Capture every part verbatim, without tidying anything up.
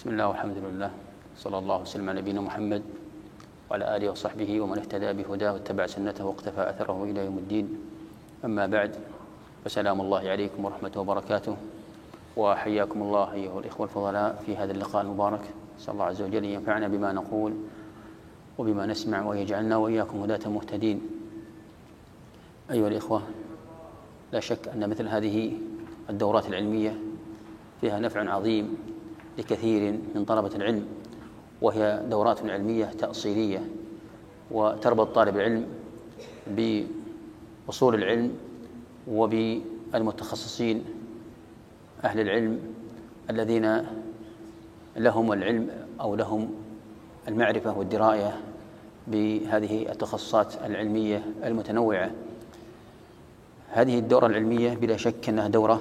بسم الله والحمد لله، صلى الله وسلم على نبينا محمد وعلى آله وصحبه ومن اهتدى بهداه واتبع سنته واقتفى أثره إلى يوم الدين. أما بعد، فسلام الله عليكم ورحمته وبركاته، وحياكم الله أيها الإخوة الفضلاء في هذا اللقاء المبارك. نسأل الله عز وجل ينفعنا بما نقول وبما نسمع ويجعلنا وإياكم هداة مهتدين. أيها الإخوة، لا شك أن مثل هذه الدورات العلمية فيها نفع عظيم لكثير من طلبة العلم، وهي دورات علمية تأصيلية وتربط طالب العلم بأصول العلم وبالمتخصصين أهل العلم الذين لهم العلم أو لهم المعرفة والدراية بهذه التخصصات العلمية المتنوعة. هذه الدورة العلمية بلا شك أنها دورة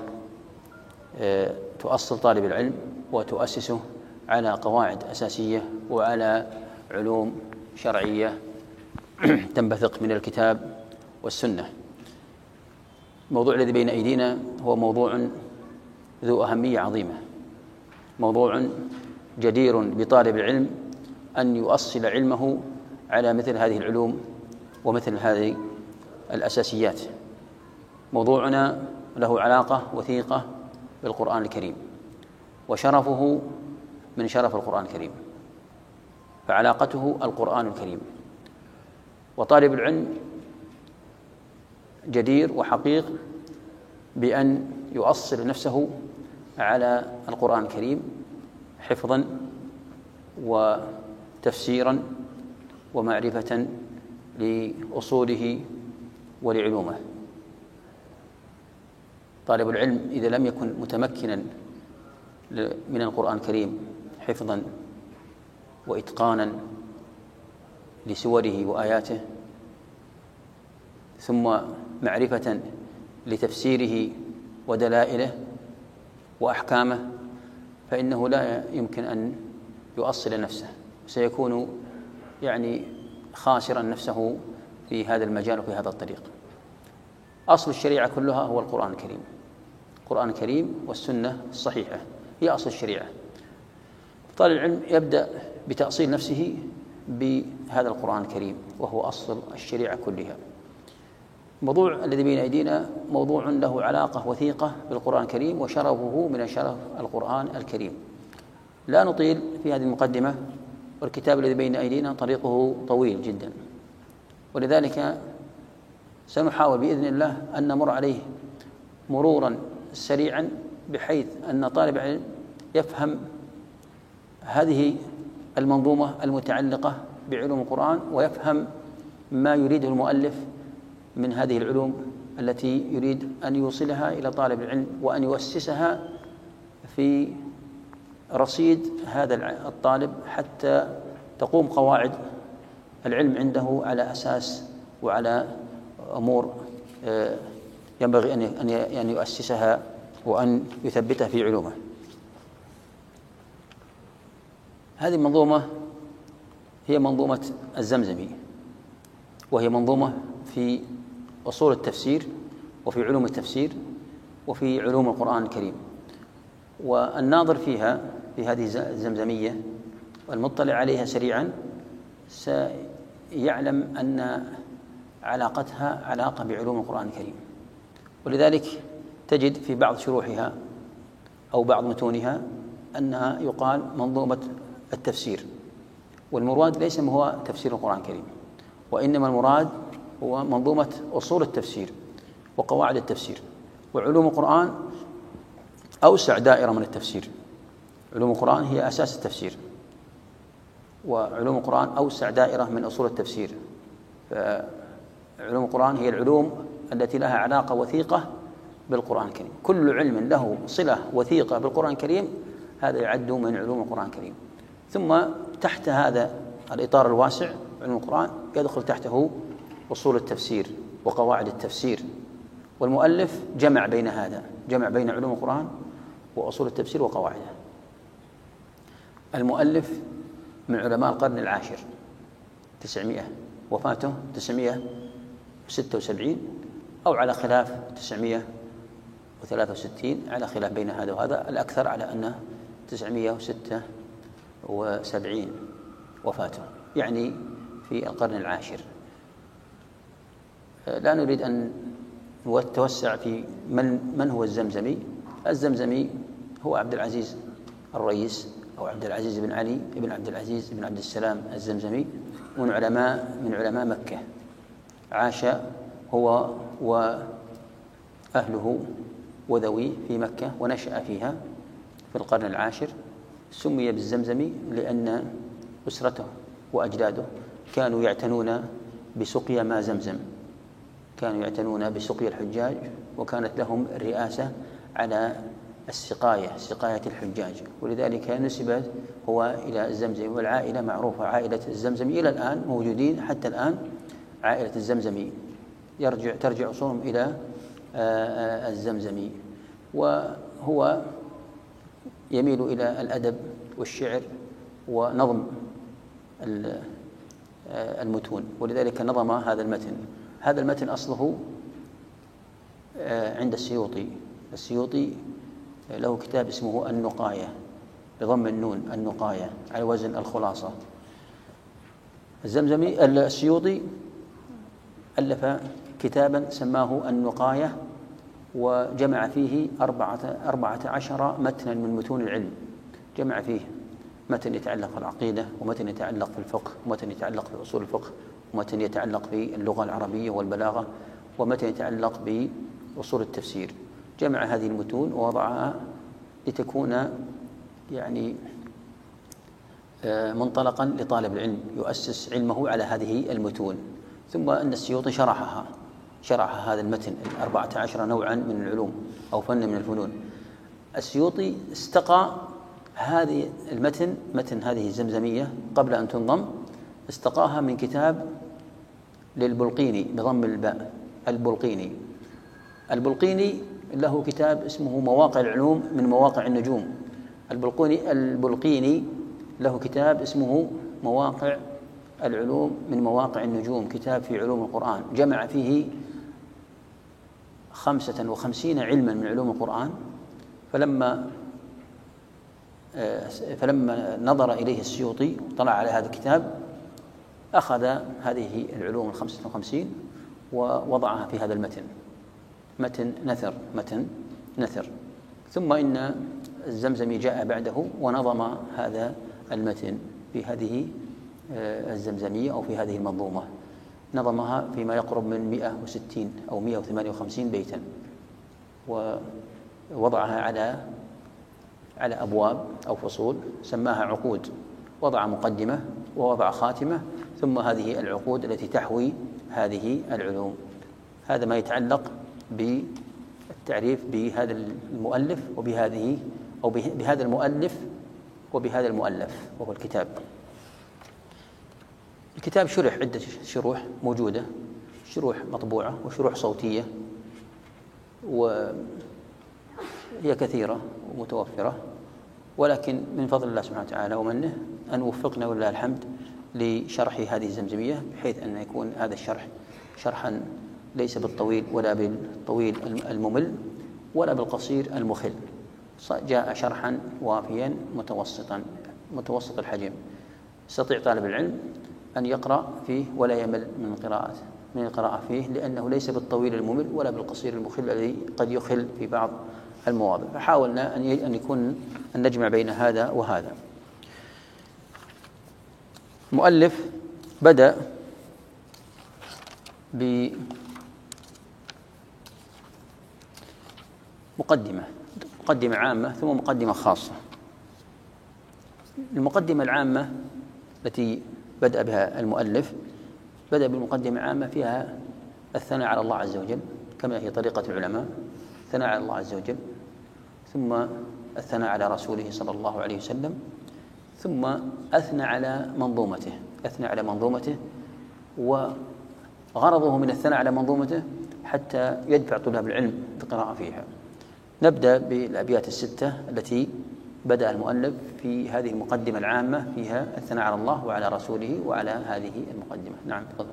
تؤصل طالب العلم وتؤسسه على قواعد أساسية وعلى علوم شرعية تنبثق من الكتاب والسنة. الموضوع الذي بين أيدينا هو موضوع ذو أهمية عظيمة، موضوع جدير بطالب العلم أن يؤصل علمه على مثل هذه العلوم ومثل هذه الأساسيات. موضوعنا له علاقة وثيقة بالقرآن الكريم، وشرفه من شرف القرآن الكريم، فعلاقته القرآن الكريم. وطالب العلم جدير وحقيق بأن يؤصل نفسه على القرآن الكريم حفظاً وتفسيراً ومعرفة لأصوله ولعلومه. طالب العلم إذا لم يكن متمكناً من القرآن الكريم حفظاً وإتقاناً لسوره وآياته، ثم معرفة لتفسيره ودلائله وأحكامه، فإنه لا يمكن أن يؤصل نفسه، سيكون يعني خاسراً نفسه في هذا المجال وفي هذا الطريق. أصل الشريعة كلها هو القرآن الكريم، القرآن الكريم والسنة الصحيحة هي أصل الشريعة. طالب العلم يبدأ بتأصيل نفسه بهذا القرآن الكريم وهو أصل الشريعة كلها. الموضوع الذي بين أيدينا موضوع له علاقة وثيقة بالقرآن الكريم، وشرفه من شرف القرآن الكريم. لا نطيل في هذه المقدمة، والكتاب الذي بين أيدينا طريقه طويل جدا، ولذلك سنحاول بإذن الله أن نمر عليه مرورا سريعا بحيث أن طالب العلم يفهم هذه المنظومة المتعلقة بعلوم القرآن، ويفهم ما يريده المؤلف من هذه العلوم التي يريد أن يوصلها إلى طالب العلم وأن يؤسسها في رصيد هذا الطالب حتى تقوم قواعد العلم عنده على أساس وعلى أمور ينبغي أن يؤسسها وأن يثبتها في علومه. هذه المنظومة هي منظومة الزمزمي، وهي منظومة في أصول التفسير وفي علوم التفسير وفي علوم القرآن الكريم. والناظر فيها في هذه الزمزمية والمطلع عليها سريعا سيعلم أن علاقتها علاقة بعلوم القرآن الكريم، ولذلك تجد في بعض شروحها أو بعض متونها أنها يقال منظومة التفسير، والمراد ليس هو تفسير القرآن الكريم، وإنما المراد هو منظومة أصول التفسير وقواعد التفسير. وعلوم القرآن أوسع دائرة من التفسير، علوم القرآن هي أساس التفسير، وعلوم القرآن أوسع دائرة من أصول التفسير. فعلوم القرآن هي العلوم التي لها علاقة وثيقة بالقرآن الكريم. كل علم له صلة وثيقة بالقرآن الكريم هذا يعد من علوم القرآن الكريم. ثم تحت هذا الإطار الواسع علوم القرآن يدخل تحته أصول التفسير وقواعد التفسير، والمؤلف جمع بين هذا، جمع بين علوم القرآن وأصول التفسير وقواعده. المؤلف من علماء القرن العاشر، تسعمائة وفاته تسعمائة وستة وسبعين أو على خلاف تسعمائة وثلاثة وستين، على خلاف بين هذا وهذا، الأكثر على أنه تسعمائة وستة وسبعين وفاته، يعني في القرن العاشر. لا نريد أن نتوسع في من, من هو الزمزمي. الزمزمي هو عبد العزيز الرئيس أو عبد العزيز بن علي بن عبد العزيز بن عبد السلام الزمزمي، من علماء من علماء مكة. عاش هو وأهله وذويه في مكة ونشأ فيها في القرن العاشر. سمي بالزمزمي لأن أسرته وأجداده كانوا يعتنون بسقيا ماء زمزم، كانوا يعتنون بسقيا الحجاج، وكانت لهم الرئاسة على السقاية سقاية الحجاج، ولذلك نسب هو إلى الزمزمي. والعائلة معروفة، عائلة الزمزمي إلى الآن موجودين حتى الآن. عائلة الزمزمي يرجع ترجع أصولهم إلى الزمزمي، وهو يميل إلى الأدب والشعر ونظم المتون، ولذلك نظم هذا المتن. هذا المتن أصله عند السيوطي. السيوطي له كتاب اسمه النقاية بضم النون، النقاية على وزن الخلاصة. الزمزمي السيوطي ألف كتابا سماه النقاية، وجمع فيه أربعة, أربعة عشر متنا من متون العلم. جمع فيه متن يتعلق في العقيدة، ومتن يتعلق في الفقه، ومتن يتعلق في أصول الفقه، ومتن يتعلق في اللغة العربية والبلاغة، ومتن يتعلق بأصول التفسير. جمع هذه المتون ووضعها لتكون يعني منطلقا لطالب العلم يؤسس علمه على هذه المتون. ثم أن السيوطي شرحها شرح هذا المتن الأربعة عشر نوعا من العلوم أو فن من الفنون. السيوطي استقى هذه المتن متن هذه الزمزمية قبل أن تنظم، استقاها من كتاب للبلقيني بضم الباء، البلقيني. البلقيني له كتاب اسمه مواقع العلوم من مواقع النجوم. البلقيني البلقيني له كتاب اسمه مواقع العلوم من مواقع النجوم، كتاب في علوم القرآن. جمع فيه خمسة وخمسين علما من علوم القرآن. فلما فلما نظر إليه السيوطي طلع على هذا الكتاب، أخذ هذه العلوم الخمسة وخمسين ووضعها في هذا المتن، متن نثر متن نثر ثم إن الزمزمي جاء بعده ونظم هذا المتن في هذه الزمزمية أو في هذه المنظومة. نظمها فيما يقرب من مئة وستين أو مئة وثمانية وخمسين بيتا، ووضعها على على أبواب أو فصول سماها عقود. وضع مقدمة ووضع خاتمة، ثم هذه العقود التي تحوي هذه العلوم. هذا ما يتعلق بالتعريف بهذا المؤلف وبهذه أو بهذا المؤلف وبهذا المؤلف وهو الكتاب. الكتاب شرح عدة شروح موجودة، شروح مطبوعة وشروح صوتية، وهي كثيرة ومتوفرة، ولكن من فضل الله سبحانه وتعالى ومنه أن وفقنا ولله الحمد لشرح هذه الزمزمية، بحيث أن يكون هذا الشرح شرحا ليس بالطويل ولا بالطويل الممل ولا بالقصير المخل. جاء شرحا وافيا متوسطا متوسط الحجم، يستطيع طالب العلم أن يقرأ فيه ولا يمل من القراءة من القراءة فيه، لأنه ليس بالطويل الممل ولا بالقصير المخل الذي قد يخل في بعض المواضع. فحاولنا أن يكون أن نجمع بين هذا وهذا. المؤلف بدأ بمقدمة مقدمة عامة ثم مقدمة خاصة. المقدمة العامة التي بدأ بها المؤلف بدأ بالمقدمة عامة فيها الثناء على الله عز وجل كما هي طريقة العلماء، الثناء على الله عز وجل، ثم الثناء على رسوله صلى الله عليه وسلم، ثم أثنى على منظومته أثنى على منظومته وغرضه من الثناء على منظومته حتى يدفع طلاب العلم بالقراءة فيها. نبدأ بالأبيات الستة التي بدأ المؤلف في هذه المقدمة العامة فيها الثناء على الله وعلى رسوله وعلى هذه المقدمة. نعم تفضل.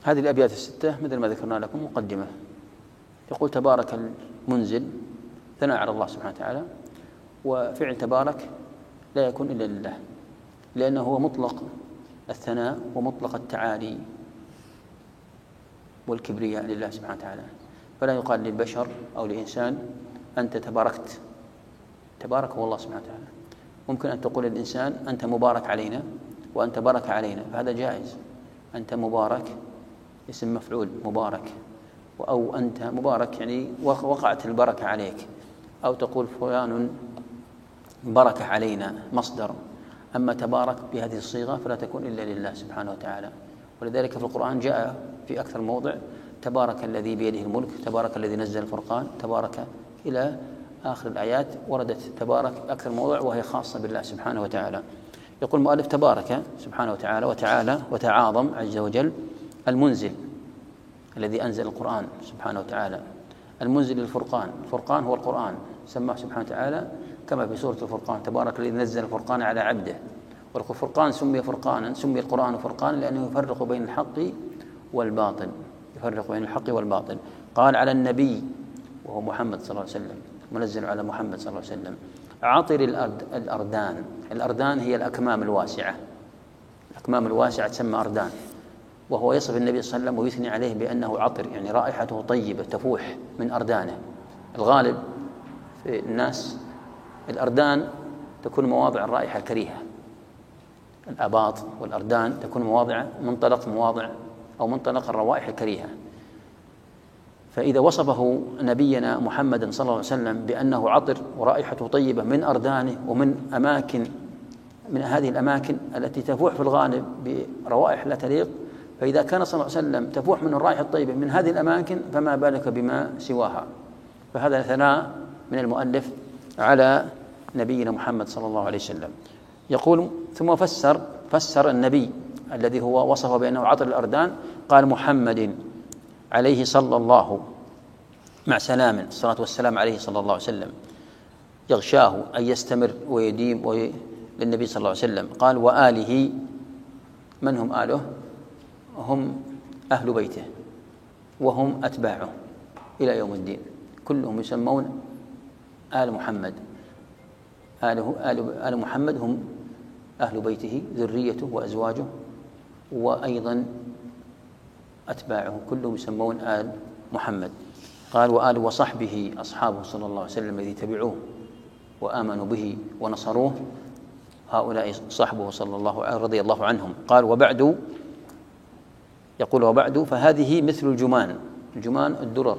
هذه الأبيات الستة مثل ما ذكرنا لكم مقدمة. يقول: تبارك المنزل، ثناء على الله سبحانه وتعالى، وفعل تبارك لا يكون إلا لله، لأنه هو مطلق الثناء ومطلق التعالي والكبرياء لله سبحانه وتعالى، فلا يقال للبشر أو لإنسان أنت تباركت. تبارك هو الله سبحانه وتعالى. ممكن أن تقول للإنسان أنت مبارك علينا وأنت بارك علينا، فهذا جائز. أنت مبارك اسم مفعول مبارك، أو أنت مبارك يعني وقعت البركة عليك، أو تقول فلان برك علينا مصدر. أما تبارك بهذه الصيغة فلا تكون إلا لله سبحانه وتعالى. ولذلك في القرآن جاء في أكثر موضع تبارك الذي بيده الملك، تبارك الذي نزل الفرقان، تبارك إلى آخر الآيات وردت تبارك أكثر موضع وهي خاصة بالله سبحانه وتعالى. يقول المؤلف: تبارك سبحانه وتعالى وتعالى وتعاظم عز وجل المنزل الذي أنزل القرآن سبحانه وتعالى، المنزل الفرقان. الفرقان هو القرآن، سماه سبحانه وتعالى كما في سورة الفرقان: تبارك الذي نزل الفرقان على عبده. والفرقان سمي فرقانا، سمي القرآن فرقانا لأنه يفرق بين الحق والباطل، يفرق بين الحق والباطل. قال: على النبي وهو محمد صلى الله عليه وسلم، منزل على محمد صلى الله عليه وسلم، عطر الأرد الأردان. الأردان هي الأكمام الواسعة، الأكمام الواسعة تسمى أردان، وهو يصف النبي صلى الله عليه وسلم ويثني عليه بأنه عطر، يعني رائحته طيبة تفوح من أردانه. الغالب في الناس الأردان تكون مواضع الرائحة الكريهة، الأباط والأردان تكون مواضع منطلق مواضع أو منطلق الروائح الكريهة. فإذا وصفه نبينا محمد صلى الله عليه وسلم بأنه عطر ورائحته طيبة من أردانه ومن أماكن من هذه الأماكن التي تفوح في الغالب بروائح لا تليق، فإذا كان صلى الله عليه وسلم تفوح من الرائحة الطيبة من هذه الأماكن فما بالك بما سواها. فهذا ثناء من المؤلف على نبينا محمد صلى الله عليه وسلم. يقول: ثم فسر فسر النبي الذي هو وصفه بأنه عطر الأردان، قال: محمد عليه صلى الله مع سلام الصلاة والسلام عليه صلى الله عليه وسلم يغشاه أن يستمر ويديم وي... للنبي صلى الله عليه وسلم. قال: وآله. من هم آله؟ هم أهل بيته وهم أتباعه إلى يوم الدين، كلهم يسمون آل محمد. آله آل, آل محمد هم أهل بيته، ذريته وأزواجه، وأيضا أتباعه كلهم يسمون آل محمد. قال: وآل وصحبه، أصحابه صلى الله عليه وسلم الذي تبعوه وآمنوا به ونصروه، هؤلاء صحبه صلى الله عليه رضي الله عنهم. قال: وبعد. يقول: وبعد فهذه مثل الجمان. الجمان الدرر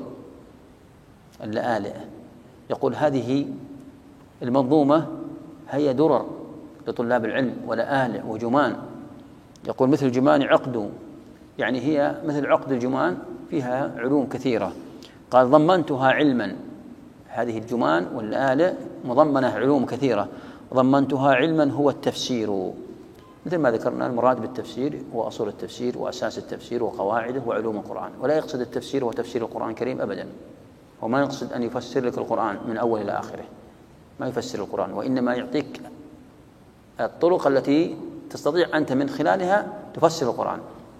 اللآلئ. يقول: هذه المنظومة هي درر لطلاب العلم ولآلئ وجمان. يقول: مثل الجمان عقد، يعني هي مثل عقد الجمان فيها علوم كثيرة. قال: ضمنتها علما. هذه الجمان والآلئ مضمنة علوم كثيرة. ضمنتها علما هو التفسير، مثل ما ذكرنا المراد بالتفسير هو أصول التفسير وأساس التفسير وقواعده وعلوم القرآن، ولا يقصد التفسير هو تفسير القرآن الكريم أبدا. وما يقصد أن يفسر لك القرآن من أول إلى آخره، ما يفسر القرآن، وإنما يعطيك الطرق التي تستطيع أنت من خلالها تفسر القرآن.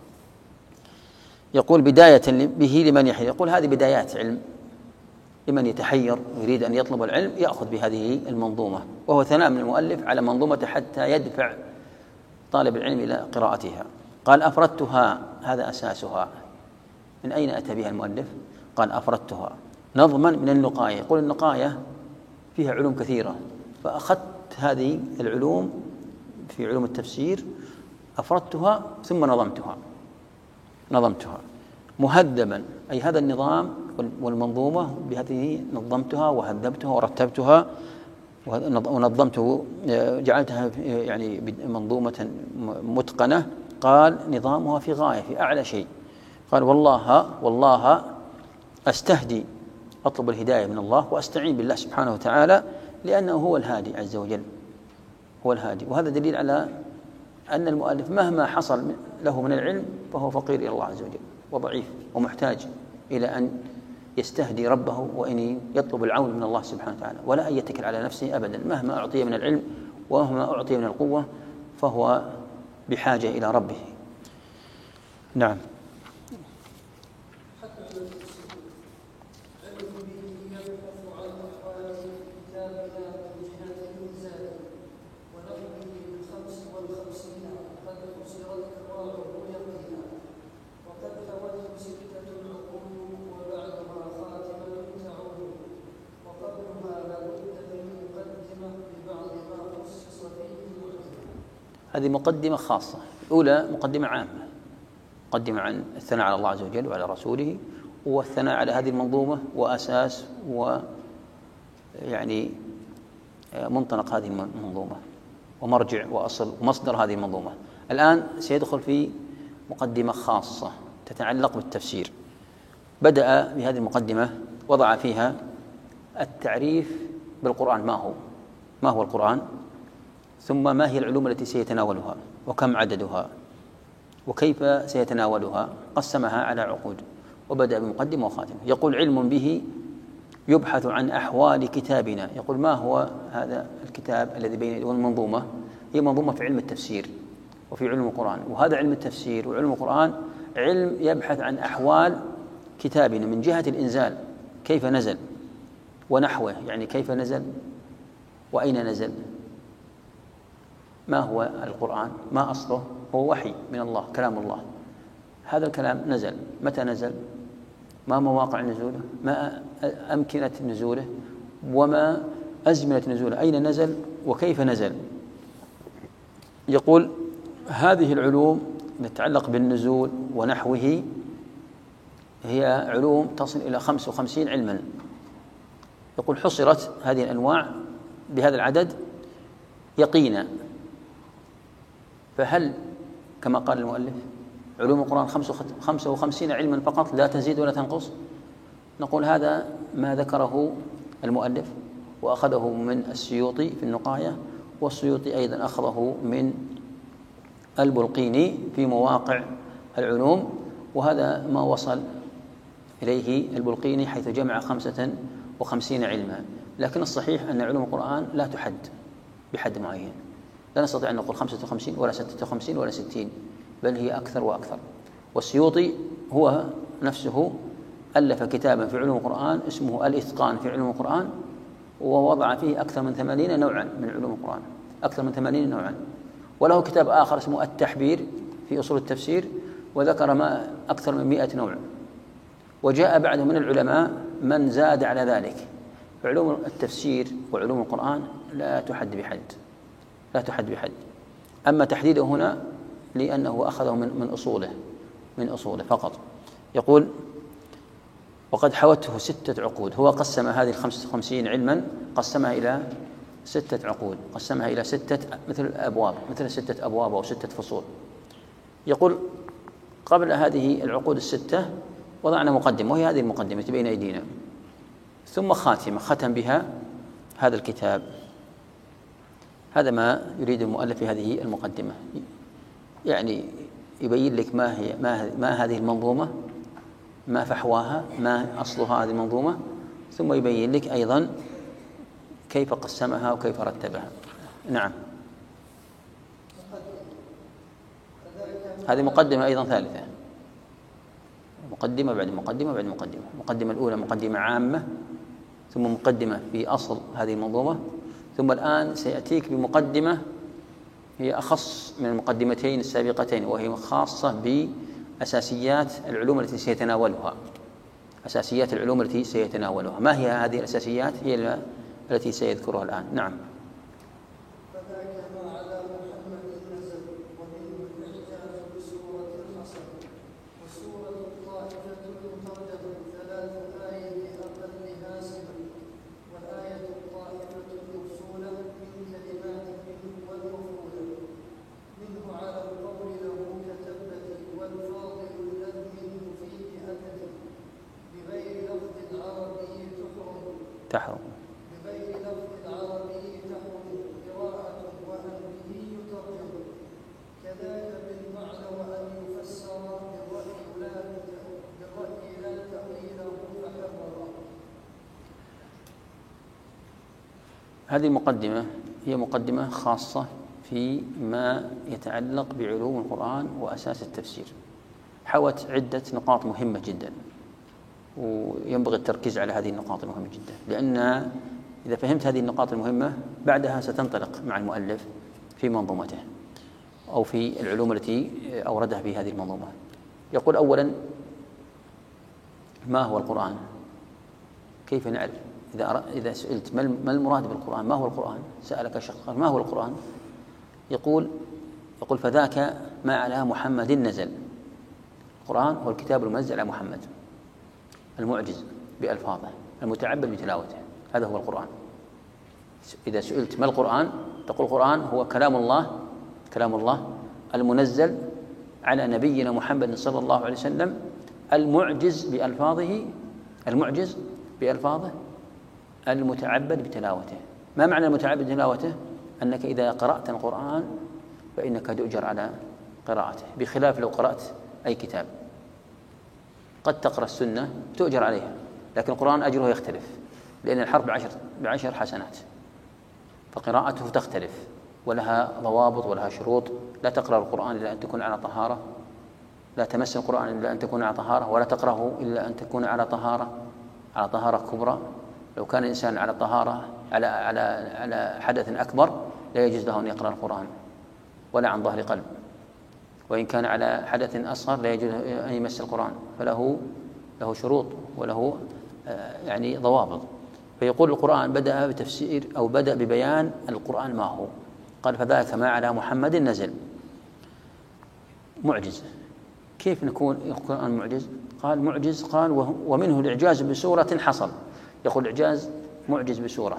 يقول: بداية به لمن يحير. يقول: هذه بدايات علم لمن يتحير ويريد أن يطلب العلم يأخذ بهذه المنظومة، وهو ثناء من المؤلف على منظومة حتى يدفع طالب العلم إلى قراءتها. قال: أفردتها، هذا أساسها. من أين أتى بها المؤلف؟ قال: أفردتها نظما من النقاية. يقول: النقاية فيها علوم كثيرة، فأخذت هذه العلوم في علوم التفسير أفردتها ثم نظمتها نظمتها مهذبا، أي هذا النظام والمنظومة بهذه نظمتها وهذبتها ورتبتها ونظمته، جعلتها يعني منظومة متقنة. قال: نظامها في غاية، في أعلى شيء. قال: والله والله أستهدي، أطلب الهداية من الله وأستعين بالله سبحانه وتعالى، لأنه هو الهادي عز وجل، هو الهادي. وهذا دليل على أن المؤلف مهما حصل له من العلم فهو فقير إلى الله عز وجل وضعيف ومحتاج إلى أن يستهدي ربه وأن يطلب العون من الله سبحانه وتعالى، ولا أن يتكل على نفسه أبدا. مهما أعطي من العلم ومهما أعطي من القوة فهو بحاجة إلى ربه. نعم. هذه مقدمة خاصة. الأولى مقدمة عامة، مقدمة عن الثناء على الله عز وجل وعلى رسوله، والثناء على هذه المنظومة وأساس ويعني منطلق هذه المنظومة ومرجع وأصل ومصدر هذه المنظومة. الآن سيدخل في مقدمة خاصة تتعلق بالتفسير. بدأ بهذه المقدمة، وضع فيها التعريف بالقرآن، ما هو ما هو القرآن، ثم ما هي العلوم التي سيتناولها، وكم عددها، وكيف سيتناولها. قسمها على عقود، وبدأ بمقدمة وخاتمة. يقول: علم به يبحث عن أحوال كتابنا. يقول: ما هو هذا الكتاب الذي بين والمنظومة؟ هي منظومة في علم التفسير وفي علم القرآن، وهذا علم التفسير وعلم القرآن علم يبحث عن أحوال كتابنا من جهة الإنزال، كيف نزل، ونحوه، يعني كيف نزل وأين نزل. ما هو القرآن؟ ما أصله؟ هو وحي من الله، كلام الله. هذا الكلام نزل، متى نزل؟ ما مواقع نزوله؟ ما أمكنة نزوله؟ وما أزمنة نزوله؟ أين نزل وكيف نزل؟ يقول: هذه العلوم تتعلق بالنزول ونحوه هي علوم تصل إلى خمس وخمسين علما. يقول: حصرت هذه الأنواع بهذا العدد يقينا. فهل كما قال المؤلف علوم القرآن خمسة وخمسين علما فقط لا تزيد ولا تنقص؟ نقول: هذا ما ذكره المؤلف، وأخذه من السيوطي في النقاية، والسيوطي أيضا أخذه من البلقيني في مواقع العلوم، وهذا ما وصل إليه البلقيني حيث جمع خمسة وخمسين علما. لكن الصحيح أن علوم القرآن لا تحد بحد معين، لا نستطيع أن نقول خمسة وخمسين ولا ستة وخمسين ولا ستين، بل هي أكثر وأكثر. والسيوطي هو نفسه ألف كتابا في علوم القرآن اسمه الإتقان في علوم القرآن، ووضع فيه أكثر من ثمانين نوعا من علوم القرآن، أكثر من ثمانين نوعا. وله كتاب آخر اسمه التحبير في أصول التفسير، وذكر ما أكثر من مئة نوع. وجاء بعده من العلماء من زاد على ذلك. علوم التفسير وعلوم القرآن لا تحد بحد، لا تحد بحد. أما تحديده هنا لأنه أخذه من من أصوله من أصوله فقط. يقول: وقد حوته ستة عقود. هو قسم هذه الخمسة وخمسين علما، قسمها إلى ستة عقود، قسمها إلى ستة مثل أبواب، مثل ستة أبواب أو ستة فصول. يقول: قبل هذه العقود الستة وضعنا مقدمة، وهي هذه المقدمة بين أيدينا، ثم خاتمة ختم بها هذا الكتاب. هذا ما يريد المؤلف في هذه المقدمة، يعني يبين لك ما هي ما, ما هذه المنظومة، ما فحواها، ما أصلها هذه المنظومة، ثم يبين لك أيضا كيف قسمها وكيف رتبها. نعم، هذه مقدمة أيضا ثالثة، مقدمة بعد مقدمة بعد مقدمة. المقدمة الأولى مقدمة عامة، ثم مقدمة في أصل هذه المنظومة، ثم الآن سيأتيك بمقدمة هي أخص من المقدمتين السابقتين، وهي خاصة بأساسيات العلوم التي سيتناولها. أساسيات العلوم التي سيتناولها، ما هي هذه الأساسيات؟ هي التي سيذكرها الآن. نعم. تحرم بغير لفظ العربي تحرم قراءة وأن به يترجم، كذاك بالمعنى وأن يفسر بالرأي لا بالرأي لا تأويله فحرر. هذه المقدمة هي مقدمة خاصة فيما يتعلق بعلوم القرآن وأساس التفسير، حوت عدة نقاط مهمة جدا، وينبغي التركيز على هذه النقاط المهمة جدا، لأن إذا فهمت هذه النقاط المهمة بعدها ستنطلق مع المؤلف في منظومته أو في العلوم التي أوردها في هذه المنظومة. يقول: أولا، ما هو القرآن؟ كيف نعرف؟ إذا إذا سئلت ما المراد بالقرآن؟ ما هو القرآن؟ سألك شخص ما هو القرآن؟ يقول: يقول فذاك ما على محمد نزل. القرآن هو الكتاب المنزل على محمد، المعجز بألفاظه، المتعبد بتلاوته، هذا هو القرآن. إذا سئلت ما القرآن؟ تقول القرآن هو كلام الله، كلام الله المنزل على نبينا محمد صلى الله عليه وسلم، المعجز بألفاظه، المعجز بألفاظه، المتعبد بتلاوته. ما معنى المتعبد بتلاوته؟ أنك إذا قرأت القرآن فإنك تؤجر على قراءته، بخلاف لو قرأت أي كتاب. قد تقرأ السنة تؤجر عليها، لكن القرآن أجره يختلف، لأن الحرف بعشر, بعشر حسنات، فقراءته تختلف ولها ضوابط ولها شروط. لا تقرأ القرآن إلا أن تكون على طهارة، لا تمس القرآن إلا أن تكون على طهارة، ولا تقرأه إلا أن تكون على طهارة، على طهارة كبرى. لو كان الإنسان على طهارة على على على حدث أكبر لا يجوز له أن يقرأ القرآن ولا عن ظهر قلب، وإن كان على حدث أصغر لا يجوز أن يمس القرآن، فله له شروط وله يعني ضوابط. فيقول القرآن بدأ بتفسير أو بدأ ببيان القرآن ما هو. قال فذاك ما على محمد نزل. معجز، كيف نكون القرآن معجز؟ قال معجز، قال ومنه الإعجاز بسورة حصل. يقول الإعجاز معجز بسورة.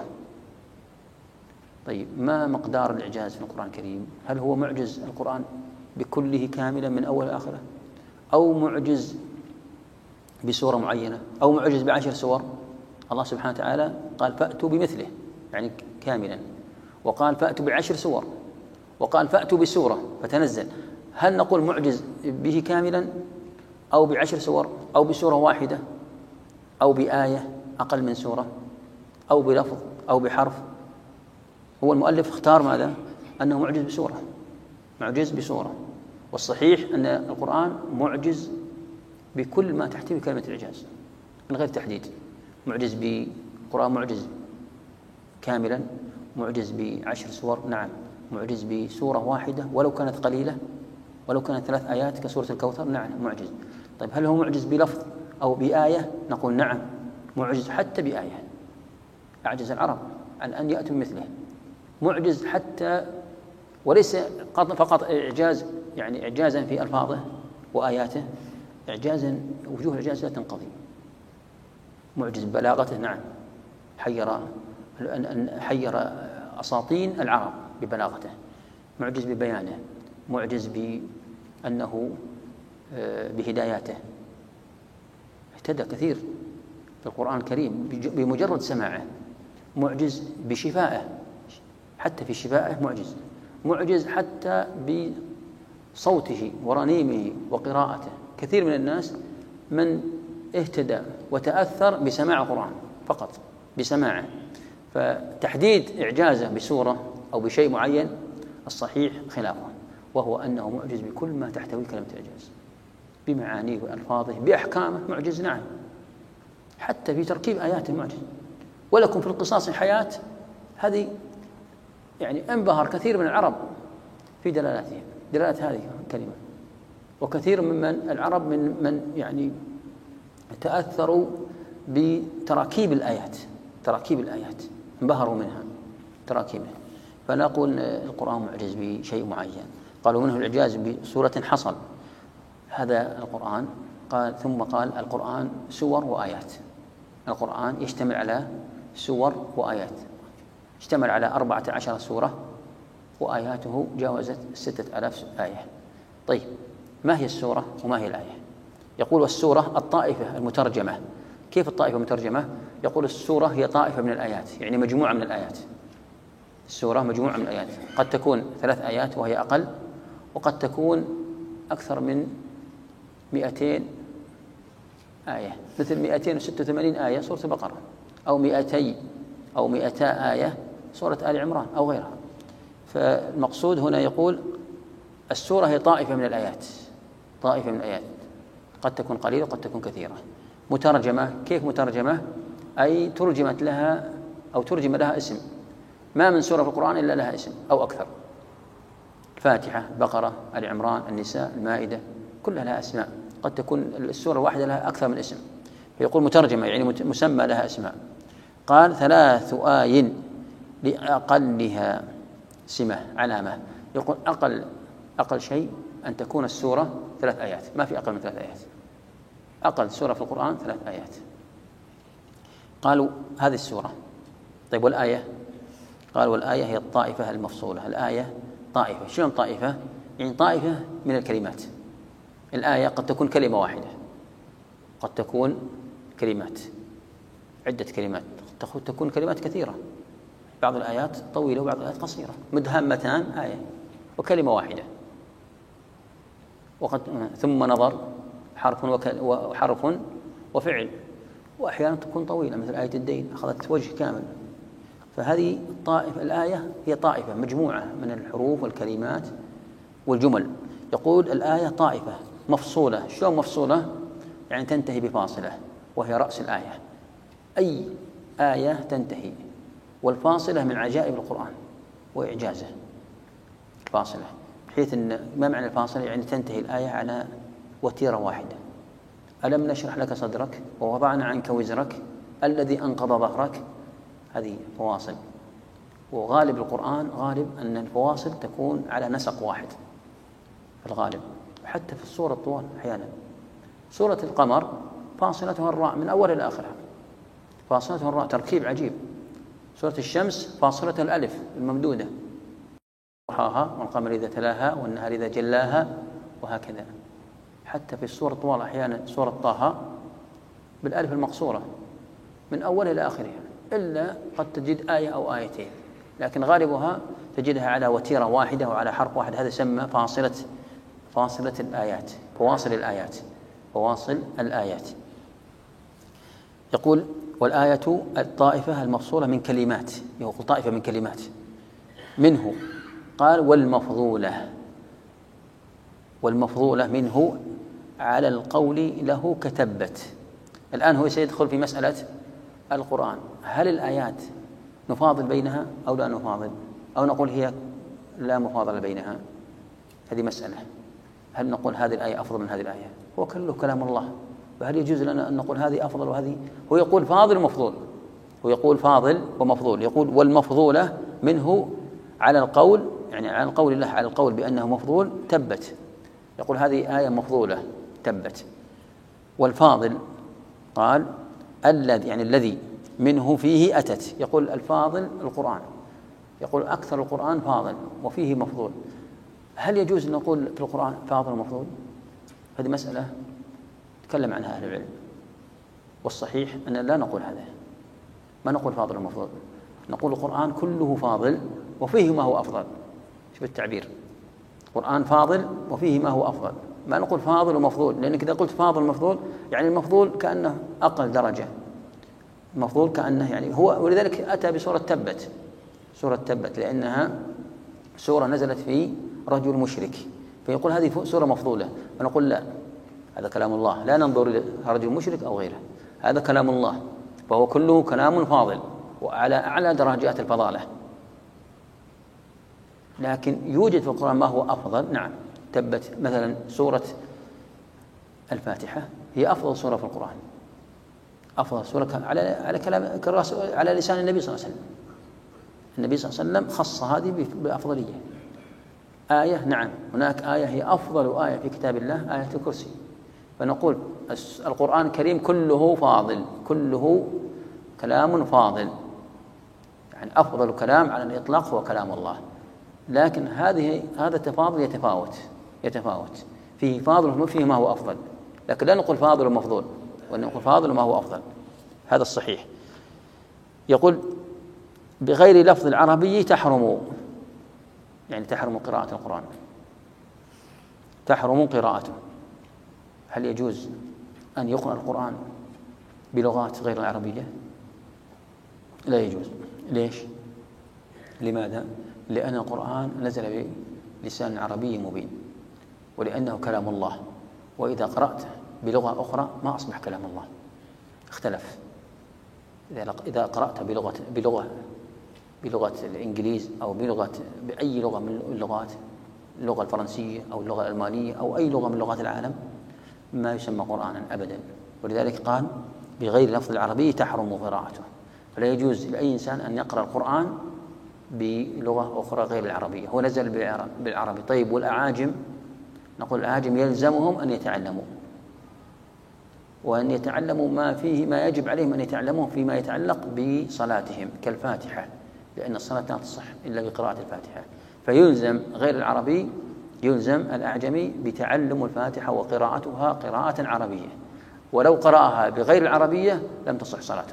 طيب ما مقدار الإعجاز في القرآن الكريم؟ هل هو معجز القرآن بكله كاملا من أول آخره، أو معجز بسورة معينة، أو معجز بعشر سور؟ الله سبحانه وتعالى قال فأتوا بمثله يعني كاملا، وقال فأتوا بعشر سور، وقال فأتوا بسورة فتنزل. هل نقول معجز به كاملا، أو بعشر سور، أو بسورة واحدة، أو بآية أقل من سورة، أو بلفظ، أو بحرف؟ هو المؤلف اختار ماذا؟ أنه معجز بسورة، معجز بسورة. والصحيح أن القرآن معجز بكل ما تحتوي كلمة الإعجاز من غير تحديد. معجز بالقرآن، معجز كاملا، معجز بعشر سور، نعم، معجز بسورة واحدة ولو كانت قليلة، ولو كانت ثلاث آيات كسورة الكوثر، نعم معجز. طيب هل هو معجز بلفظ أو بآية؟ نقول نعم معجز حتى بآية. أعجز العرب عن أن يأتوا مثله. معجز حتى، وليس فقط إعجاز يعني إعجازا في ألفاظه وآياته، إعجازا وجوه الإعجاز لا تنقضي. معجز ببلاغته، نعم، حير حير أساطين العرب ببلاغته. معجز ببيانه، معجز بأنه بهداياته، اهتدى كثير في القرآن الكريم بمجرد سماعه. معجز بشفائه، حتى في شفائه معجز. معجز حتى بصوته ورنيمه وقراءته. كثير من الناس من اهتدى وتأثر بسماع القرآن فقط، بسماعه. فتحديد إعجازه بسورة أو بشيء معين الصحيح خلافه، وهو أنه معجز بكل ما تحتوي كلمة إعجاز، بمعانيه وألفاظه، بأحكامه معجز، نعم، حتى في تركيب آياته معجز. ولكم في القصاص حياة، هذه يعني انبهر كثير من العرب في دلالاتها، دلالة هذه الكلمة. وكثير ممن العرب من من يعني تأثروا بتراكيب الآيات، تراكيب الآيات انبهروا منها تراكيبه. فنقول القرآن معجز بشيء معين. قالوا منه الإعجاز بسورة حصل، هذا القرآن. قال ثم قال القرآن سور وآيات. القرآن يشتمل على سور وآيات، اشتمل على أربعة عشر سورة، وآياته جاوزت ستة آلاف آية. طيب ما هي السورة وما هي الآية؟ يقول السورة الطائفة المترجمة. كيف الطائفة المترجمة؟ يقول السورة هي طائفة من الآيات، يعني مجموعة من الآيات. السورة مجموعة من الآيات، قد تكون ثلاث آيات وهي أقل، وقد تكون أكثر من مئتين آية، مثل مئتين وستة وثمانين آية سورة البقرة، أو مئتي أو مئتا آية سورة آل عمران أو غيرها. فالمقصود هنا يقول السورة هي طائفة من الآيات، طائفة من الآيات، قد تكون قليلة وقد تكون كثيرة. مترجمة، كيف مترجمة؟ أي ترجمت لها أو ترجم لها اسم. ما من سورة في القرآن إلا لها اسم أو أكثر. الفاتحة، بقرة، آل عمران، النساء، المائدة، كلها لها أسماء. قد تكون السورة الواحدة لها أكثر من اسم، فيقول مترجمة يعني مسمى لها أسماء. قال ثلاث آي لأقلها سمة، علامة. يقول أقل أقل شيء أن تكون السورة ثلاث آيات، ما في أقل من ثلاث آيات، أقل سورة في القرآن ثلاث آيات. قالوا هذه السورة. طيب والآية؟ قالوا والآية هي الطائفة المفصولة. الآية طائفة. شنو طائفة؟ يعني طائفة من الكلمات. الآية قد تكون كلمة واحدة، قد تكون كلمات، عدة كلمات، قد تكون كلمات كثيرة، بعض الآيات طويلة وبعض الآيات قصيرة، مدهمتان آية وكلمة واحدة. وقد ثم نظر حرف وحرف وفعل، وأحيانا تكون طويلة مثل آية الدين أخذت وجه كامل. فهذه الطائفة الآية هي طائفة مجموعة من الحروف والكلمات والجمل. يقول الآية طائفة مفصولة. شلون مفصولة؟ يعني تنتهي بفاصلة وهي رأس الآية. أي آية تنتهي، والفاصلة من عجائب القرآن وإعجازه. فاصلة بحيث أن ما معنى الفاصلة؟ يعني تنتهي الآية على وتيرة واحدة. ألم نشرح لك صدرك ووضعنا عنك وزرك الذي أنقض ظهرك. هذه فواصل. وغالب القرآن غالب أن الفواصل تكون على نسق واحد في الغالب، حتى في السورة الطوال أحيانا. سورة القمر فاصلتها الراء من أول إلى آخرها، فاصلتها الراء، تركيب عجيب. سورة الشمس فاصلتها الألف الممدودة، ضحاها والقمر إذا تلاها والنهار إذا جلاها، وهكذا. حتى في السورة الطوال أحيانا سورة طه بالألف المقصورة من أول إلى آخرها، إلا قد تجد آية أو آيتين، لكن غالبها تجدها على وتيرة واحدة وعلى حرف واحد. هذا يسمى فاصلة فاصلة الآيات، فواصل الآيات، فواصل الآيات. يقول والآية الطائفة المفصولة من كلمات. يقول طائفة من كلمات منه. قال والمفضولة. والمفضولة منه على القول له كتبت. الآن هو سيدخل في مسألة القرآن. هل الآيات نفاضل بينها أو لا نفاضل، أو نقول هي لا مفاضلة بينها؟ هذه مسألة. هل نقول هذه الآية أفضل من هذه الآية؟ هو كله كلام الله، فهل يجوز لنا أن نقول هذه أفضل وهذه؟ هو يقول فاضل ومفضول، هو يقول فاضل ومفضول. يقول والمفضولة منه على القول، يعني على القول الله، على القول بأنه مفضول تبت. يقول هذه آية مفضولة تبت. والفاضل قال الذي، يعني الذي منه فيه أتت. يقول الفاضل القرآن، يقول أكثر القرآن فاضل وفيه مفضول. هل يجوز أن نقول في القرآن فاضل ومفضول؟ هذه مسألة تكلم عنها أهل العلم، والصحيح أن لا نقول هذا، ما نقول فاضل ومفضول، نقول القرآن كله فاضل وفيه ما هو أفضل. شوف التعبير، القرآن فاضل وفيه ما هو أفضل، ما نقول فاضل ومفضول، لأنك إذا قلت فاضل ومفضول يعني المفضول كأنه أقل درجة، المفضول كأنه يعني هو. ولذلك أتى بسورة تبت، سورة تبت لأنها سورة نزلت في رجل مشرك، فيقول هذه سورة مفضولة، فنقول لا، هذا كلام الله، لا ننظر إلى رجل مشرك أو غيره، هذا كلام الله، فهو كله كلام فاضل وعلى أعلى درجات الفضالة. لكن يوجد في القرآن ما هو أفضل. نعم، تبت مثلا سورة الفاتحة هي أفضل سورة في القرآن، أفضل سورة على على كلام على لسان النبي صلى الله عليه وسلم. النبي صلى الله عليه وسلم خص هذه بأفضلية. آية، نعم هناك آية هي أفضل آية في كتاب الله، آية الكرسي، فنقول القرآن الكريم كله فاضل، كله كلام فاضل، يعني أفضل كلام على الإطلاق هو كلام الله. لكن هذه هذا التفاضل يتفاوت يتفاوت فيه فاضل وفيه ما هو أفضل، لكن لا نقول فاضل ومفضول، ونقول فاضل وما هو أفضل، هذا الصحيح. يقول بغير لفظ العربي تحرم، يعني تحرم قراءة القرآن، تحرم قراءته. هل يجوز أن يقرأ القرآن بلغات غير العربية؟ لا يجوز. ليش؟ لماذا؟ لأن القرآن نزل بلسان عربي مبين، ولأنه كلام الله، وإذا قرأت بلغة أخرى ما أصبح كلام الله، اختلف. إذا قرأت بلغة بلغة بلغة الإنجليز أو بلغة بأي لغة من اللغات، اللغة الفرنسية أو اللغة الألمانية أو أي لغة من لغات العالم، ما يسمى قرآنا أبدا. ولذلك قال بغير لفظ العربي تحرم قراءته، فلا يجوز لأي إنسان أن يقرأ القرآن بلغة أخرى غير العربية، هو نزل بالعربي. طيب والأعاجم؟ نقول الأعاجم يلزمهم أن يتعلموا، وأن يتعلموا ما فيه ما يجب عليهم أن يتعلموه فيما يتعلق بصلاتهم كالفاتحة، لأن الصلاة لا تصح إلا بقراءة الفاتحة، فيلزم غير العربي، يلزم الأعجمي بتعلم الفاتحة وقراءتها قراءة عربية، ولو قرأها بغير العربية لم تصح صلاته.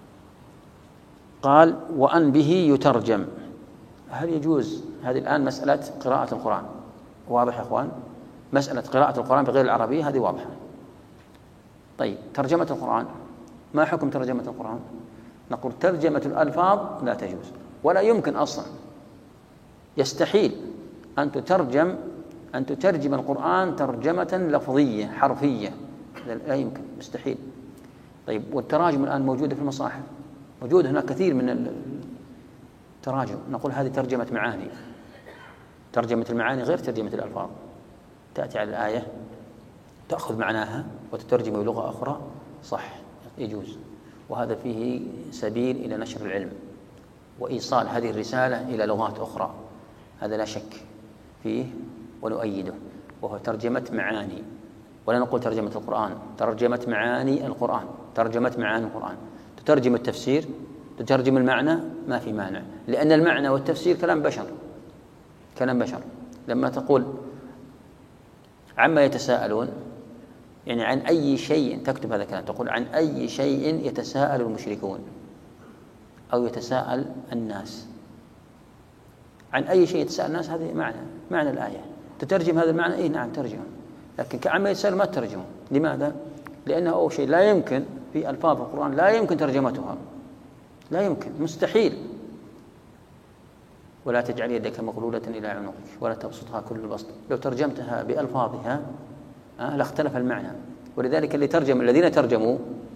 قال وأن به يترجم. هل يجوز هذه الآن مسألة قراءة القرآن؟ واضح يا أخوان؟ مسألة قراءة القرآن بغير العربية هذه واضحة. طيب ترجمة القرآن، ما حكم ترجمة القرآن؟ نقول ترجمة الألفاظ لا تجوز، ولا يمكن أصلا، يستحيل أن تترجم أن تترجم القرآن ترجمة لفظية حرفية، لا يمكن، مستحيل. طيب والتراجم الآن موجودة في المصاحف، موجود هناك كثير من التراجم، نقول هذه ترجمة معاني. ترجمة المعاني غير ترجمة الألفاظ، تأتي على الآية تأخذ معناها وتترجم بلغة أخرى، صح، يجوز، وهذا فيه سبيل إلى نشر العلم وإيصال هذه الرسالة إلى لغات أخرى، هذا لا شك فيه ونؤيده، وهو ترجمة معاني، ولا نقول ترجمة القرآن، ترجمة معاني القرآن، ترجمة معاني القرآن. تترجم التفسير، تترجم المعنى، ما في مانع، لأن المعنى والتفسير كلام بشر، كلام بشر. لما تقول عما يتساءلون، يعني عن أي شيء، تكتب هذا الكلام، تقول عن أي شيء يتساءل المشركون، أو يتساءل الناس، عن أي شيء يتساءل الناس، هذه معنى معنى الآية. تترجم هذا المعنى؟ إيه نعم ترجمه، لكن كعما يتساءل ما تترجمه. لماذا؟ لأنه أول شيء لا يمكن في ألفاظ القرآن لا يمكن ترجمتها، لا يمكن، مستحيل. ولا تجعل يدك مغلولة إلى عنقك ولا تبسطها كل البسط، لو ترجمتها بألفاظها أه لاختلف المعنى. ولذلك اللي ترجم الذين ترجموا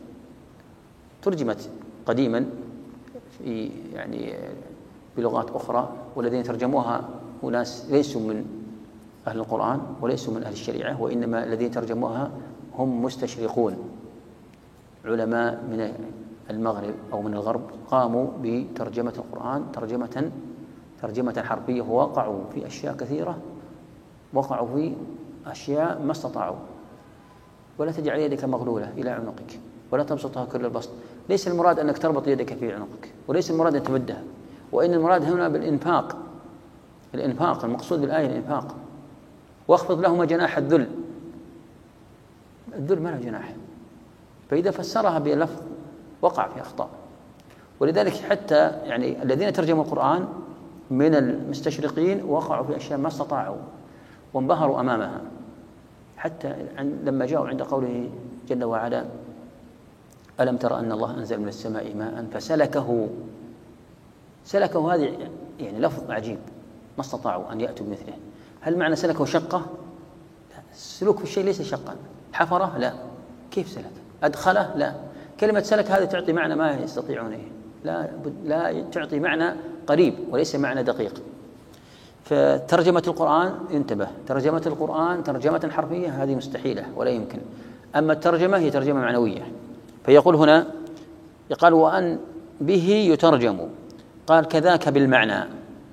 ترجمت قديما في يعني بلغات أخرى، والذين ترجموها أناس ليسوا من أهل القرآن وليسوا من أهل الشريعة، وإنما الذين ترجموها هم مستشرقون، علماء من المغرب أو من الغرب، قاموا بترجمة القرآن ترجمة ترجمة حرفية، ووقعوا في أشياء كثيرة، وقعوا في أشياء ما استطاعوا. ولا تجعل يدك مغلولة إلى عنقك ولا تبسطها كل البسط. ليس المراد أنك تربط يدك في عنقك، وليس المراد أن تمدها، وإن المراد هنا بالإنفاق، الإنفاق المقصود بالآية الإنفاق. واخفض لهما جناح الذل، الذل ما له جناح، فإذا فسرها بلفظ وقع في أخطاء. ولذلك حتى يعني الذين ترجموا القرآن من المستشرقين وقعوا في أشياء ما استطاعوا وانبهروا أمامها، حتى لما جاءوا عند قوله جل وعلا ألم تر أن الله أنزل من السماء ماء فسلكه، سلكه هذه يعني لفظ عجيب، ما استطاعوا أن يأتوا بمثله. هل معنى سلكه شقة؟ لا، السلوك في الشيء ليس شقا. حفره؟ لا. كيف سلك؟ أدخله؟ لا. كلمة سلك هذه تعطي معنى ما يستطيعونه، لا لا تعطي معنى قريب وليس معنى دقيق. فترجمة القرآن انتبه، ترجمة القرآن ترجمة حرفية هذه مستحيلة ولا يمكن. أما الترجمة هي ترجمة معنوية. فيقول هنا يقال وأن به يترجم، قال كذاك بالمعنى،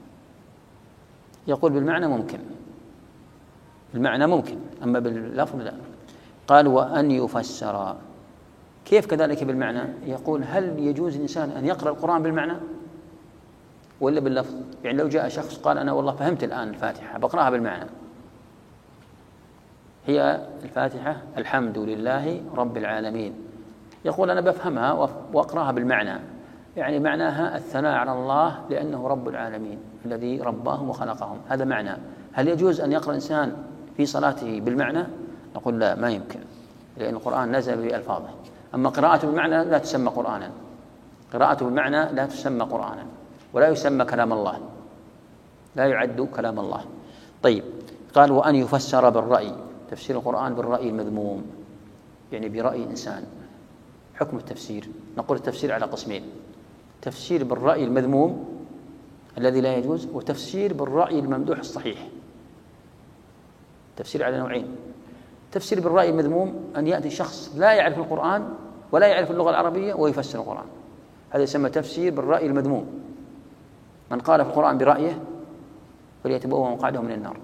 يقول بالمعنى ممكن، بالمعنى ممكن، أما باللفظ لا. قال وأن يفسر، كيف كذلك بالمعنى؟ يقول هل يجوز الإنسان أن يقرأ القرآن بالمعنى ولا باللفظ؟ يعني لو جاء شخص قال أنا والله فهمت الآن الفاتحة بقرأها بالمعنى، هي الفاتحة الحمد لله رب العالمين، يقول أنا بفهمها وأقرأها بالمعنى، يعني معناها الثناء على الله لأنه رب العالمين الذي رباهم وخلقهم، هذا معنى. هل يجوز أن يقرأ إنسان في صلاته بالمعنى؟ نقول لا، ما يمكن، لأن القرآن نزل بألفاظه. أما قراءته بالمعنى لا تسمى قرآنا، قراءته بالمعنى لا تسمى قرآنا ولا يسمى كلام الله، لا يعد كلام الله. طيب قال وأن يفسر بالرأي، تفسير القرآن بالرأي المذموم، يعني برأي إنسان. حكم التفسير، نقول التفسير على قسمين: تفسير بالرأي المذموم الذي لا يجوز، وتفسير بالرأي الممدوح الصحيح. تفسير على نوعين: تفسير بالرأي المذموم أن يأتي شخص لا يعرف القرآن ولا يعرف اللغة العربية ويفسر القرآن، هذا يسمى تفسير بالرأي المذموم. من قال في القرآن برأيه فليتبوأ مقعده من النار.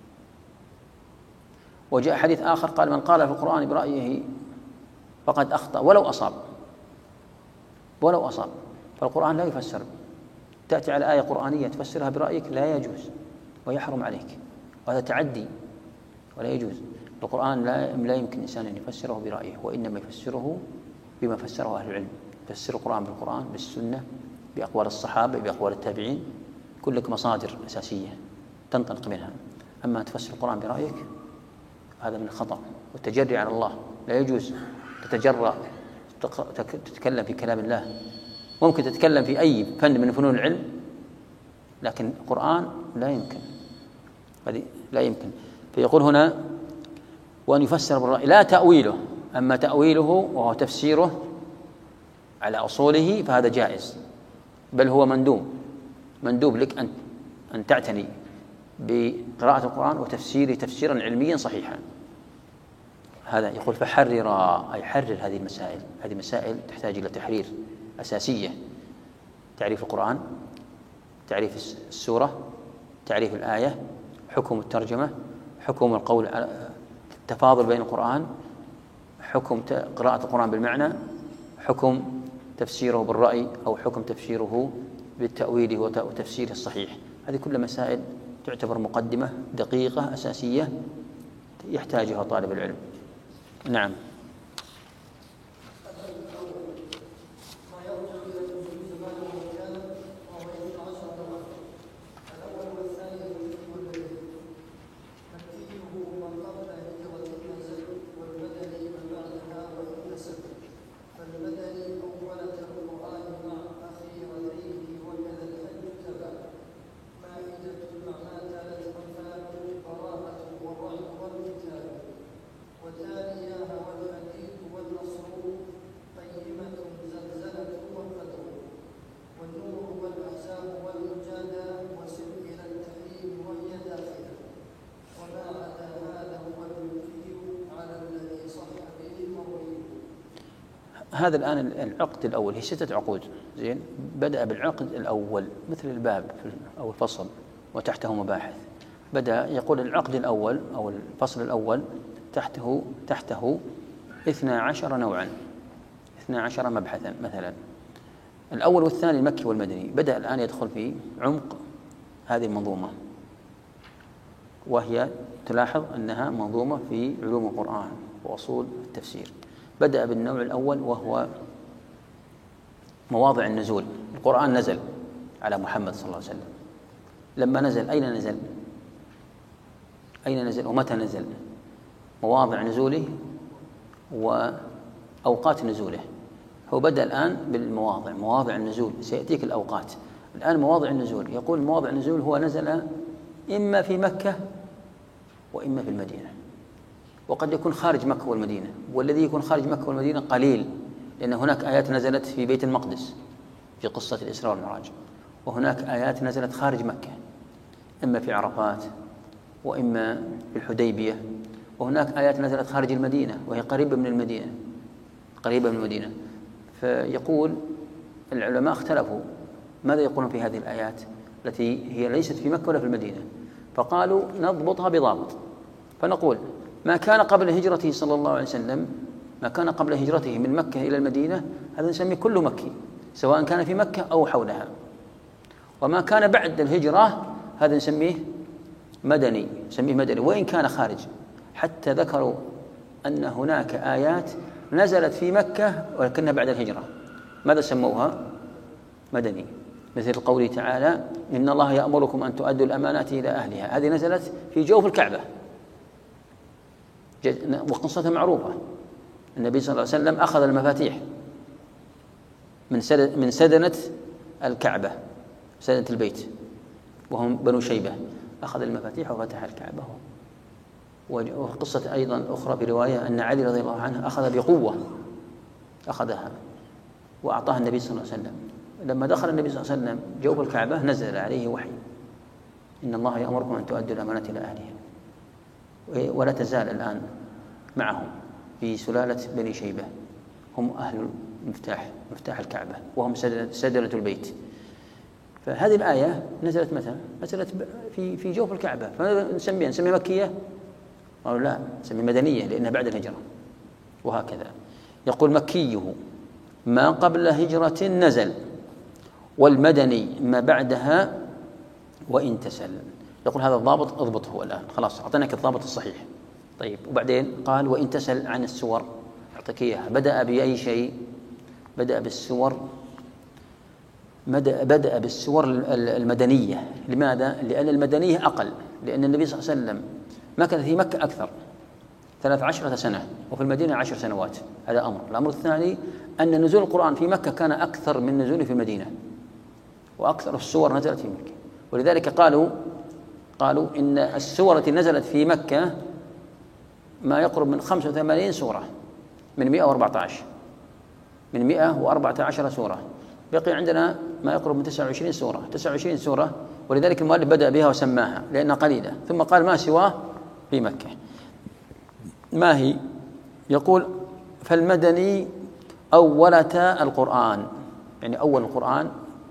وجاء حديث آخر قال من قال في القرآن برأيه فقد أخطأ ولو أصاب، ولو أصاب. فالقرآن لا يفسر، تأتي على آية قرآنية تفسرها برأيك لا يجوز ويحرم عليك، وهذا تعدي ولا يجوز. القرآن لا لا يمكن إنسان أن يفسره برأيه، وإنما يفسره بما فسره أهل العلم. تفسير القرآن بالقرآن، بالسنة، بأقوال الصحابة، بأقوال التابعين، كلك مصادر أساسية تنطلق منها. أما تفسر القرآن برأيك هذا من الخطأ والتجري على الله. لا يجوز تتجرأ تتكلم في كلام الله. ممكن تتكلم في أي فن من فنون العلم، لكن القرآن لا يمكن، هذه لا يمكن. فيقول هنا وأن يفسر بالرأي لا تأويله. أما تأويله وهو تفسيره على أصوله فهذا جائز، بل هو مندوب، مندوب لك أن أن تعتني بقراءة القرآن وتفسيره تفسيرا علميا صحيحا. هذا يقول فحرر، أي حرر هذه المسائل. هذه مسائل تحتاج إلى تحرير أساسية: تعريف القرآن، تعريف السورة، تعريف الآية، حكم الترجمة، حكم القول التفاضل بين القرآن، حكم قراءة القرآن بالمعنى، حكم تفسيره بالرأي أو حكم تفسيره بالتأويل وتفسيره الصحيح. هذه كل مسائل تعتبر مقدمة دقيقة أساسية يحتاجها طالب العلم. نعم. هذا الآن العقد الأول، هي ستة عقود. زين، بدأ بالعقد الأول مثل الباب أو الفصل وتحته مباحث. بدأ يقول العقد الأول أو الفصل الأول تحته تحته اثنا عشر نوعا، اثنا عشر مبحثا مثلا. الأول والثاني المكي والمدني. بدأ الآن يدخل في عمق هذه المنظومة، وهي تلاحظ أنها منظومة في علوم القرآن وأصول التفسير. بدأ بالنوع الأول وهو مواضع النزول. القرآن نزل على محمد صلى الله عليه وسلم. لما نزل أين نزل؟ أين نزل ومتى نزل؟ مواضع نزوله وأوقات نزوله. هو بدأ الآن بالمواضع، مواضع النزول. سيأتيك الأوقات. الآن مواضع النزول، يقول مواضع النزول هو نزل إما في مكة وإما في المدينة، وقد يكون خارج مكة والمدينة. والذي يكون خارج مكة والمدينة قليل، لأن هناك آيات نزلت في بيت المقدس في قصة الإسراء والمعراج، وهناك آيات نزلت خارج مكة إما في عرفات وإما في الحديبية، وهناك آيات نزلت خارج المدينة وهي قريبة من المدينة، قريبة من المدينة. فيقول العلماء اختلفوا ماذا يقولون في هذه الآيات التي هي ليست في مكة ولا في المدينة، فقالوا نضبطها بضابط، فنقول ما كان قبل هجرته صلى الله عليه وسلم، ما كان قبل هجرته من مكة إلى المدينة هذا نسميه كله مكي، سواء كان في مكة أو حولها. وما كان بعد الهجرة هذا نسميه مدني، نسميه مدني وإن كان خارج. حتى ذكروا أن هناك آيات نزلت في مكة ولكنها بعد الهجرة، ماذا سموها؟ مدني. مثل قوله تعالى إن الله يأمركم أن تؤدوا الأمانات إلى أهلها، هذه نزلت في جوف الكعبة وقصتها معروفة. النبي صلى الله عليه وسلم أخذ المفاتيح من من سدنة الكعبة، سدنة البيت، وهم بنو شيبة، أخذ المفاتيح وفتح الكعبة. وقصة أيضا أخرى برواية أن علي رضي الله عنه أخذ بقوة، أخذها وأعطاها النبي صلى الله عليه وسلم. لما دخل النبي صلى الله عليه وسلم جوف الكعبة نزل عليه وحي إن الله يأمركم أن تؤدوا الأمانات إلى أهلها. ولا تزال الآن معهم في سلالة بني شيبة، هم أهل المفتاح، مفتاح الكعبة، وهم سدنة البيت. فهذه الآية نزلت متى؟ نزلت في في جوف الكعبة، فنسميها نسميها مكية؟ قالوا لا، نسميها مدنية لأنها بعد الهجرة. وهكذا يقول مكيه ما قبل هجرة نزل، والمدني ما بعدها وإن تسل. يقول هذا الضابط اضبطه الآن، خلاص أعطيناك الضابط الصحيح. طيب وبعدين قال وإن تسل عن السور، أعطيك إياها. بدأ بأي شيء؟ بدأ بالسور، بدأ بالسور المدنية. لماذا؟ لأن المدنية أقل، لأن النبي صلى الله عليه وسلم مكث في مكة أكثر، ثلاث عشرة سنة، وفي المدينة عشر سنوات. هذا أمر. الأمر الثاني أن نزول القرآن في مكة كان أكثر من نزوله في المدينة، وأكثر السور نزلت في مكة. ولذلك قالوا قالوا إن السور التي نزلت في مكة ما يقرب من خمسة وثمانين سورة من مئة وأربعة عشر من مئة وأربعة عشر سورة. بقي عندنا ما يقرب من تسعة وعشرين سورة تسعة وعشرين سورة، ولذلك المؤلف بدأ بها وسماها لأنها قليلة، ثم قال ما سواه في مكة. ما هي؟ يقول فالمدني أولة القرآن، يعني أول القرآن،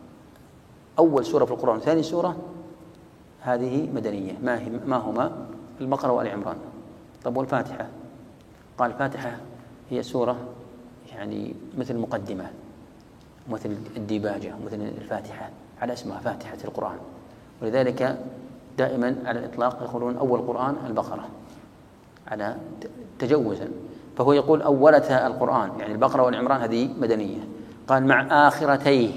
أول سورة في القرآن، ثاني سورة، هذه مدنية. ما هي ما هما؟ البقرة وآل عمران. طب والفاتحة؟ قال الفاتحة هي سورة يعني مثل مقدمة، مثل الديباجة، مثل الفاتحة، على اسمها فاتحة القرآن. ولذلك دائما على الإطلاق يقولون أول القرآن البقرة على تجوزا. فهو يقول أولة القرآن، يعني البقرة والعمران هذه مدنية. قال مع آخرتيه،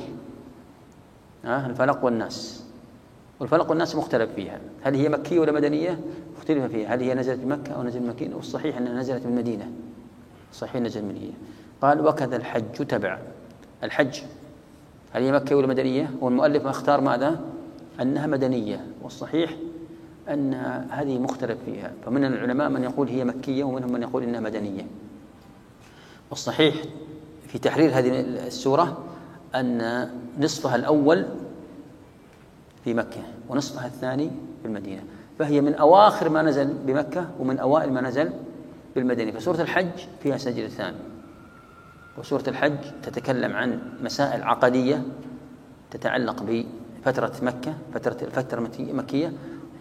آه الفلق والناس. والفلق والناس مختلف فيها، هل هي مكية ولا مدنية؟ مختلف فيها، هل هي نزلت بمكة أو نزلت بمكة؟ والصحيح أنها نزلت بالمدينة، صحيح نزلت بالمدينة. قال وكذا الحج تبع. الحج هل هي مكية ولا مدنية؟ والمؤلف اختار ماذا؟ أنها مدنية، والصحيح أن هذه مختلف فيها. فمن العلماء من يقول هي مكية، ومنهم من يقول إنها مدنية. والصحيح في تحرير هذه السورة أن نصفها الأول في مكة ونصفها الثاني في المدينة، فهي من أواخر ما نزل بمكة ومن أوائل ما نزل بالمدينة. فسورة الحج فيها سجدتان، وسورة الحج تتكلم عن مسائل عقدية تتعلق بفترة مكة، فترة الفترة المكية،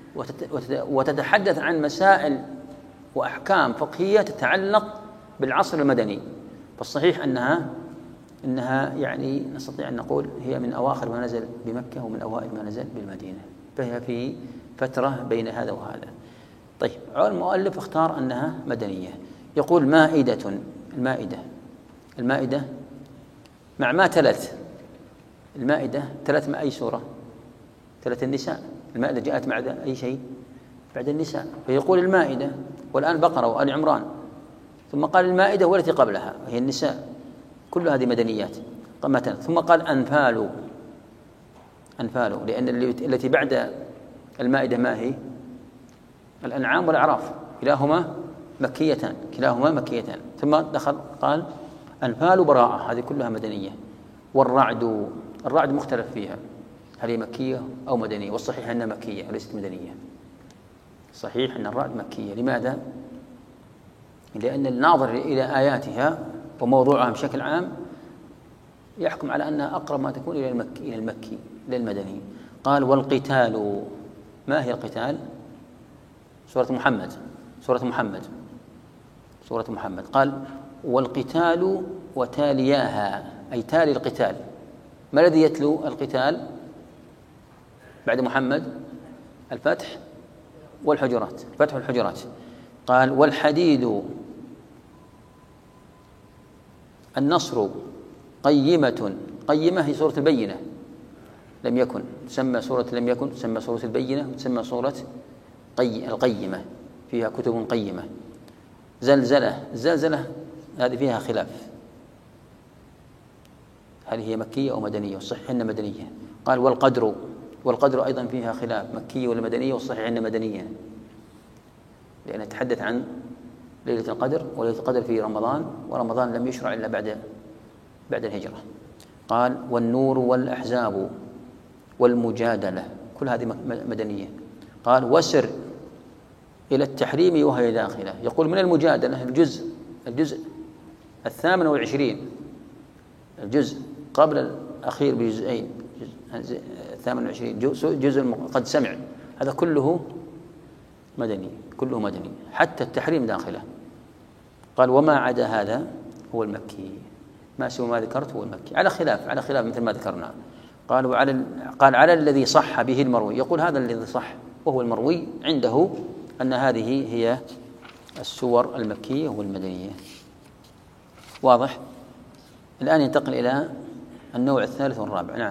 وتتحدث عن مسائل وأحكام فقهية تتعلق بالعصر المدني. فالصحيح أنها إنها يعني نستطيع أن نقول هي من أواخر ما نزل بمكة ومن أوائل ما نزل بالمدينة، فهي في فترة بين هذا وهذا. طيب المؤلف اختار أنها مدنية. يقول مائدة. المائدة المائدة مع ما تلت. المائدة تلت مع أي سورة؟ تلت النساء. المائدة جاءت مع أي شيء؟ بعد النساء. فيقول المائدة، والآن بقرة وآل عمران، ثم قال المائدة والتي قبلها وهي النساء، كل هذه مدنيات. ثم قال أنفال. أنفال لأن التي بعد المائدة ما هي؟ الأنعام والأعراف، كلاهما مكيتان كلاهما مكيتان ثم دخل قال أنفال براءة، هذه كلها مدنية. والرعد، الرعد مختلف فيها، هل هي مكية أو مدنية؟ والصحيح أنها مكية وليست مدنية. صحيح أن الرعد مكية. لماذا؟ لأن الناظر إلى آياتها وموضوعها بشكل عام يحكم على أنها أقرب ما تكون إلى المكي إلى المكي إلى المدني. قال والقتال. ما هي القتال؟ سورة محمد سورة محمد سورة محمد. قال والقتال وتالياها، أي تالي القتال. ما الذي يتلو القتال بعد محمد؟ الفتح والحجرات، الفتح والحجرات. قال والحديد. النصر. قيمة. قيمة هي سورة البينة، لم يكن تسمى سورة لم يكن تسمى سورة البينة، وتسمى سورة قي القيمة، فيها كتب قيمة. زلزلة. الزلزلة هذه فيها خلاف، هل هي مكية أو مدنية؟ والصحيح أنها مدنية. قال والقدر. والقدر أيضا فيها خلاف، مكية ولا مدنية؟ والصحيح أنها مدنية، لأنها تتحدث عن ليلة القدر، وليلة القدر في رمضان، ورمضان لم يشرع إلا بعد بعد الهجرة. قال والنور والأحزاب والمجادلة، كل هذه مدنية. قال وسر إلى التحريم وهي داخلة. يقول من المجادلة الجزء الجزء الثامن والعشرين، الجزء قبل الأخير بجزئين، ثامن وعشرين جزء قد سمع، هذا كله مدني، كله مدني، حتى التحريم داخله. قال وما عدا هذا هو المكي، ما سوى ما ذكرت هو المكي، على خلاف على خلاف مثل ما ذكرنا. قال وعلى قال على الذي صح به المروي، يقول هذا الذي صح وهو المروي عنده أن هذه هي السور المكية والمدنية. واضح؟ الآن ينتقل إلى النوع الثالث والرابع. نعم.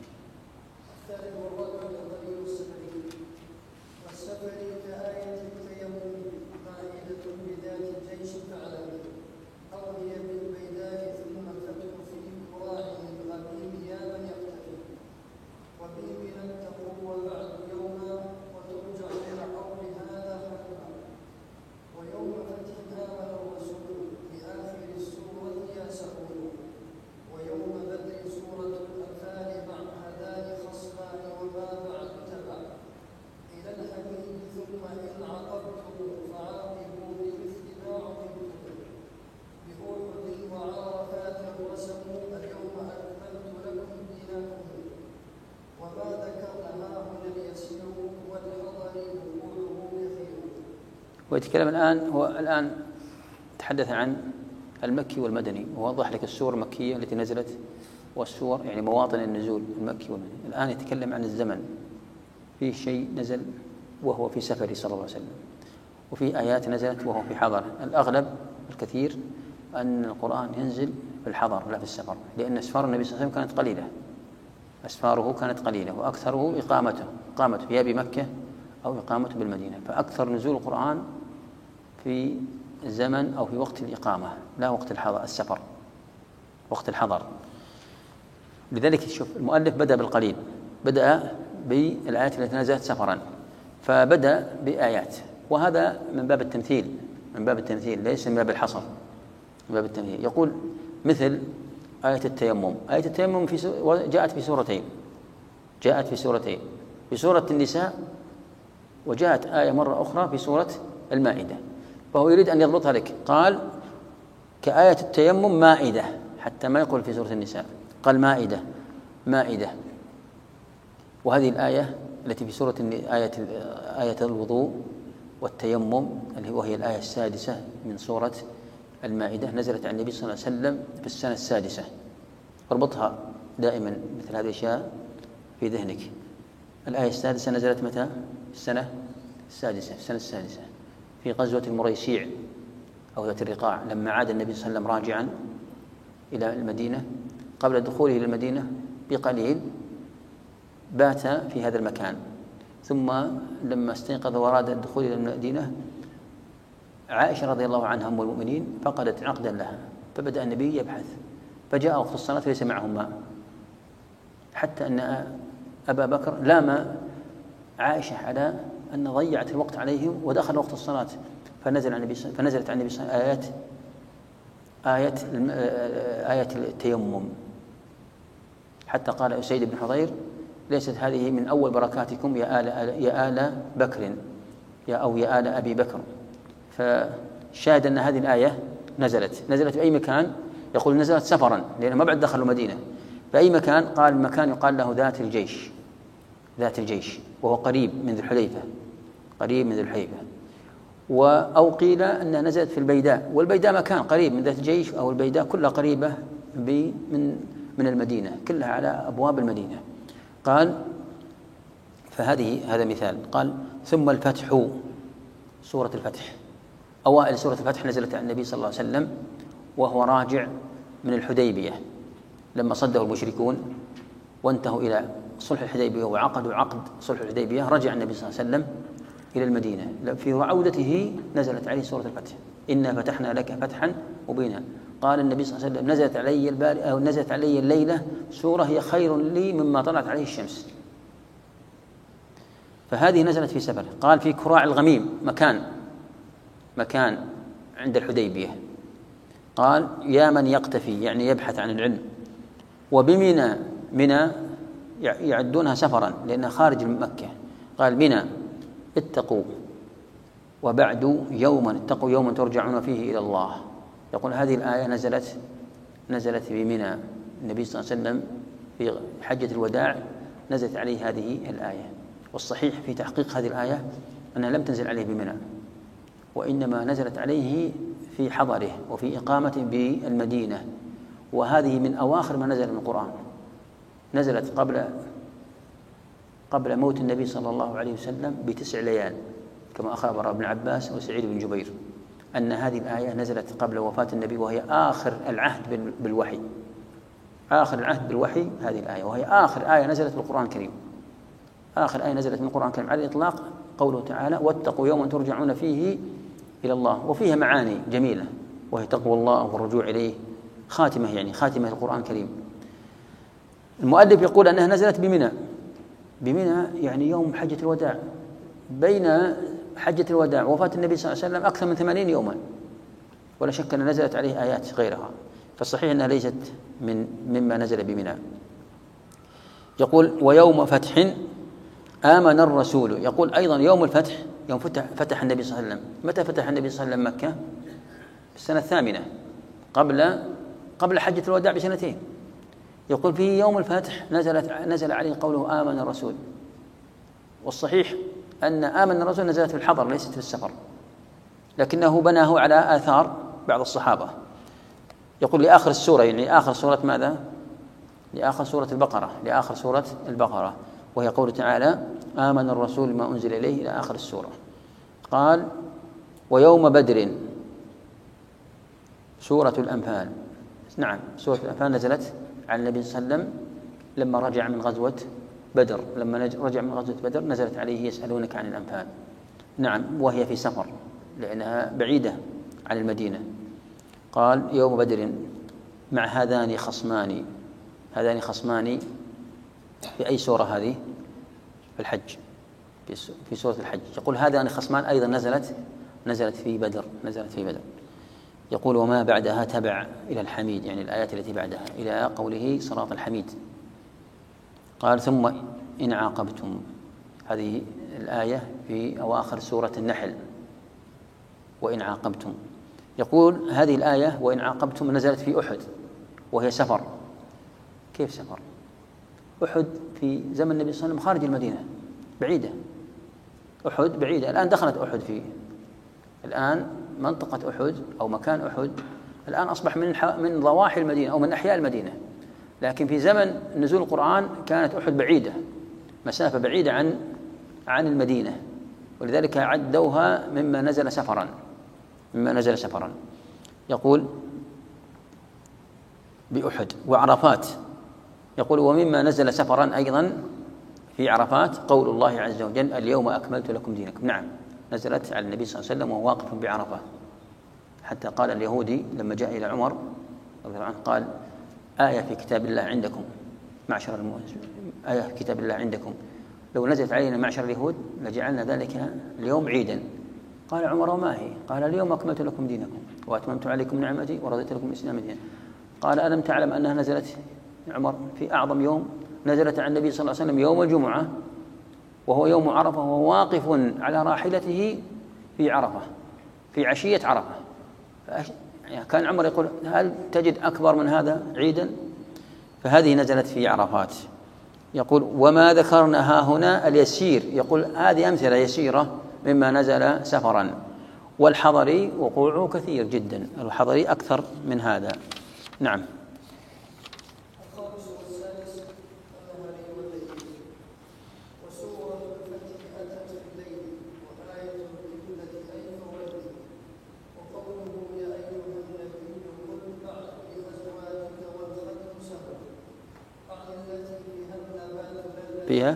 ويتكلم الآن هو الآن تحدث عن المكي والمدني، ووضح لك السور المكية التي نزلت والسور يعني مواطن النزول المكي والمدني. الآن يتكلم عن الزمن، في شيء نزل وهو في سفر صلى الله عليه وسلم، وفي آيات نزلت وهو في حضر. الأغلب الكثير أن القرآن ينزل في الحضر لا في السفر، لأن أسفار النبي صلى الله عليه وسلم كانت قليلة، أسفاره كانت قليلة، وأكثره إقامته إقامته يا بمكة أو إقامته بالمدينة، فأكثر نزول القرآن في الزمن أو في وقت الإقامة لا وقت الحضر السفر، وقت الحضر. لذلك شوف المؤلف بدأ بالقليل، بدأ بالآيات التي نزلت سفرا، فبدأ بآيات، وهذا من باب التمثيل، من باب التمثيل ليس من باب الحصر، من باب التمثيل. يقول مثل آية التيمم. آية التيمم في سو... جاءت في سورتين، جاءت في سورتين، في سورة النساء، وجاءت آية مرة أخرى في سورة المائدة، فهو يريد أن يضبطها لك. قال كآية التيمم مائدة، حتى ما يقول في سورة النساء، قال مائدة مائدة. وهذه الآية التي في سورة آية آية الوضوء والتيمم وهي الآية السادسة من سورة المائدة، نزلت عن النبي صلى الله عليه وسلم في السنة السادسة. اربطها دائما مثل هذه الأشياء في ذهنك. الآية السادسة نزلت متى؟ السنة السادسة، السنة السادسة في غزوة المريسيع أو ذات الرقاع، لما عاد النبي صلى الله عليه وسلم راجعا إلى المدينة قبل دخوله إلى المدينة بقليل بات في هذا المكان، ثم لما استيقظ وأراد الدخول إلى المدينة عائشة رضي الله عنها أم المؤمنين فقدت عقدا لها، فبدأ النبي يبحث، فجاء وقت الصلاة فليس معهم ماء، حتى أن أبا بكر لام عائشة على أن ضيعت الوقت عليهم ودخل وقت الصلاة، فنزل عن النبي فنزلت عن النبي آيات آية آية التيمم، حتى قال أسيد بن حضير ليست هذه من أول بركاتكم يا آل يا آل بكر يا أو يا آل أبي بكر. فشاهد أن هذه الآية نزلت نزلت في أي مكان، يقول نزلت سفرا لأنه ما بعد دخلوا المدينة، في أي مكان؟ قال مكان يقال له ذات الجيش، ذات الجيش، وهو قريب من ذي الحليفة، قريب من ذي الحليفة. أو قيل أنها نزلت في البيداء، والبيداء مكان قريب من ذات الجيش، أو البيداء كلها قريبة من من المدينة، كلها على أبواب المدينة. قال فهذه هذا مثال. قال ثم الفتح، سورة الفتح، أوائل سورة الفتح نزلت عن النبي صلى الله عليه وسلم وهو راجع من الحديبية لما صده المشركون وانتهوا إلى صلح الحديبية وعقدوا عقد صلح الحديبية، رجع النبي صلى الله عليه وسلم إلى المدينة. في عودته نزلت عليه سورة الفتح، إنا فتحنا لك فتحا مبينا. قال النبي صلى الله عليه وسلم نزلت علي البارئة أو نزلت علي الليلة سورة هي خير لي مما طلعت عليه الشمس. فهذه نزلت في سفر. قال في كراع الغميم، مكان مكان عند الحديبية. قال يا من يقتفي يعني يبحث عن العلم، وبمنى، منى يعدونها سفرا لأنها خارج مكة. قال منى اتقوا وبعد يوما اتقوا يوما ترجعون فيه إلى الله. يقول هذه الآية نزلت نزلت بمنى، النبي صلى الله عليه وسلم في حجة الوداع نزلت عليه هذه الآية. والصحيح في تحقيق هذه الآية أنها لم تنزل عليه بمنى، وإنما نزلت عليه في حضره وفي إقامته بالمدينة، وهذه من أواخر ما نزل من القرآن، نزلت قبل قبل موت النبي صلى الله عليه وسلم بتسع ليال، كما أخبر ابن عباس وسعيد بن جبير أن هذه الآية نزلت قبل وفاة النبي، وهي آخر العهد بالوحي، آخر العهد بالوحي هذه الآية، وهي آخر آية نزلت بالقرآن الكريم، آخر آية نزلت من القرآن الكريم على الإطلاق قوله تعالى: واتقوا يوما ترجعون فيه إلى الله، وفيها معاني جميلة، وهي تقوى الله والرجوع إليه، خاتمة يعني خاتمة القرآن الكريم. المؤلف يقول أنها نزلت بمنى، بمنى يعني يوم حجة الوداع، بين حجة الوداع ووفاة النبي صلى الله عليه وسلم أكثر من ثمانين يوما، ولا شك أن نزلت عليه آيات غيرها، فالصحيح أنها ليست من مما نزل بمنى. يقول: ويوم فتح آمن الرسول. يقول أيضا يوم الفتح، يوم فتح, فتح النبي صلى الله عليه وسلم. متى فتح النبي صلى الله عليه وسلم مكة؟ السنة الثامنة قبل قبل حجة الوداع بسنتين. يقول في يوم الفتح نزلت نزل عليه قوله آمن الرسول، والصحيح أن آمن الرسول نزلت في الحضر ليست في السفر، لكنه بناه على آثار بعض الصحابة. يقول لآخر السورة، يعني آخر سورة ماذا؟ لآخر سورة البقرة، لآخر سورة البقرة، وهي قول تعالى: آمن الرسول ما أنزل إليه، إلى آخر السورة. قال: ويوم بدر سورة الأنفال. نعم، سورة الأنفال نزلت على النبي صلى الله عليه وسلم لما رجع من غزوة بدر، لما رجع من غزوة بدر نزلت عليه: يسألونك عن الأنفال. نعم، وهي في سفر لأنها بعيدة عن المدينة. قال: يوم بدر مع هذان خصمان. هذان خصمان في أي سورة هذه؟ في الحج، في سورة الحج. يقول هذان خصمان أيضا نزلت نزلت في بدر نزلت في بدر. يقول: وما بعدها تبع إلى الحميد، يعني الآيات التي بعدها إلى قوله صراط الحميد. قال: ثم إن عاقبتم. هذه الآية في أواخر سورة النحل، وإن عاقبتم. يقول هذه الآية وإن عاقبتم نزلت في أحد، وهي سفر. كيف سفر؟ أحد في زمن النبي صلى الله عليه وسلم خارج المدينة، بعيدة. أحد بعيدة، الآن دخلت أحد في الآن منطقة أحد أو مكان أحد الآن أصبح من من ضواحي المدينة أو من أحياء المدينة، لكن في زمن نزول القرآن كانت أحد بعيدة، مسافة بعيدة عن عن المدينة، ولذلك عدوها مما نزل سفرا مما نزل سفرا. يقول بأحد. وعرفات. يقول: ومما نزل سفرا أيضا في عرفات قول الله عز وجل: اليوم أكملت لكم دينكم. نعم، نزلت على النبي صلى الله عليه وسلم وهو واقف بعرفة، حتى قال اليهودي لما جاء إلى عمر رضي الله عنه قال: آية في كتاب الله عندكم معشر المؤمنين، آية في كتاب الله عندكم لو نزلت علينا معشر اليهود لجعلنا ذلك اليوم عيدا. قال عمر: وما هي؟ قال: اليوم أكملت لكم دينكم وأتممت عليكم نعمتي ورضيت لكم الإسلام دينا. قال: ألم تعلم أنها نزلت عمر في أعظم يوم؟ نزلت على النبي صلى الله عليه وسلم يوم الجمعة، وهو يوم عرفة، وهو واقف على راحلته في عرفة في عشية عرفة. كان عمر يقول: هل تجد أكبر من هذا عيدا؟ فهذه نزلت في عرفات. يقول: وما ذكرنا ها هنا اليسير. يقول هذه أمثلة يسيرة مما نزل سفرا، والحضري وقوعه كثير جدا، الحضري أكثر من هذا. نعم. فيها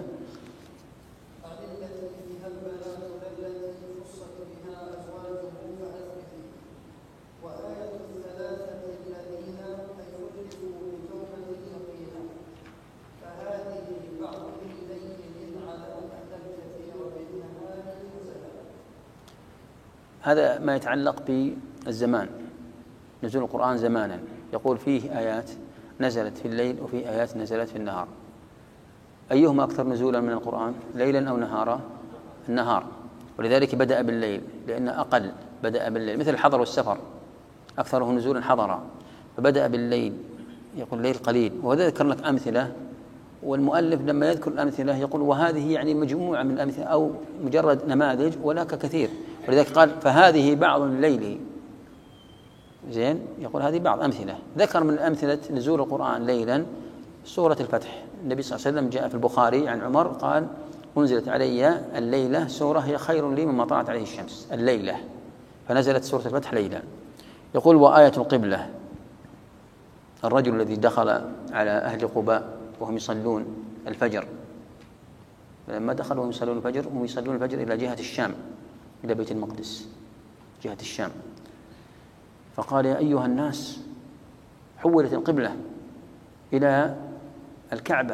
هذا ما يتعلق بالزمان، نزول القرآن زمانا. يقول فيه آيات نزلت في الليل وفيه آيات نزلت في النهار. أيهما أكثر نزولا من القرآن، ليلا أو نهارا؟ النهار، ولذلك بدأ بالليل لأن أقل، بدأ بالليل، مثل الحضر والسفر أكثره نزولا حضرا، فبدأ بالليل. يقول الليل قليل، وهذا ذكر لك أمثلة والمؤلف لما يذكر الأمثلة يقول وهذه يعني مجموعة من الأمثلة أو مجرد نماذج ولك كثير، ولذلك قال فهذه بعض الليل. زين، يقول هذه بعض أمثلة. ذكر من أمثلة نزول القرآن ليلا سورة الفتح. النبي صلى الله عليه وسلم جاء في البخاري عن عمر قال أنزلت علي الليلة سورة هي خير لي مما طلعت عليه الشمس، الليلة، فنزلت سورة الفتح ليلا. يقول وآية القبلة، الرجل الذي دخل على أهل قباء وهم يصلون الفجر، فلما دخلوا وهم يصلون الفجر وهم يصلون الفجر إلى جهة الشام، إلى بيت المقدس جهة الشام، فقال يا أيها الناس حولت القبلة إلى الكعبة،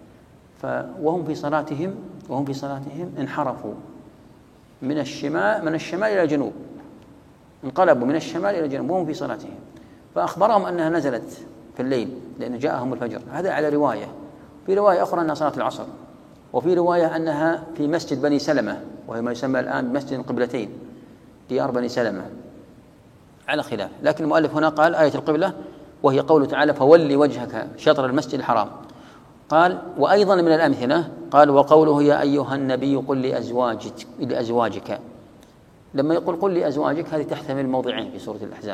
وهم في صلاتهم وهم في صلاتهم انحرفوا من الشمال من الشمال إلى الجنوب، انقلبوا من الشمال إلى الجنوب وهم في صلاتهم، فأخبرهم أنها نزلت في الليل لأن جاءهم الفجر. هذا على رواية. في رواية أخرى أنها صلاة العصر، وفي رواية أنها في مسجد بني سلمة وهي ما يسمى الآن مسجد القبلتين، ديار بني سلمة، على خلاف. لكن المؤلف هنا قال آية القبلة وهي قوله تعالى فولي وجهك شطر المسجد الحرام. قال وأيضا من الأمثلة قال وقوله يا أيها النبي قل لأزواجك لأزواجك. لما يقول قل لأزواجك هذه تحتمل موضعين في سورة الأحزاب.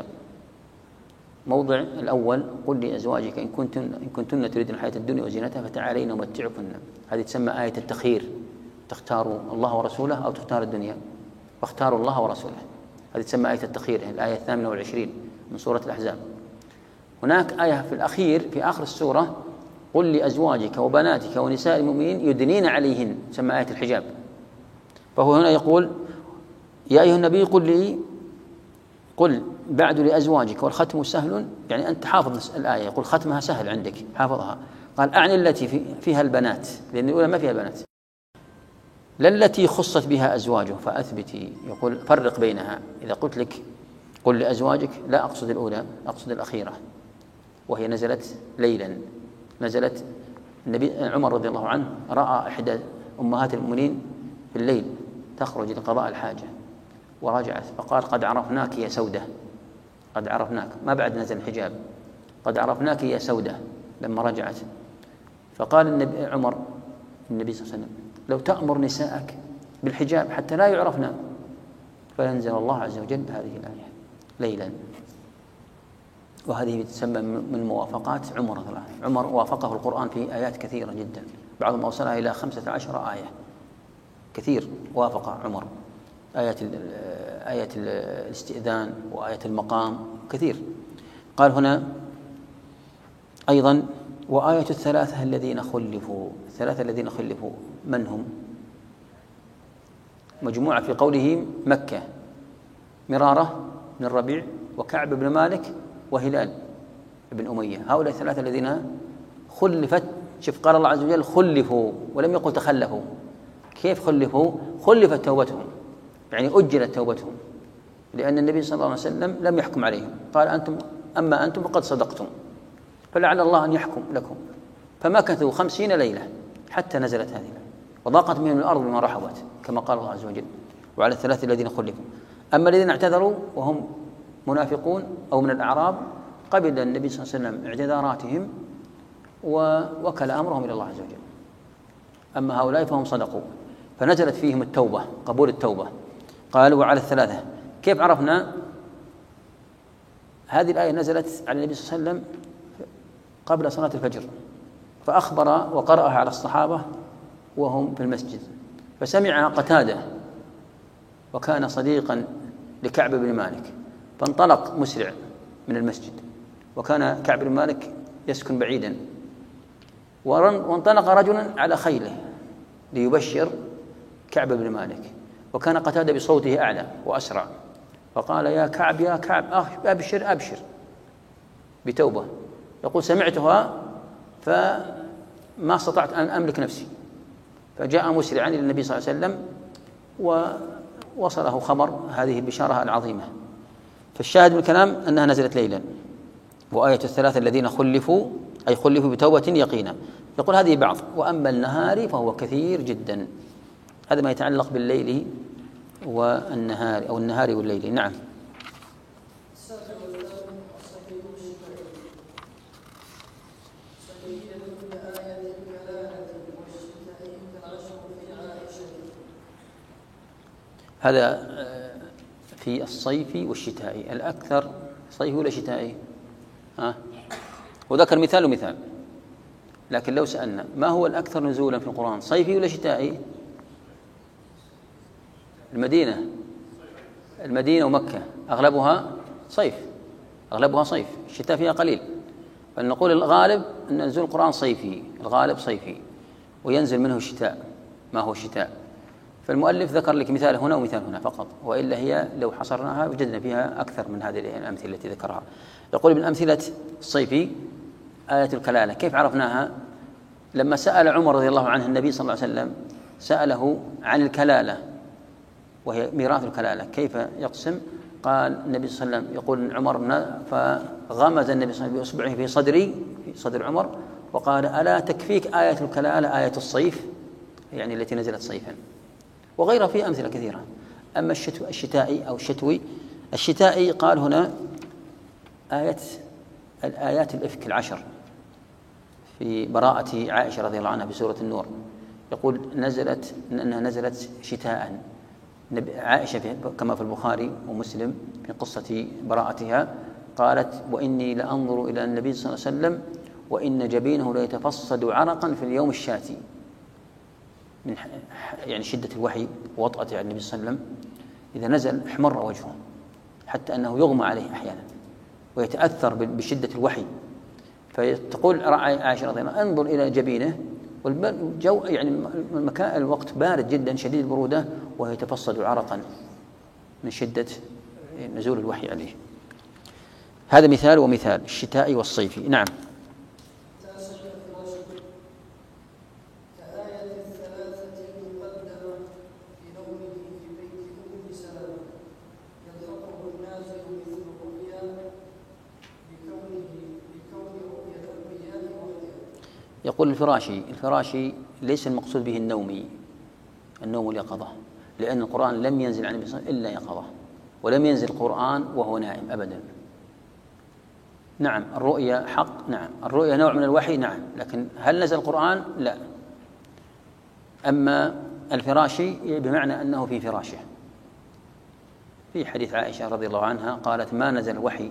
موضع الأول قل لأزواجك إن كنتن إن كنتن تريدن الحياة الدنيا وزينتها فتعالين أمتعكن، هذه تسمى آية التخيير، تختاروا الله ورسوله أو تختار الدنيا، فاختاروا الله ورسوله، هذه تسمى آية التخيير، الآية الثامنة والعشرين من سورة الأحزاب. هناك آية في الأخير في آخر السورة قل لأزواجك وبناتك ونساء المؤمنين يدنين عليهن، تسمى آية الحجاب. فهو هنا يقول يا أيها النبي قل لي قل بعد لأزواجك والختم سهل، يعني أنت حافظ الآية، يقول ختمها سهل عندك حافظها. قال أعني التي في فيها البنات، لأن الأولى ما فيها البنات، لا التي خصت بها أزواجه فأثبتي. يقول فرق بينها، إذا قلت لك قل لأزواجك لا أقصد الأولى، أقصد الأخيرة، وهي نزلت ليلا، نزلت النبي عمر رضي الله عنه رأى إحدى أمهات المؤمنين في الليل تخرج لقضاء الحاجة ورجعت فقال قد عرفناك يا سودة، قد عرفناك، ما بعد نزل الحجاب، قد عرفناك يا سودة لما رجعت. فقال النبي عمر النبي صلى الله عليه وسلم لو تأمر نساءك بالحجاب حتى لا يعرفنا، فينزل الله عز وجل هذه الآية ليلا. وهذه تسمى من موافقات عمر رضي الله عنه. عمر وافقه القرآن في آيات كثيرة جدا، بعضهم أوصلها إلى خمسة عشر آية، كثير وافق عمر، آية آية الاستئذان وآية المقام كثير. قال هنا أيضا وآية الثلاثة الذين خلفوا، الثلاثة الذين خلفوا من هم؟ مجموعة في قوله مكة، مرارة بن الربيع وكعب بن مالك وهلال بن أمية، هؤلاء الثلاثة الذين خلفت. شوف قال الله عز وجل خلفوا ولم يقل تخلفوا. كيف خلفوا؟ خلفت توبتهم، يعني أجلت توبتهم، لأن النبي صلى الله عليه وسلم لم يحكم عليهم، قال أنتم أما أنتم فقد صدقتم، فلعل الله أن يحكم لكم. فمكثوا خمسين ليلة حتى نزلت هذه الآية وضاقت بهم الأرض بما رحبت كما قال الله عز وجل وعلى الثلاثة الذين خلفوا. أما الذين اعتذروا وهم منافقون أو من الأعراب قبل النبي صلى الله عليه وسلم اعتذاراتهم ووكل أمرهم إلى الله عز وجل. أما هؤلاء فهم صدقوا فنزلت فيهم التوبة، قبول التوبة. قال وعلى الثلاثة. كيف عرفنا؟ هذه الآية نزلت على النبي صلى الله عليه وسلم قبل صلاة الفجر، فأخبر وقرأها على الصحابة وهم في المسجد، فسمع قتادة وكان صديقا لكعب بن مالك، فانطلق مسرع من المسجد، وكان كعب بن مالك يسكن بعيدا، وانطلق رجلا على خيله ليبشر كعب بن مالك، وكان قتادة بصوته أعلى وأسرع، فقال يا كعب يا كعب أبشر أبشر بتوبة. يقول سمعتها فما استطعت أن أملك نفسي، فجاء مسرعا إلى النبي صلى الله عليه وسلم ووصله خبر هذه البشارة العظيمة. فالشاهد من الكلام أنها نزلت ليلا. وآية الثلاثة الذين خلفوا أي خلفوا بتوبة يقينا. يقول هذه بعض، وأما النهار فهو كثير جدا. هذا ما يتعلق بالليل والنهار أو النهار والليل. نعم. سبيل كل آية على هذا في الصيف والشتاء. الأكثر صيفي ولا شتائي؟ ها؟ وذكر مثال ومثال. لكن لو سألنا ما هو الأكثر نزولا في القرآن، صيفي ولا شتائي؟ المدينة المدينة ومكة أغلبها صيف، أغلبها صيف، الشتاء فيها قليل. فنقول الغالب أن نزول القرآن صيفي، الغالب صيفي، وينزل منه الشتاء ما هو الشتاء. فالمؤلف ذكر لك مثال هنا ومثال هنا فقط، وإلا هي لو حصرناها وجدنا فيها أكثر من هذه الأمثلة التي ذكرها. يقول من أمثلة الصيفي آية الكلالة. كيف عرفناها؟ لما سأل عمر رضي الله عنه النبي صلى الله عليه وسلم، سأله عن الكلالة وهي ميراث الكلالة كيف يقسم. قال النبي صلى الله عليه وسلم، يقول عمر، فغمز النبي صلى الله عليه وسلم بإصبعه في صدري، في صدر عمر، وقال ألا تكفيك آية الكلالة آية الصيف، يعني التي نزلت صيفا. وغيرها فيه أمثلة كثيرة. أما الشتو الشتائي أو الشتوي الشتائي قال هنا آية الآيات الإفك العشر في براءة عائشة رضي الله عنها بسورة النور، يقول نزلت أنها نزلت شتاء. عائشة كما في البخاري ومسلم في قصة براءتها قالت وإني لأنظر إلى النبي صلى الله عليه وسلم وإن جبينه ليتفصد عرقا في اليوم الشاتي، من يعني شدة الوحي ووطأة النبي صلى الله عليه وسلم، إذا نزل احمر وجهه حتى أنه يغمى عليه أحيانا ويتأثر بشدة الوحي. فتقول عائشة رضي الله عنها انظر إلى جبينه والجو يعني المكان الوقت بارد جدا شديد البرودة وهو يتفصد عرقا من شدة نزول الوحي عليه. هذا مثال ومثال الشتاء والصيف. نعم. يقول الفراشي الفراشي ليس المقصود به النومي، النوم واليقظة، لأن القرآن لم ينزل عن النبي صلى الله عليه وسلم إلا يقظة، ولم ينزل القرآن وهو نائم أبدا. نعم الرؤيا حق، نعم الرؤيا نوع من الوحي، نعم، لكن هل نزل القرآن؟ لا. أما الفراشي بمعنى أنه في فراشه. في حديث عائشة رضي الله عنها قالت ما نزل الوحي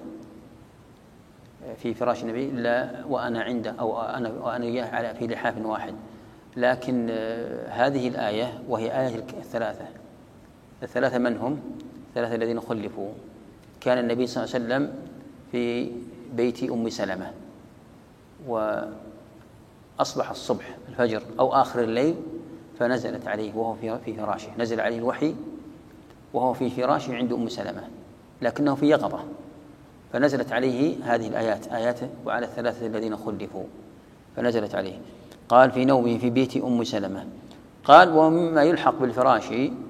في فراش النبي إلا وأنا عنده أو أنا وأنا إياه على في لحاف واحد. لكن هذه الآية وهي آية الثلاثة الثلاثة من هم؟ الثلاثة الذين خلفوا. كان النبي صلى الله عليه وسلم في بيت أم سلمة وأصبح الصبح الفجر أو آخر الليل فنزلت عليه وهو في فراشه، نزل عليه الوحي وهو في فراشه عند أم سلمة لكنه في يقظة، فنزلت عليه هذه الآيات آيات وعلى الثلاثة الذين خلفوا فنزلت عليه. قال في نومه في بيت أم سلمة. قال ومما يلحق بالفراش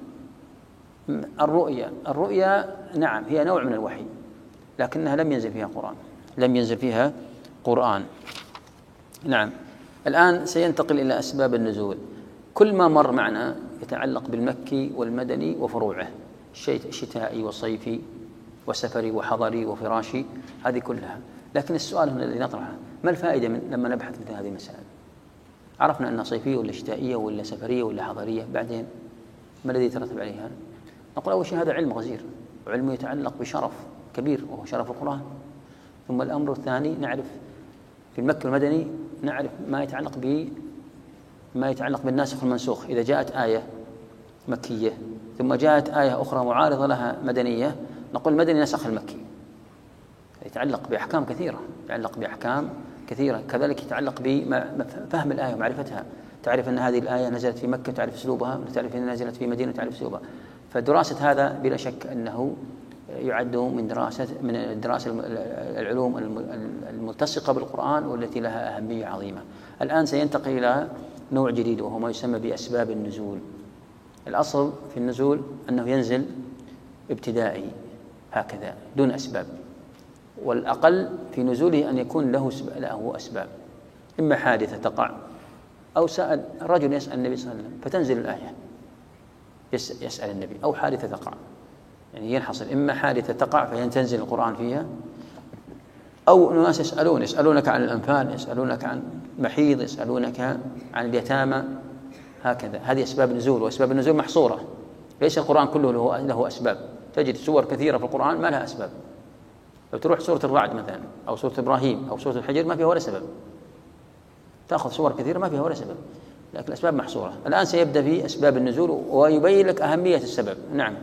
الرؤيا. الرؤيا نعم هي نوع من الوحي لكنها لم ينزل فيها قرآن، لم ينزل فيها قرآن. نعم. الآن سينتقل إلى أسباب النزول. كل ما مر معنا يتعلق بالمكي والمدني وفروعه، الشتائي والصيفي وسفري وحضري وفراشي، هذه كلها. لكن السؤال هنا الذي نطرحه ما الفائدة من لما نبحث مثل هذه المسائل؟ عرفنا أنها صيفية ولا شتائية ولا سفرية ولا حضرية، بعدين ما الذي يترتب عليها؟ نقول أول شيء هذا علم غزير وعلم يتعلق بشرف كبير وهو شرف القرآن. ثم الأمر الثاني نعرف في المكي والمدني نعرف ما يتعلق ب ما يتعلق بالناسخ والمنسوخ. إذا جاءت آية مكية ثم جاءت آية أخرى معارضة لها مدنية نقول المدني نسخ المكي، يتعلق بأحكام كثيرة يتعلق بأحكام كثيرة. كذلك يتعلق بفهم الآية ومعرفتها، تعرف أن هذه الآية نزلت في مكة تعرف أسلوبها، تعرف أنها نزلت في مدينة تعرف أسلوبها. فدراسة هذا بلا شك أنه يعد من دراسة من دراسة العلوم الملتصقة بالقرآن والتي لها أهمية عظيمة. الآن سينتقل إلى نوع جديد وهو ما يسمى بأسباب النزول. الأصل في النزول أنه ينزل ابتدائي هكذا دون أسباب، والأقل في نزوله أن يكون له له أسباب، إما حادثة تقع أو سأل رجل يسأل النبي صلى الله عليه وسلم فتنزل الآية يسأل النبي، أو حادثة تقع، يعني ينحصر إما حادثة تقع فينتنزل القرآن فيها، أو ناس يسألون يسألونك عن الأنفال، يسألونك عن محيض، يسألونك عن اليتامى، هكذا. هذه أسباب النزول، وأسباب النزول محصورة ليس القرآن كله له, له أسباب. تجد سور كثيرة في القرآن ما لها أسباب. لو تروح سورة الرعد مثلا أو سورة إبراهيم أو سورة الحجر ما فيها ولا سبب. تأخذ سور كثيرة ما فيها ولا سبب، لكن الأسباب محصورة. الآن سيبدأ في أسباب النزول ويبين لك أهمية السبب. نعم.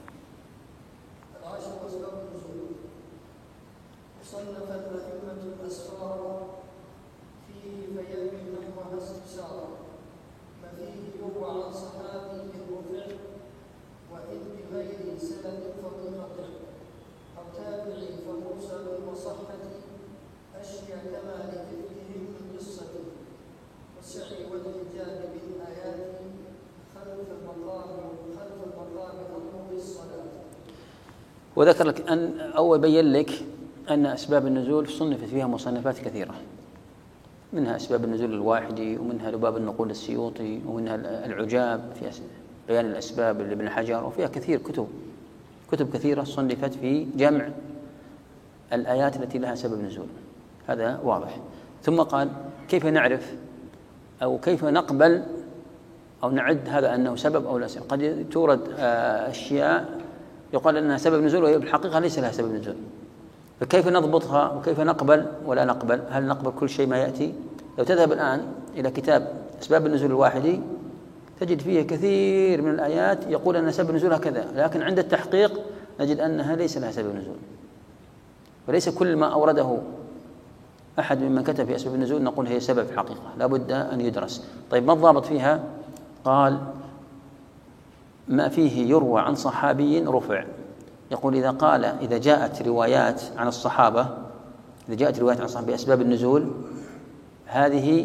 وذكر لك أن أو بين لك أن أسباب النزول صنفت فيها مصنفات كثيرة، منها أسباب النزول الواحدي، ومنها لباب النقول السيوطي، ومنها العجاب في بيان الأسباب لابن حجر، وفيها كثير كتب كتب كثيرة صنفت في جمع الآيات التي لها سبب نزول. هذا واضح. ثم قال كيف نعرف أو كيف نقبل أو نعد هذا أنه سبب أو لا سبب. قد تورد أشياء يقال أنها سبب نزول وهي بالحقيقة ليس لها سبب نزول، فكيف نضبطها وكيف نقبل ولا نقبل؟ هل نقبل كل شيء ما يأتي؟ لو تذهب الآن إلى كتاب أسباب النزول الواحدي تجد فيه كثير من الآيات يقول أن سبب نزولها كذا، لكن عند التحقيق نجد أنها ليس لها سبب نزول. وليس كل ما أورده أحد ممن كتب في أسباب النزول نقول هي سبب في الحقيقة، لا بد أن يدرس. طيب ما الضابط فيها؟ قال ما فيه يروى عن صحابي رفع. يقول إذا قال إذا جاءت روايات عن الصحابة إذا جاءت روايات عن الصحابة بأسباب النزول، هذه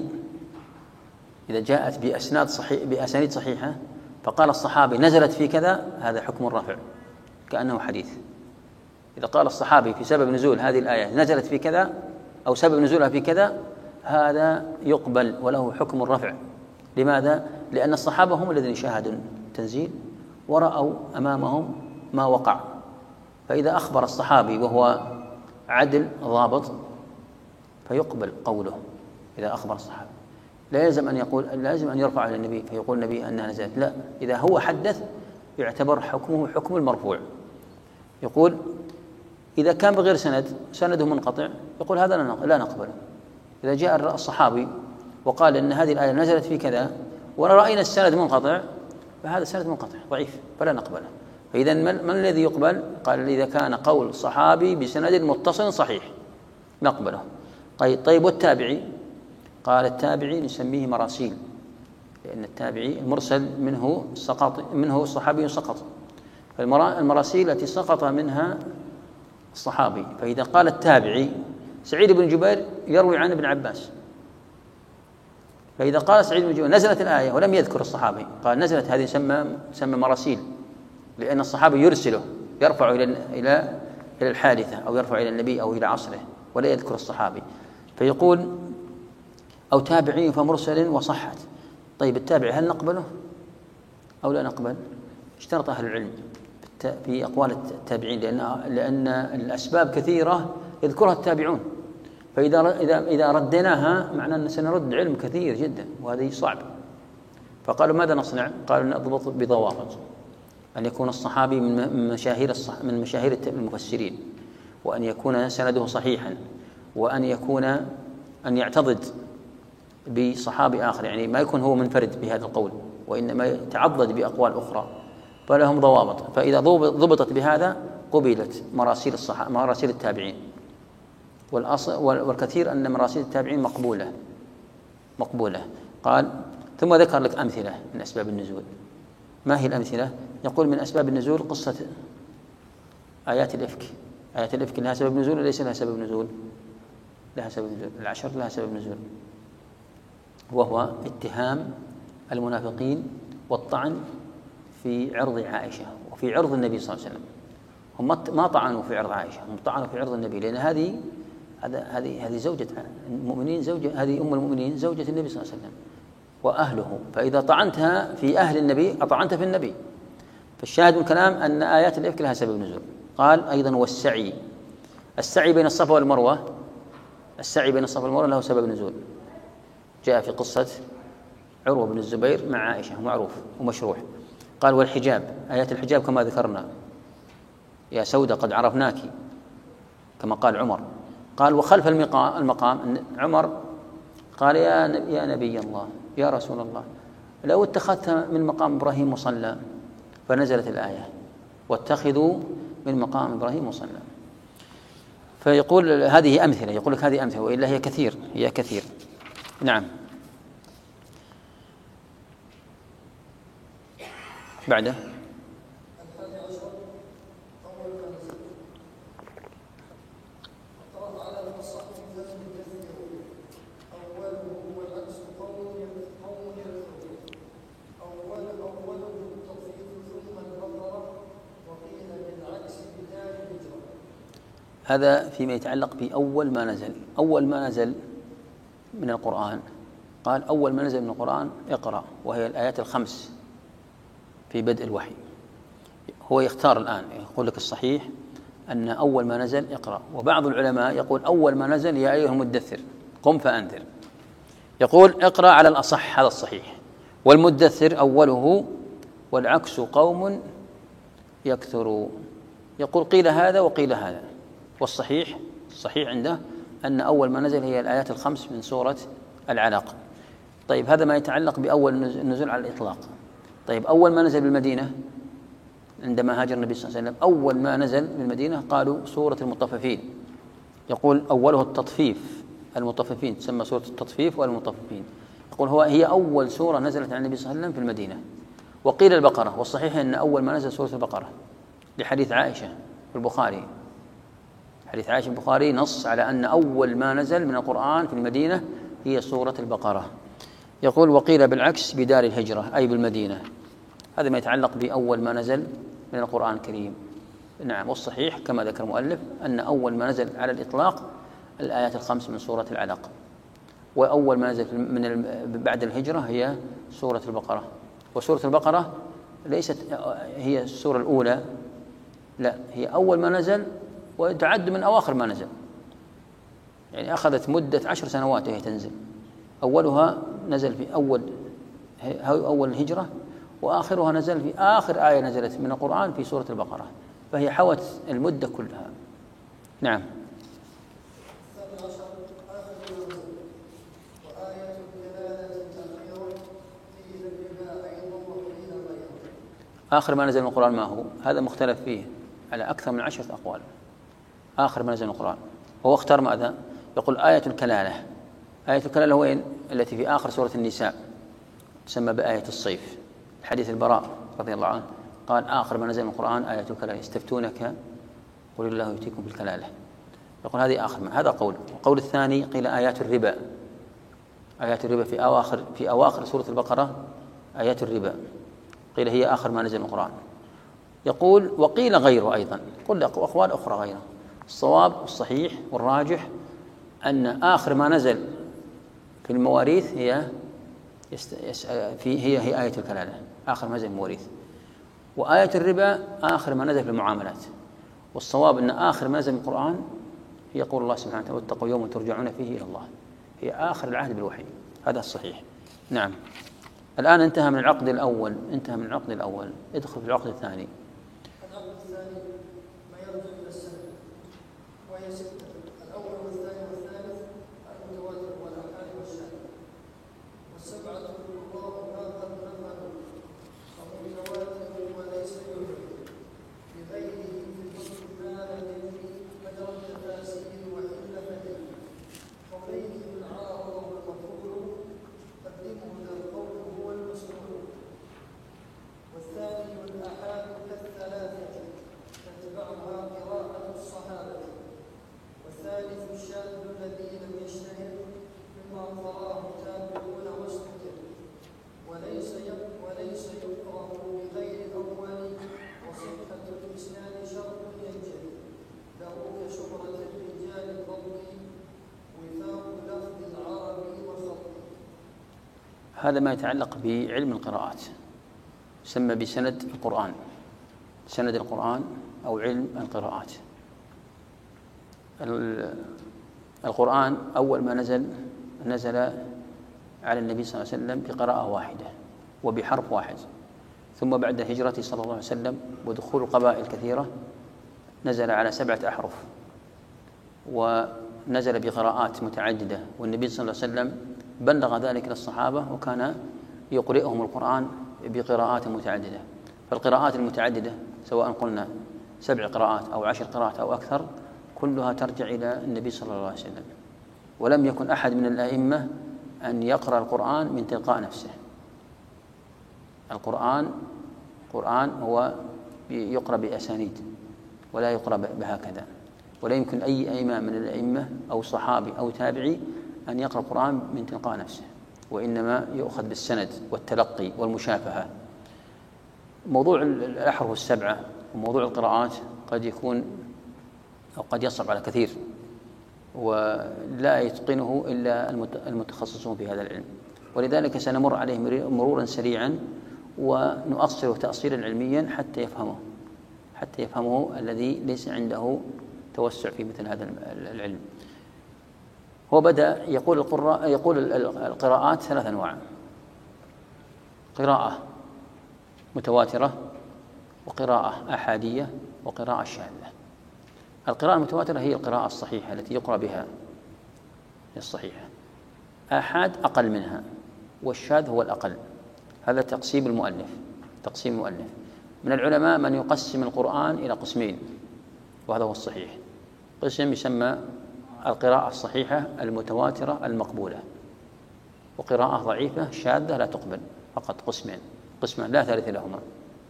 إذا جاءت بأسناد صحيح بأسانيد صحيحة فقال الصحابي نزلت في كذا، هذا حكم الرفع كأنه حديث. إذا قال الصحابي في سبب نزول هذه الآية نزلت في كذا أو سبب نزولها في كذا، هذا يقبل وله حكم الرفع. لماذا؟ لأن الصحابة هم الذين شاهدوا التنزيل ورأوا أمامهم ما وقع. فإذا أخبر الصحابي وهو عدل ضابط فيقبل قوله. إذا أخبر الصحابي لا يلزم أن يقول لا يلزم أن يرفع إلى النبي فيقول النبي أنها نزلت، لا، إذا هو حدث يعتبر حكمه حكم المرفوع. يقول إذا كان بغير سند سنده منقطع يقول هذا لا نقبله. إذا جاء الصحابي وقال أن هذه الآية نزلت في كذا ورأينا السند منقطع فهذا سند منقطع ضعيف فلا نقبله. فإذا من الذي يقبل؟ قال إذا كان قول صحابي بسند متصل صحيح نقبله. طيب, طيب والتابعي؟ قال التابعي نسميه مراسيل، لأن التابعي المرسل منه سقط منه الصحابي سقط، فالمراسيل التي سقط منها الصحابي. فإذا قال التابعي سعيد بن جبير يروي عن ابن عباس، فإذا قال سعيد بن جبير نزلت الآية ولم يذكر الصحابي قال نزلت، هذه سمى سمى مراسيل، لأن الصحابي يرسله يرفع إلى إلى إلى الحادثة أو يرفع إلى النبي أو إلى عصره ولا يذكر الصحابي. فيقول أو تابعي فمرسل وصحت. طيب التابعي هل نقبله أو لا نقبل؟ اشترط أهل العلم في أقوال التابعين، لأن لأن الأسباب كثيرة يذكرها التابعون، فإذا إذا إذا رديناها معناه أن سنرد علم كثير جدا وهذا صعب. فقالوا ماذا نصنع؟ قالوا نضبط بضوابط، أن يكون الصحابي من مشاهير الصح من مشاهير المفسرين، وأن يكون سنده صحيحا، وأن يكون أن يعتضد بصحابي آخر، يعني ما يكون هو منفرد بهذا القول وإنما يتعضد بأقوال أخرى، فلهم ضوابط. فإذا ضبطت بهذا قبلت مراسيل الصحابة مراسيل التابعين. والأصل والكثير أن مراسيل التابعين مقبولة مقبولة. قال ثم ذكر لك أمثلة من أسباب النزول. ما هي الأمثلة؟ يقول من أسباب النزول قصة آيات الإفك. آيات الإفك لها سبب نزول وليس لها سبب نزول؟ لها سبب نزول. العشر لها سبب نزول، وهو اتهام المنافقين والطعن في عرض عائشة وفي عرض النبي صلى الله عليه وسلم. هم ما طعنوا في عرض عائشة، هم طعنوا في عرض النبي، لأن هذه هذه هذه زوجة المؤمنين، زوجة هذه أم المؤمنين زوجة النبي صلى الله عليه وسلم وأهله، فإذا طعنتها في أهل النبي أطعنت في النبي. فالشاهد من الكلام أن آيات الإفك لها سبب نزول. قال أيضا والسعي، السعي بين الصفا والمروة، السعي بين الصفا والمروة له سبب نزول، جاء في قصة عروة بن الزبير مع عائشة، معروف ومشروح. قال والحجاب، آيات الحجاب كما ذكرنا، يا سودة قد عرفناك كما قال عمر. قال وخلف المقام عمر قال يا يا نبي الله يا رسول الله لو اتخذت من مقام إبراهيم مصلى، فنزلت الآية واتخذوا من مقام إبراهيم مصلى. فيقول هذه أمثلة، يقول لك هذه أمثلة، وإلا هي كثير، هي كثير. نعم. بعده هذا فيما يتعلق بأول ما نزل. أول ما نزل من القرآن، قال أول ما نزل من القرآن اقرأ، وهي الآيات الخمس في بدء الوحي. هو يختار الآن، يقول لك الصحيح أن أول ما نزل اقرأ، وبعض العلماء يقول أول ما نزل يا أيها المدثر قم فأنذر. يقول اقرأ على الأصح، هذا الصحيح، والمدثر أوله والعكس قوم يكثروا. يقول قيل هذا وقيل هذا، والصحيح الصحيح عنده أن أول ما نزل هي الآيات الخمس من سورة العلق. طيب هذا ما يتعلق بأول النزول على الإطلاق. طيب أول ما نزل بالمدينة عندما هاجر النبي صلى الله عليه وسلم، أول ما نزل بالمدينة قالوا سورة المطففين. يقول أوله التطفيف، المطففين تسمى سورة التطفيف والمطففين. يقول هو هي أول سورة نزلت عن النبي صلى الله عليه وسلم في المدينة. وقيل البقرة، والصحيح أن أول ما نزل سورة البقرة لحديث عائشة في البخاري. حديث عائشة البخاري نص على أن أول ما نزل من القرآن في المدينة هي سورة البقرة. يقول وقيل بالعكس بدار الهجرة أي بالمدينة. هذا ما يتعلق بأول ما نزل من القرآن الكريم. نعم، والصحيح كما ذكر المؤلف أن أول ما نزل على الإطلاق الآيات الخمس من سورة العلق، وأول ما نزل من بعد الهجرة هي سورة البقرة. وسورة البقرة ليست هي السورة الأولى، لا، هي أول ما نزل وتعد من أواخر ما نزل، يعني أخذت مدة عشر سنوات وهي تنزل. أولها نزل في أول أول الهجرة، وآخرها نزل في آخر آية نزلت من القرآن في سورة البقرة، فهي حوت المدة كلها. نعم. آخر ما نزل من القرآن ما هو؟ هذا مختلف فيه على أكثر من عشرة أقوال. آخر ما نزل من القرآن هو اختار ماذا؟ يقول آية الكلالة. آية الكلالة وين؟ التي في آخر سورة النساء، تسمى بآية الصيف. حديث البراء رضي الله عنه قال آخر ما نزل من القرآن آية الكلالة، يستفتونك قل الله يؤتيكم بالكلالة. يقول هذه آخر ما. هذا قول. القول الثاني قيل آيات الربا. آيات الربا في أواخر في أواخر سورة البقرة آيات الربا، قيل هي آخر ما نزل من القرآن. يقول وقيل غيره أيضا، قل أقوال أخرى غيره. الصواب الصحيح والراجح أن آخر ما نزل في المواريث هي في هي هي آية الكلالة، آخر ما نزل في المواريث. وآية الربا آخر ما نزل في المعاملات. والصواب أن آخر ما نزل من القرآن هي قول الله سبحانه وتعالى واتقوا يوما ترجعون فيه إلى الله، هي آخر العهد بالوحي. هذا الصحيح. نعم. الآن انتهى من العقد الأول، انتهى من العقد الأول، ادخل في العقد الثاني. العقد الثاني ما يرجع إلى السنة، وهي ستة: الأول والثاني والثالث المتواتر والأحاد والشاذ، والسبعة الله ما قد نفعل ومتواتر وليس يهدي بغيره في الحكم ما لم يجري مجرى التفاسير وإلا فدل قوليه بالعارض والمفعول تقديمه للقول هو المسؤول، والثاني والآحاد كالثلاثة تتبعها قراءة الصحابة، والثالث الشاذ الذي لم يشتهر مما قراه تابعون واستتر، وليس وليس يقرأ بغير أول، وصحة الإسناد شرط ينجلي له كشهرة الرجال الضبط وفاق لفظ العربي وخط. هذا ما يتعلق بعلم القراءات، يسمى بسند القرآن، سند القرآن أو علم القراءات. القرآن أول ما نزل نزل على النبي صلى الله عليه وسلم بقراءة واحدة وبحرف واحد، ثم بعد هجرته صلى الله عليه وسلم ودخول القبائل كثيرة نزل على سبعة أحرف ونزل بقراءات متعددة، والنبي صلى الله عليه وسلم بلغ ذلك للصحابة وكان يقرئهم القرآن بقراءات متعددة. فالقراءات المتعددة سواء قلنا سبع قراءات أو عشر قراءات أو أكثر كلها ترجع إلى النبي صلى الله عليه وسلم، ولم يكن أحد من الأئمة أن يقرأ القرآن من تلقاء نفسه. القرآن قرآن هو يقرأ بأسانيد ولا يقرأ بهكذا، ولا يمكن أي إمام من الأئمة أو صحابي أو تابعي أن يقرأ القرآن من تلقاء نفسه، وإنما يؤخذ بالسند والتلقي والمشافهة. موضوع الأحرف السبعة وموضوع القراءات قد يكون أو قد يصعب على كثير ولا يتقنه إلا المتخصصون في هذا العلم، ولذلك سنمر عليه مرورا سريعا ونؤصله تأصيلا علميا حتى يفهمه حتى يفهمه الذي ليس عنده توسع في مثل هذا العلم. هو بدأ يقول القراء يقول القراءات ثلاث أنواع: قراءة متواترة، وقراءة أحادية، وقراءة شاذة. القراءة المتواترة هي القراءة الصحيحة التي يقرأ بها الصحيحة، آحاد أقل منها، والشاذ هو الأقل. هذا تقسيم المؤلف تقسيم المؤلف من العلماء من يقسم القرآن إلى قسمين، وهذا هو الصحيح. قسم يسمى القراءة الصحيحة المتواترة المقبولة، وقراءة ضعيفة شاذة لا تقبل، فقط قسمين قسمان لا ثالث لهما.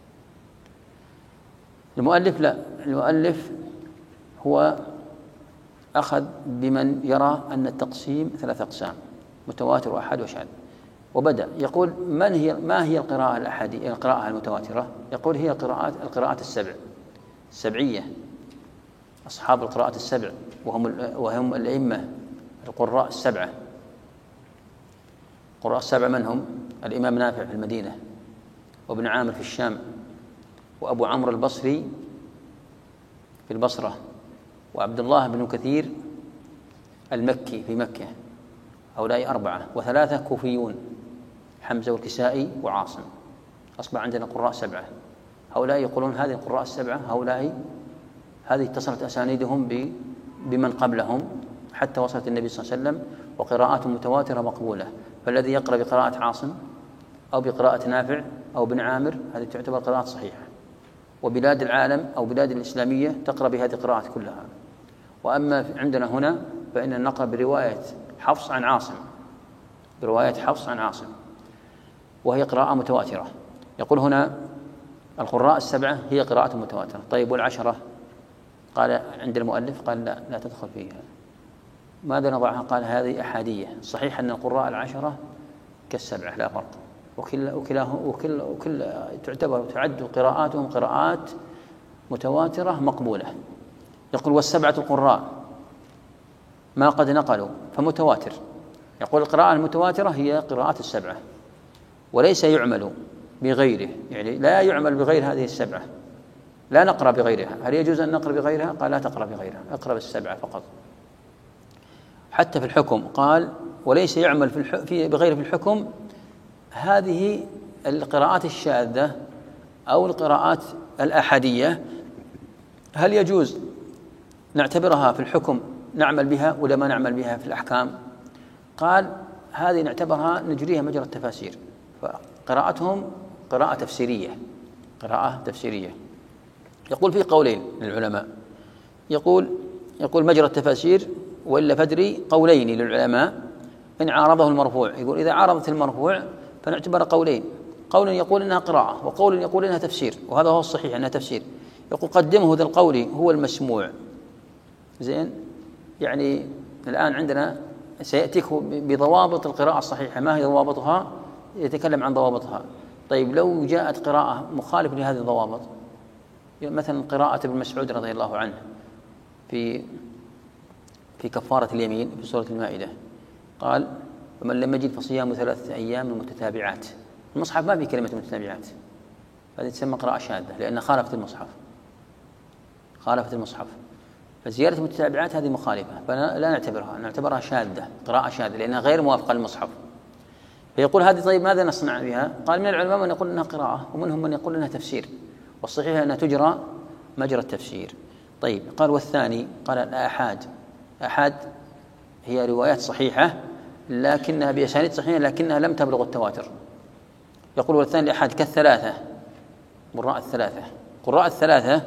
المؤلف لا المؤلف هو أخذ بمن يرى أن التقسيم ثلاث أقسام: متواتر وأحاد وشاذ. وبدأ يقول من هي ما هي القراءة الأحادية القراءة المتواترة؟ يقول هي القراءات القراءات السبع السبعية، أصحاب القراءات السبع وهم وهم الأئمة القراء السبعة. القراء السبعة من هم؟ الإمام نافع في المدينة، وابن عامر في الشام، وأبو عمرو البصري في البصرة، وعبد الله بن كثير المكي في مكة. هؤلاء أربعة، وثلاثة كوفيون: حمزة والكسائي وعاصم. أصبح عندنا قراء سبعة. هؤلاء يقولون هذه القراء السبعة هؤلاء هذه اتصلت أسانيدهم بمن قبلهم حتى وصلت النبي صلى الله عليه وسلم، وقراءات متواترة مقبولة. فالذي يقرأ بقراءة عاصم أو بقراءة نافع أو بن عامر هذه تعتبر قراءات صحيحة، وبلاد العالم أو بلاد الإسلامية تقرأ بهذه القراءات كلها. وأما عندنا هنا فإن نقرأ برواية حفص عن عاصم برواية حفص عن عاصم وهي قراءة متواترة. يقول هنا القراء السبعة هي قراءة متواترة. طيب والعشرة؟ قال عند المؤلف قال لا لا تدخل فيها. ماذا نضعها؟ قال هذه أحادية. صحيح أن القراء العشرة كالسبعة لا فرق، وكل وكلاه وكل وكل تعتبر تعد قراءاتهم قراءات متواترة مقبولة. يقول والسبعة القراء ما قد نقلوا فمتواتر. يقول القراءة المتواترة هي قراءات السبعة، وليس يعمل بغيره، يعني لا يعمل بغير هذه السبعة، لا نقرأ بغيرها. هل يجوز أن نقرأ بغيرها؟ قال لا تقرأ بغيرها، اقرأ بالسبعة فقط. حتى في الحكم قال وليس يعمل في, الح... في بغير في الحكم. هذه القراءات الشاذة أو القراءات الأحادية هل يجوز نعتبرها في الحكم نعمل بها ولا ما نعمل بها في الأحكام؟ قال هذه نعتبرها نجريها مجرى التفاسير، فقراءتهم قراءة تفسيرية قراءة تفسيرية. يقول في قولين للعلماء، يقول يقول مجرى التفاسير وإلا فدري قولين للعلماء إن عارضه المرفوع. يقول إذا عارضت المرفوع فنعتبر قولين، قول يقول إنها قراءة وقول يقول إنها تفسير، وهذا هو الصحيح أنها تفسير. يقول قدمه ذا القول هو المسموع. زين، يعني الآن عندنا سيأتيك بضوابط القراءة الصحيحة. ما هي ضوابطها؟ يتكلم عن ضوابطها. طيب لو جاءت قراءة مخالفة لهذه الضوابط، مثلا قراءة ابن مسعود رضي الله عنه في في كفارة اليمين في سورة المائدة، قال ومن لم يجد فصيام ثلاثة أيام متتابعات. المصحف ما في كلمة متتابعات، هذه تسمى قراءة شاذة لأنها خالفت المصحف خالفت المصحف فزيادة متتابعات هذه مخالفة، فلا نعتبرها نعتبرها شاذة، قراءة شاذة لأنها غير موافقة للمصحف. فيقول هذه طيب ماذا نصنع بها؟ قال من العلماء من يقول أنها قراءة، ومنهم من يقول أنها تفسير، والصحيح أنها تجرى مجرى التفسير. طيب قال والثاني قال الآحاد. آحاد هي روايات صحيحة لكنها بأسانيد صحيحة لكنها لم تبلغ التواتر. يقول والثاني الآحاد كالثلاثة، قراء الثلاثة. قراء الثلاثة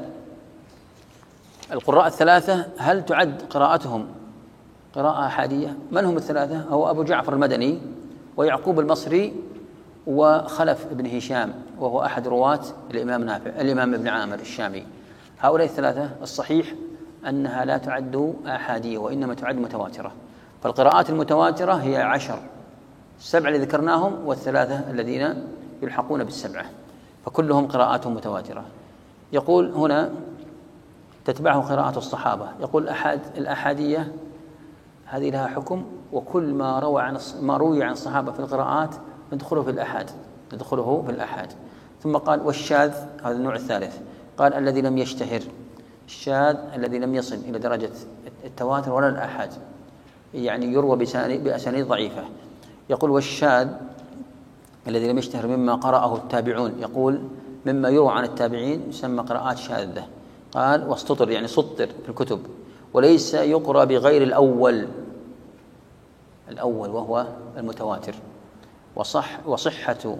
القراء الثلاثة هل تعد قراءتهم قراءة أحادية؟ من هم الثلاثة؟ هو أبو جعفر المدني ويعقوب البصري وخلف بن هشام وهو أحد رواة الإمام نافع الإمام ابن عامر الشامي. هؤلاء الثلاثة الصحيح أنها لا تعد أحادية وإنما تعد متواترة. فالقراءات المتواترة هي عشر، السبعة اللي ذكرناهم والثلاثة الذين يلحقون بالسبعة، فكلهم قراءاتهم متواترة. يقول هنا تتبعه قراءة الصحابة. يقول الأحاد الأحادية هذه لها حكم، وكل ما روى عن ما روي عن الصحابة في القراءات ندخله في الأحاد ندخله في الأحاد. ثم قال والشاذ هذا النوع الثالث، قال الذي لم يشتهر، الشاذ الذي لم يصل إلى درجة التواتر ولا الأحاد، يعني يروى بأسانيد ضعيفة. يقول والشاذ الذي لم يشتهر مما قرأه التابعون، يقول مما يروى عن التابعين يسمى قراءات شاذة. قال واستطر يعني سطر في الكتب، وليس يقرأ بغير الأول الأول وهو المتواتر. وصح وصحة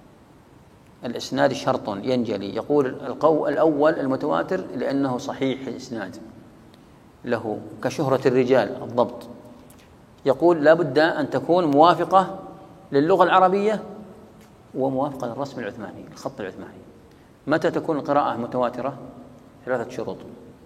الإسناد شرط ينجلي. يقول القو الأول المتواتر لأنه صحيح الإسناد له كشهرة الرجال الضبط. يقول لا بد أن تكون موافقة للغة العربية وموافقة للرسم العثماني الخط العثماني. متى تكون القراءة متواترة؟ ثلاثة شروط.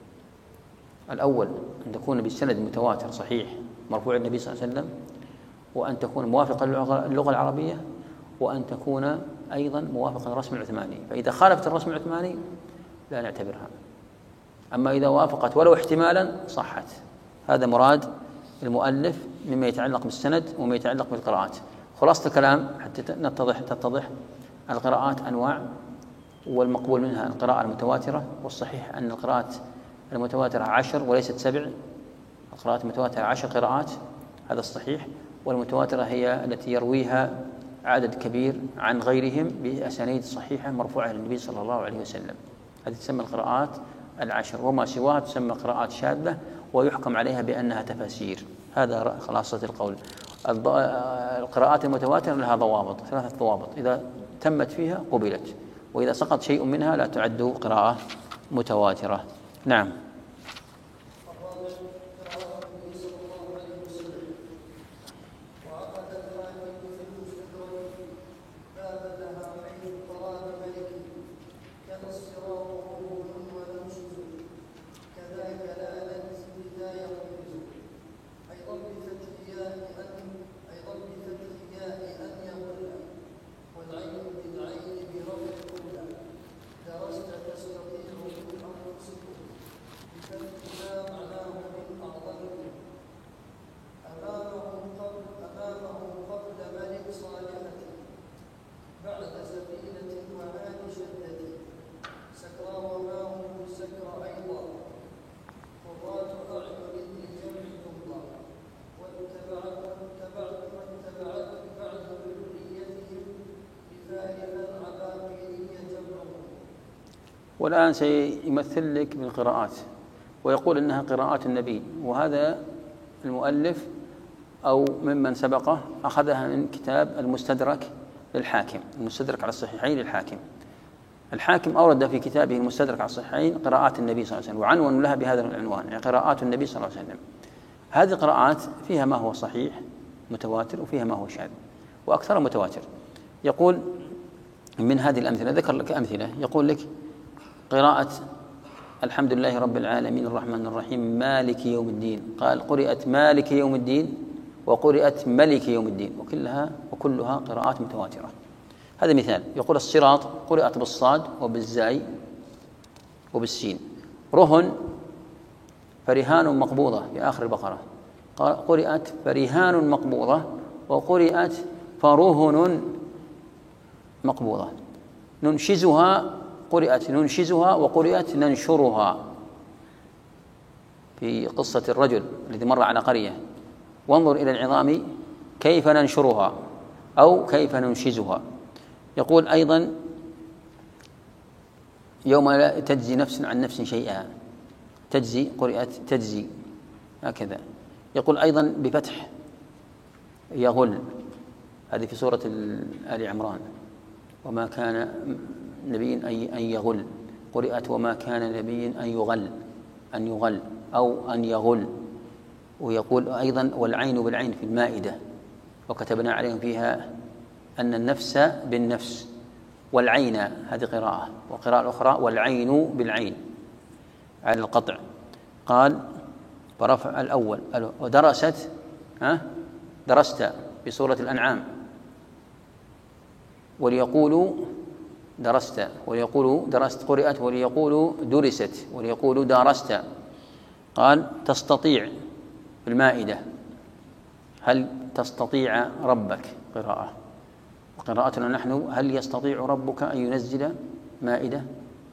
الأول أن تكون بالسند متواتر صحيح مرفوع النبي صلى الله عليه وسلم، وأن تكون موافقة للغة العربية، وأن تكون أيضا موافقة للرسم العثماني. فإذا خالفت الرسم العثماني لا نعتبرها، أما إذا وافقت ولو احتمالا صحت. هذا مراد المؤلف مما يتعلق بالسند وما يتعلق بالقراءات. خلاصة الكلام حتى نتضح تتضح القراءات أنواع، والمقبول منها القراءة المتواترة، والصحيح أن القراءات المتواترة عشر وليست سبع. القراءات المتواترة عشر قراءات، هذا الصحيح. والمتواترة هي التي يرويها عدد كبير عن غيرهم بأسانيد صحيحة مرفوعة للنبي صلى الله عليه وسلم. هذه تسمى القراءات العشر، وما سواها تسمى قراءات شاذة ويحكم عليها بأنها تفاسير. هذا خلاصة القول. القراءات المتواترة لها ضوابط، ثلاثة ضوابط، إذا تمت فيها قبلت، وإذا سقط شيء منها لا تعد قراءة متواترة. نعم. والآن سيمثل لك بالقراءات ويقول إنها قراءات النبي، وهذا المؤلف أو ممن سبقه أخذها من كتاب المستدرك للحاكم، المستدرك على الصحيحين للحاكم. الحاكم أورد في كتابه المستدرك على الصحيحين قراءات النبي صلى الله عليه وسلم، وعنون لها بهذا العنوان، يعني قراءات النبي صلى الله عليه وسلم. هذه القراءات فيها ما هو صحيح متواتر وفيها ما هو شاذ، وأكثر متواتر. يقول من هذه الأمثلة، ذكر لك أمثلة، يقول لك قراءة الحمد لله رب العالمين الرحمن الرحيم مالك يوم الدين، قال قرئت مالك يوم الدين وقرئت ملك يوم الدين، وكلها وكلها قراءات متواترة. هذا مثال. يقول الصراط قرئت بالصاد وبالزاي وبالسين. رهن فرهان مقبوضة في آخر البقرة، قرئت فرهان مقبوضة وقرئت فرهن مقبوضة. ننشزها قرئت ننشزها وقرئت ننشرها في قصة الرجل الذي مر على قرية، وانظر إلى العظام كيف ننشرها، أو كيف ننشزها. يقول أيضا يوم لا تجزي نفس عن نفس شيئا، تجزي قرئت تجزي هكذا. يقول أيضا بفتح يغل، هذه في سورة آل عمران، وما كان نبي أن يغل، قرئت وما كان نبي أن يغل، أن يغل أو أن يغل. ويقول أيضا والعين بالعين في المائدة، وكتبنا عليهم فيها أن النفس بالنفس والعين، هذه قراءة، وقراءة أخرى والعين بالعين على القطع. قال ورفع الأول ودرست ها درست في سورة الأنعام، وليقولوا درست وليقولوا درست قرئت وليقولوا درست وليقولوا دارست. قال تستطيع في المائدة، هل تستطيع ربك قراءة، وقراءتنا نحن هل يستطيع ربك أن ينزل مائدة.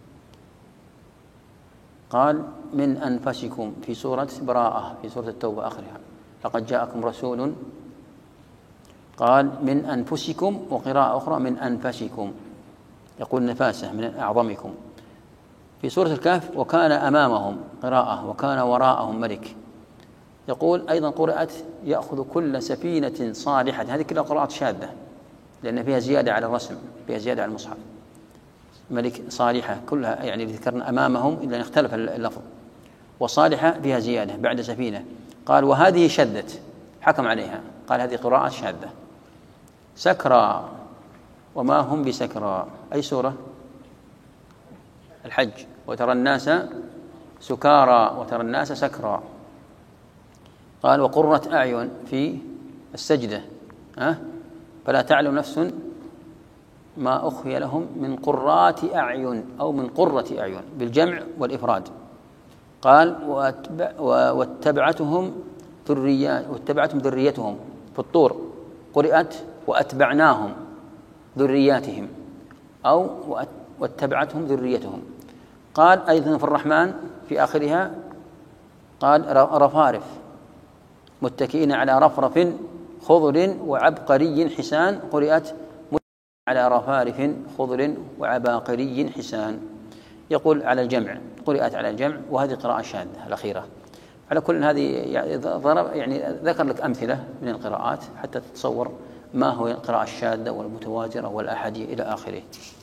قال من أنفسكم في سورة براءة في سورة التوبة آخرها، لقد جاءكم رسول. قال من أنفسكم، وقراءة أخرى من أنفسكم، يقول نفاسة من أعظمكم. في سورة الكهف وكان أمامهم قراءة وكان وراءهم ملك. يقول أيضا قرأت يأخذ كل سفينة صالحة، هذه كلها قراءات شاذة لأن فيها زيادة على الرسم، فيها زيادة على المصحف. ملك صالحة كلها يعني ذكرنا أمامهم إلا أن اختلف اللفظ، وصالحة فيها زيادة بعد سفينة. قال وهذه شذت، حكم عليها، قال هذه قراءة شاذة. سكرى وما هم بسكرى، أي سورة؟ الحج. وترى الناس سكارى وترى الناس سكرى. قال وقرة أعين في السجدة، ها فلا تعلم نفس ما أخفي لهم من قرات أعين أو من قرة أعين بالجمع والإفراد. قال واتبعتهم ذريات واتبعتهم ذريتهم في الطور، قرئت وأتبعناهم ذرياتهم أو واتبعتهم ذريتهم. قال أيضا في الرحمن في آخرها قال رفارف متكئين على رفرف خضر وعبقري حسان، قرئت على رفارف خضر وعباقري حسان. يقول على الجمع، قرئت على الجمع، وهذه قراءة شاذة الأخيرة. على كل هذه يعني ذكر لك أمثلة من القراءات حتى تتصور ما هو القراءة الشاذة والمتواترة والأحادية إلى آخره.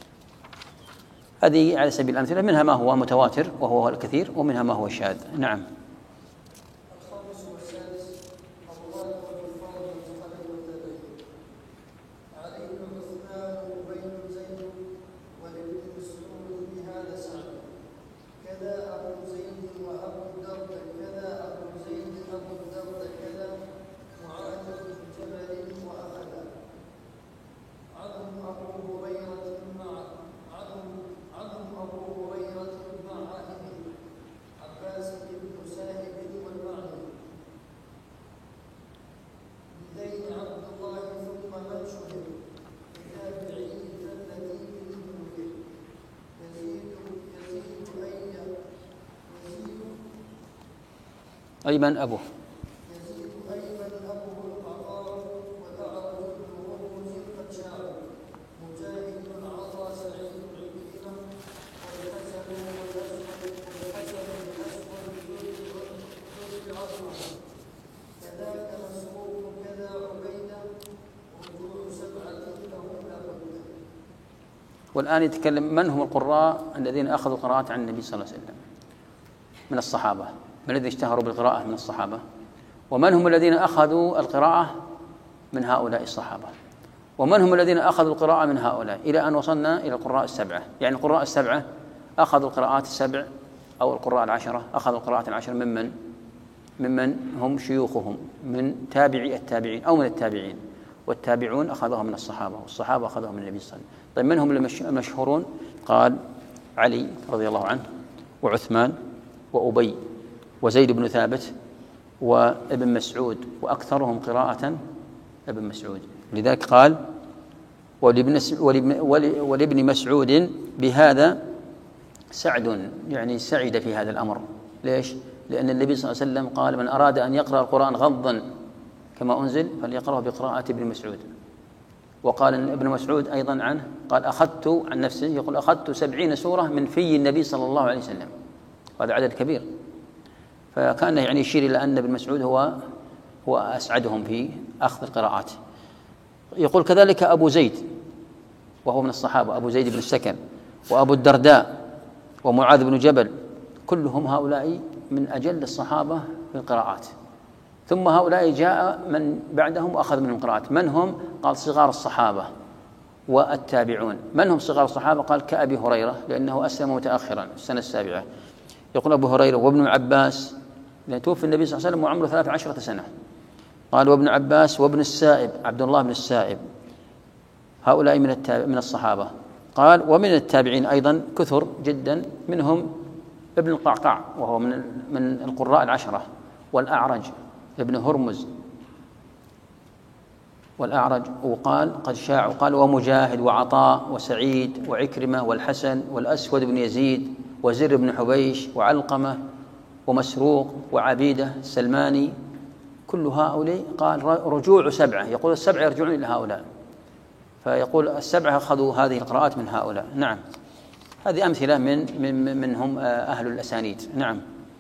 هذه على سبيل الأمثلة، منها ما هو متواتر وهو الكثير، ومنها ما هو شاذ. نعم. أيمن أبوه يزيد أيمن أبوه العطاء وتعرض الهروب قد شاع مجاهد عطى سعيد عكرمة والحسن والأسود والحسن الأسود ذو العظمة كذاك مسروق كذا عبيدة رجوع سبعة لهم لابد. والآن يتكلم من هم القراء الذين أخذوا قراءات عن النبي صلى الله عليه وسلم من الصحابة، من الذين اشتهروا بالقراءة من الصحابة، ومن هم الذين أخذوا القراءة من هؤلاء الصحابة، ومن هم الذين أخذوا القراءة من هؤلاء، إلى أن وصلنا إلى القراء السبعة. يعني القراء السبعة أخذوا القراءات السبع أو القراء العشرة، أخذوا القراءات العشرة ممن ممن هم شيوخهم من تابعي التابعين أو من التابعين، والتابعون أخذوها من الصحابة، والصحابة أخذوها من النبي صلى الله عليه وسلم. طيب من هم المشهورون؟ قال علي رضي الله عنه، وعثمان، وأبي، وزيد بن ثابت، وابن مسعود، وأكثرهم قراءة ابن مسعود. لذلك قال ولابن, ولابن مسعود بهذا سعد، يعني سعد في هذا الأمر. ليش؟ لأن النبي صلى الله عليه وسلم قال من أراد أن يقرأ القرآن غضا كما أنزل فليقرأه بقراءة ابن مسعود. وقال ابن مسعود أيضا عنه قال أخذت عن نفسه يقول أخذت سبعين سورة من في النبي صلى الله عليه وسلم، وهذا عدد كبير. فكان يعني يشير إلى أن ابن مسعود هو هو أسعدهم في أخذ القراءات. يقول كذلك أبو زيد وهو من الصحابة، أبو زيد بن السكن وأبو الدرداء ومعاذ بن جبل، كلهم هؤلاء من أجل الصحابة في القراءات. ثم هؤلاء جاء من بعدهم وأخذ منهم قراءات. من هم؟ قال صغار الصحابة والتابعون. من هم صغار الصحابة؟ قال كأبي هريرة لأنه أسلم متأخرا السنة السابعة. يقول أبو هريرة وابن عباس لأن توفي النبي صلى الله عليه وسلم وعمره ثلاث عشرة سنة. قال وابن عباس وابن السائب عبد الله بن السائب، هؤلاء من من الصحابة. قال ومن التابعين أيضا كثر جدا، منهم ابن القعقاع وهو من من القراء العشرة، والأعرج ابن هرمز والأعرج. وقال قد شاع قال ومجاهد وعطاء وسعيد وعكرمة والحسن والأسود بن يزيد وزر بن حبيش وعلقمة ومسروق وعبيدة السلماني، كل هؤلاء قال رجوع سبعة، يقول السبعة يرجعون إلى هؤلاء، فيقول السبعة أخذوا هذه القراءات من هؤلاء. نعم، هذه أمثلة من من منهم أهل الأسانيد. نعم.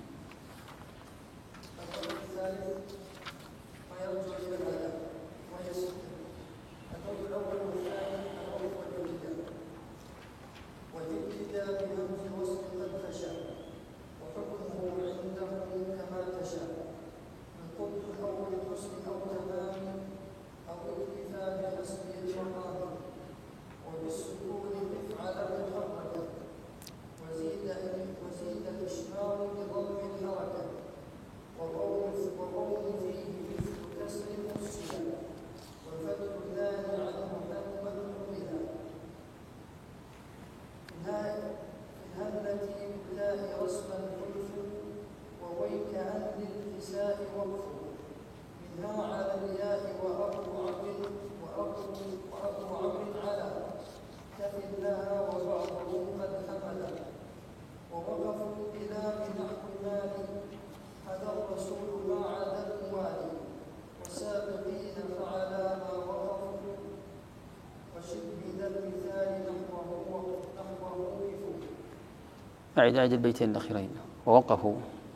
أعد أعد البيتين الأخيرين. ووقفوا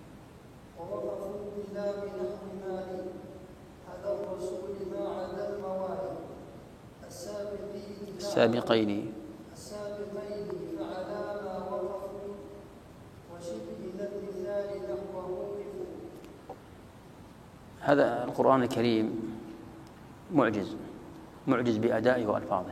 ووقفوا بلا بنحو مالي هذا الرسول ما عدا الموالي السابقين السابقين السابقين فعلى ما وقفوا وشبه ذا المثال نحوه وقفوا. هذا القرآن الكريم معجز معجز بأدائه وألفاظه.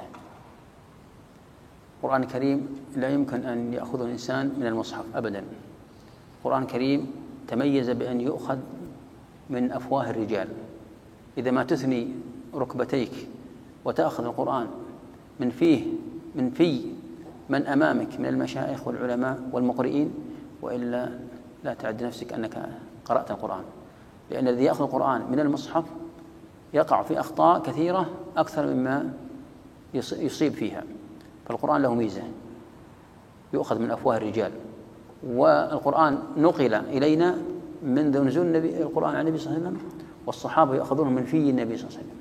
القرآن الكريم لا يمكن أن يأخذه الإنسان من المصحف أبدا. القرآن الكريم تميز بأن يؤخذ من أفواه الرجال. إذا ما تثني ركبتيك وتأخذ القرآن من فيه من في من أمامك من المشايخ والعلماء والمقرئين، وإلا لا تعد نفسك أنك قرأت القرآن، لأن الذي يأخذ القرآن من المصحف يقع في أخطاء كثيرة أكثر مما يصيب فيها. فالقرآن له ميزة، يؤخذ من أفواه الرجال. والقرآن نقل إلينا منذ نزول النبي القرآن عن النبي صلى الله عليه وسلم، والصحابة يأخذون من في النبي صلى الله عليه وسلم،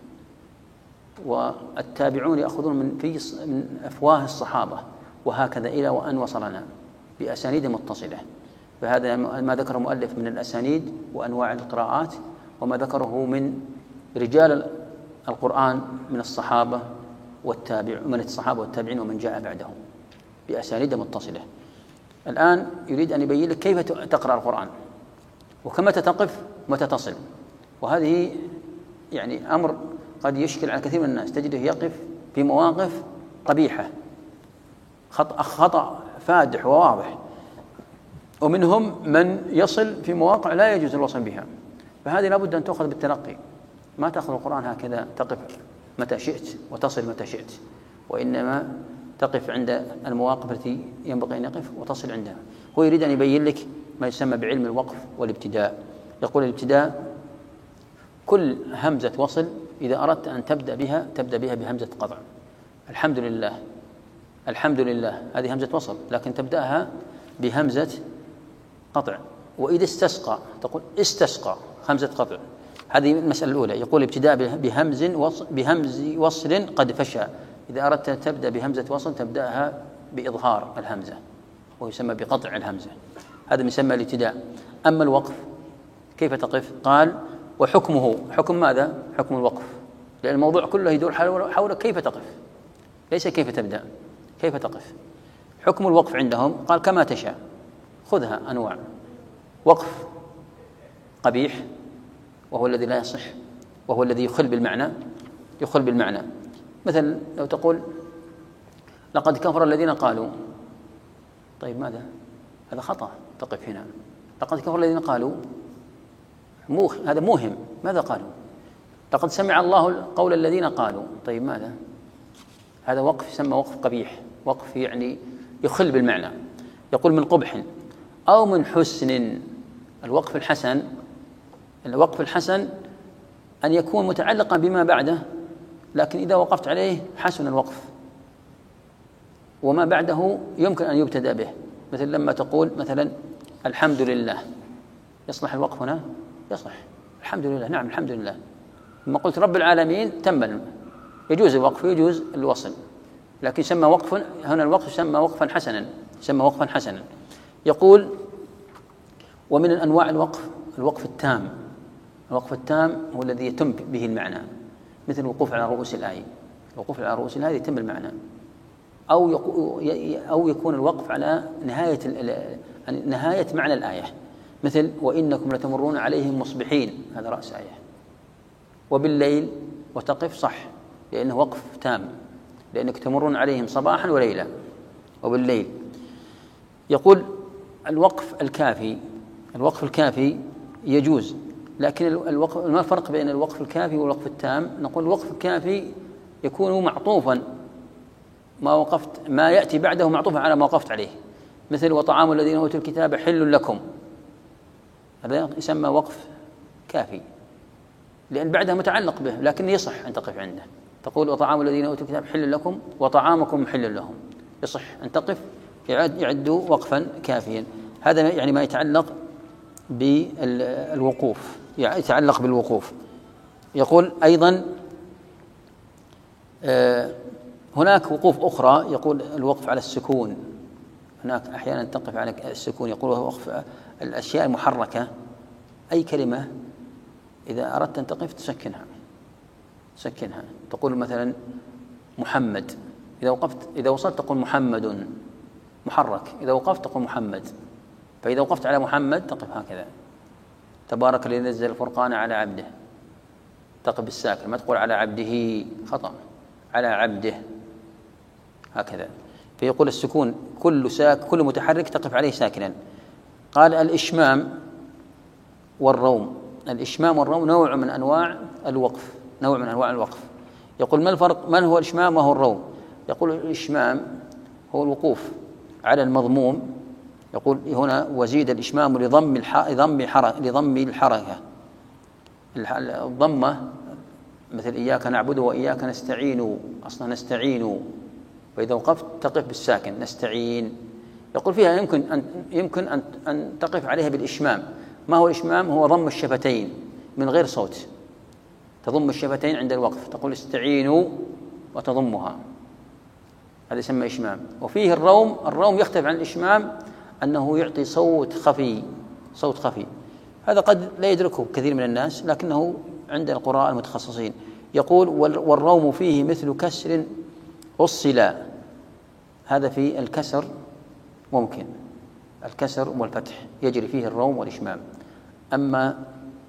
والتابعون يأخذون من في من أفواه الصحابة، وهكذا إلى وأن وصلنا بأسانيد متصلة. فهذا ما ذكر المؤلف من الأسانيد وأنواع القراءات، وما ذكره من رجال القرآن من الصحابة والتابع من الصحابة والتابعين ومن جاء بعدهم بأسانيد متصلة. الآن يريد أن يبين لك كيف تقرأ القرآن، وكما تقف متى تصل. وهذه يعني أمر قد يشكل على كثير من الناس، تجده يقف في مواقف قبيحة، خطأ, خطأ فادح وواضح، ومنهم من يصل في مواقع لا يجوز الوصل بها. فهذه لابد أن تأخذ بالتلقي، ما تأخذ القرآن هكذا تقف متى شئت وتصل متى شئت، وإنما تقف عند المواقف التي ينبغي أن يقف وتصل عندها. هو يريد أن يبين لك ما يسمى بعلم الوقف والابتداء. يقول الابتداء كل همزة وصل إذا أردت أن تبدأ بها تبدأ بها بهمزة قطع. الحمد لله، الحمد لله، هذه همزة وصل، لكن تبدأها بهمزة قطع. وإذا استسقى تقول استسقى، همزة قطع. هذه المسألة الأولى. يقول ابتداء بهمز وصل بهمز وصل قد فشى. إذا أردت تبدأ بهمزة وصل تبدأها بإظهار الهمزة ويسمى بقطع الهمزة، هذا يسمى الابتداء. أما الوقف كيف تقف؟ قال وحكمه، حكم ماذا؟ حكم الوقف، لأن الموضوع كله يدور حول كيف تقف، ليس كيف تبدأ، كيف تقف. حكم الوقف عندهم قال كما تشاء، خذها أنواع. وقف قبيح وهو الذي لا يصح، وهو الذي يخل بالمعنى، يخل بالمعنى. مثل لو تقول لقد كفر الذين قالوا، طيب ماذا؟ هذا خطأ، تقف هنا. لقد كفر الذين قالوا، موخ هذا موهم، ماذا قالوا؟ لقد سمع الله قول الذين قالوا، طيب ماذا؟ هذا وقف يسمى وقف قبيح، وقف يعني يخل بالمعنى. يقول من قبح أو من حسن. الوقف الحسن، الوقف الحسن أن يكون متعلقا بما بعده، لكن إذا وقفت عليه حسن الوقف، وما بعده يمكن أن يبتدأ به. مثل لما تقول مثلا الحمد لله، يصلح الوقف هنا؟ يصلح الحمد لله، نعم الحمد لله. لما قلت رب العالمين تم، يجوز الوقف ويجوز الوصل، لكن يسمى وقف هنا، الوقف يسمى وقفا حسنا، يسمى وقفا حسنا. يقول ومن الأنواع الوقف الوقف التام. الوقف التام هو الذي يتم به المعنى، مثل الوقوف على رؤوس الآية. الوقوف على رؤوس الآية يتم المعنى، أو أو يكون الوقف على نهاية نهاية معنى الآية، مثل وإنكم لتمرون عليهم مصبحين، هذا رأس آية. وبالليل وتقف صح، لأنه وقف تام، لأنك تمرون عليهم صباحا وليلا وبالليل. يقول الوقف الكافي، الوقف الكافي يجوز، لكن الوقف، ما الفرق بين الوقف الكافي والوقف التام؟ نقول الوقف الكافي يكون معطوفا، ما وقفت ما يأتي بعده معطوفا على ما وقفت عليه، مثل وطعام الذين أوتوا الكتاب حل لكم، هذا يسمى وقف كافي لأن بعده متعلق به، لكن يصح أن تقف عنده. تقول وطعام الذين أوتوا الكتاب حل لكم وطعامكم حل لهم، يصح أن تقف، يعد يعد وقفا كافيا. هذا يعني ما يتعلق بالوقوف، يعني يتعلق بالوقوف. يقول أيضا هناك وقوف أخرى، يقول الوقف على السكون، هناك أحيانا تقف على السكون، يقول وقف الأشياء المحركة، أي كلمة إذا أردت أن تقف تسكنها، تسكنها. تقول مثلا محمد، إذا وقفت إذا وصلت تقول محمد محرك، إذا وقفت تقول محمد. فإذا وقفت على محمد تقف هكذا. تبارك الذي نزل الفرقان على عبده، تقف بالساكن، ما تقول على عبده، خطأ، على عبده هكذا. فيقول السكون كل ساك كل متحرك تقف عليه ساكنا. قال الإشمام والروم، الإشمام والروم نوع من أنواع الوقف، نوع من أنواع الوقف. يقول ما الفرق؟ من هو الإشمام وهو الروم؟ يقول الإشمام هو الوقوف على المضموم، يقول هنا وزيد الإشمام لضم لضم حركة لضم الحركة، الضمة مثل إياك نعبد وإياك نستعين، أصلا نستعين، فإذا وقفت تقف بالساكن نستعين. يقول فيها يمكن أن يمكن أن أن تقف عليها بالإشمام. ما هو الإشمام؟ هو ضم الشفتين من غير صوت، تضم الشفتين عند الوقف، تقول استعينوا وتضمها، هذا يسمى إشمام. وفيه الروم، الروم يختلف عن الإشمام أنه يعطي صوت خفي، صوت خفي، هذا قد لا يدركه كثير من الناس، لكنه عند القراء المتخصصين. يقول والروم فيه مثل كسر أصلا، هذا في الكسر ممكن، الكسر والفتح يجري فيه الروم والإشمام. أما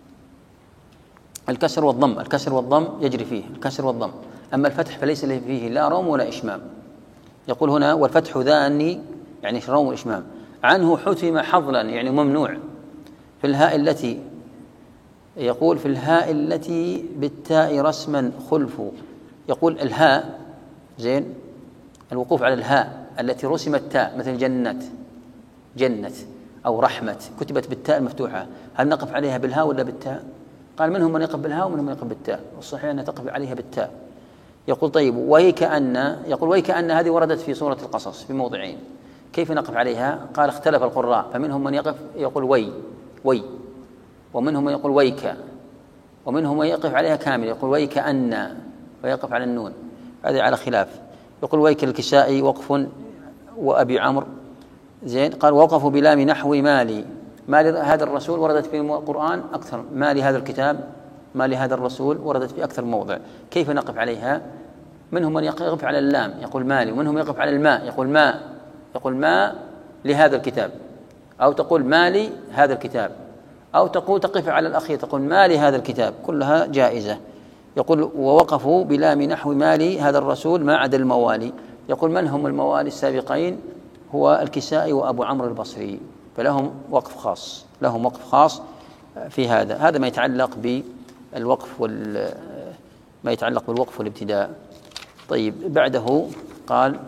الكسر والضم، الكسر والضم يجري فيه الكسر والضم، أما الفتح فليس فيه لا روم ولا إشمام. يقول هنا والفتح ذاني يعني الروم والإشمام، عنه حتم حظلا يعني ممنوع. في الهاء التي، يقول في الهاء التي بالتاء رسما خلف، يقول الهاء زين، الوقوف على الهاء التي رسمت تاء، مثل جنة، جنة أو رحمة كتبت بالتاء المفتوحة، هل نقف عليها بالهاء ولا بالتاء؟ قال منهم من يقف بالهاء ومنهم من يقف بالتاء، والصحيح أن تقف عليها بالتاء. يقول طيب وهي كأن، يقول وهي كأن هذه وردت في سورة القصص في موضعين، كيف نقف عليها؟ قال اختلف القراء، فمنهم من يقف يقول وي وي، ومنهم من يقول ويك، ومنهم من يقف عليها كامل يقول ويك أن ويقف على النون، هذا على خلاف. يقول ويك الكسائي وقف وأبي عمرو زين قال وقفوا بلام نحو مالي، مالي هذا الرسول وردت في القرآن أكثر، مالي هذا الكتاب مالي هذا الرسول وردت في أكثر موضع، كيف نقف عليها؟ منهم من يقف على اللام يقول مالي، ومنهم يقف على الماء يقول ماء، يقول ماء لهذا الكتاب، أو تقول مالي هذا الكتاب، أو تقول تقف على الأخير تقول مالي هذا الكتاب، كلها جائزة. يقول ووقفوا بلام نحو مالي هذا الرسول ما عدا الموالي. يقول من هم الموالي السابقين؟ هو الكسائي وأبو عمرو البصري، فلهم وقف خاص، لهم وقف خاص في هذا. هذا ما يتعلق بالوقف وال ما يتعلق بالوقف والابتداء. طيب بعده قال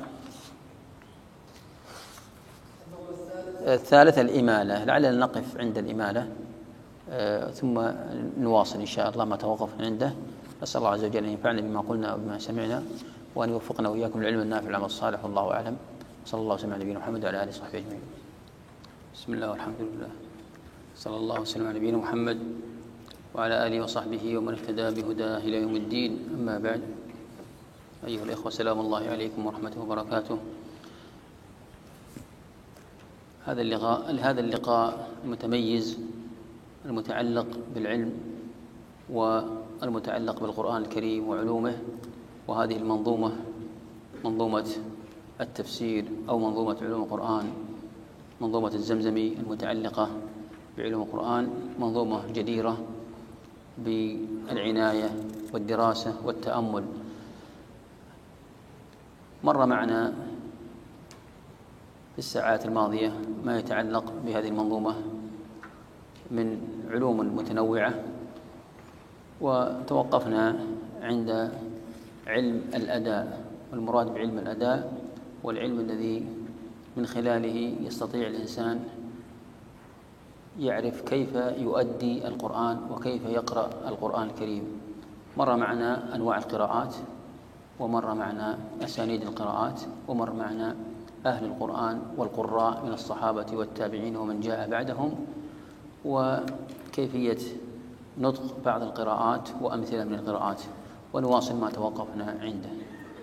الثالث الإمالة، لعلنا نقف عند الإمالة آه ثم نواصل إن شاء الله ما توقف عنده. نسأل الله عز وجل أن ينفعنا بما قلنا وبما سمعنا، وأن يوفقنا وإياكم للعلم النافع والعمل الصالح، والله أعلم. صلى الله وسلم على نبينا محمد وعلى آله وصحبه أجمعين. بسم الله والحمد لله، صلى الله وسلم على نبينا محمد وعلى آله وصحبه ومن اهتدى بهداه إلى يوم الدين. أما بعد، أيها الإخوة سلام الله عليكم ورحمته وبركاته. هذا اللقاء هذا اللقاء المتميز المتعلق بالعلم والمتعلق بالقرآن الكريم وعلومه، وهذه المنظومة منظومة التفسير أو منظومة علوم القرآن، منظومة الزمزمي المتعلقة بعلوم القرآن، منظومة جديرة بالعناية والدراسة والتأمل. مر معنا في الساعات الماضية ما يتعلق بهذه المنظومة من علوم متنوعة، وتوقفنا عند علم الأداء، والمراد بعلم الأداء والعلم الذي من خلاله يستطيع الإنسان يعرف كيف يؤدي القرآن وكيف يقرأ القرآن الكريم. مر معنا أنواع القراءات، ومر معنا أسانيد القراءات، ومر معنا أهل القرآن والقراء من الصحابة والتابعين ومن جاء بعدهم، وكيفية نطق بعض القراءات وأمثلة من القراءات. ونواصل ما توقفنا عنده.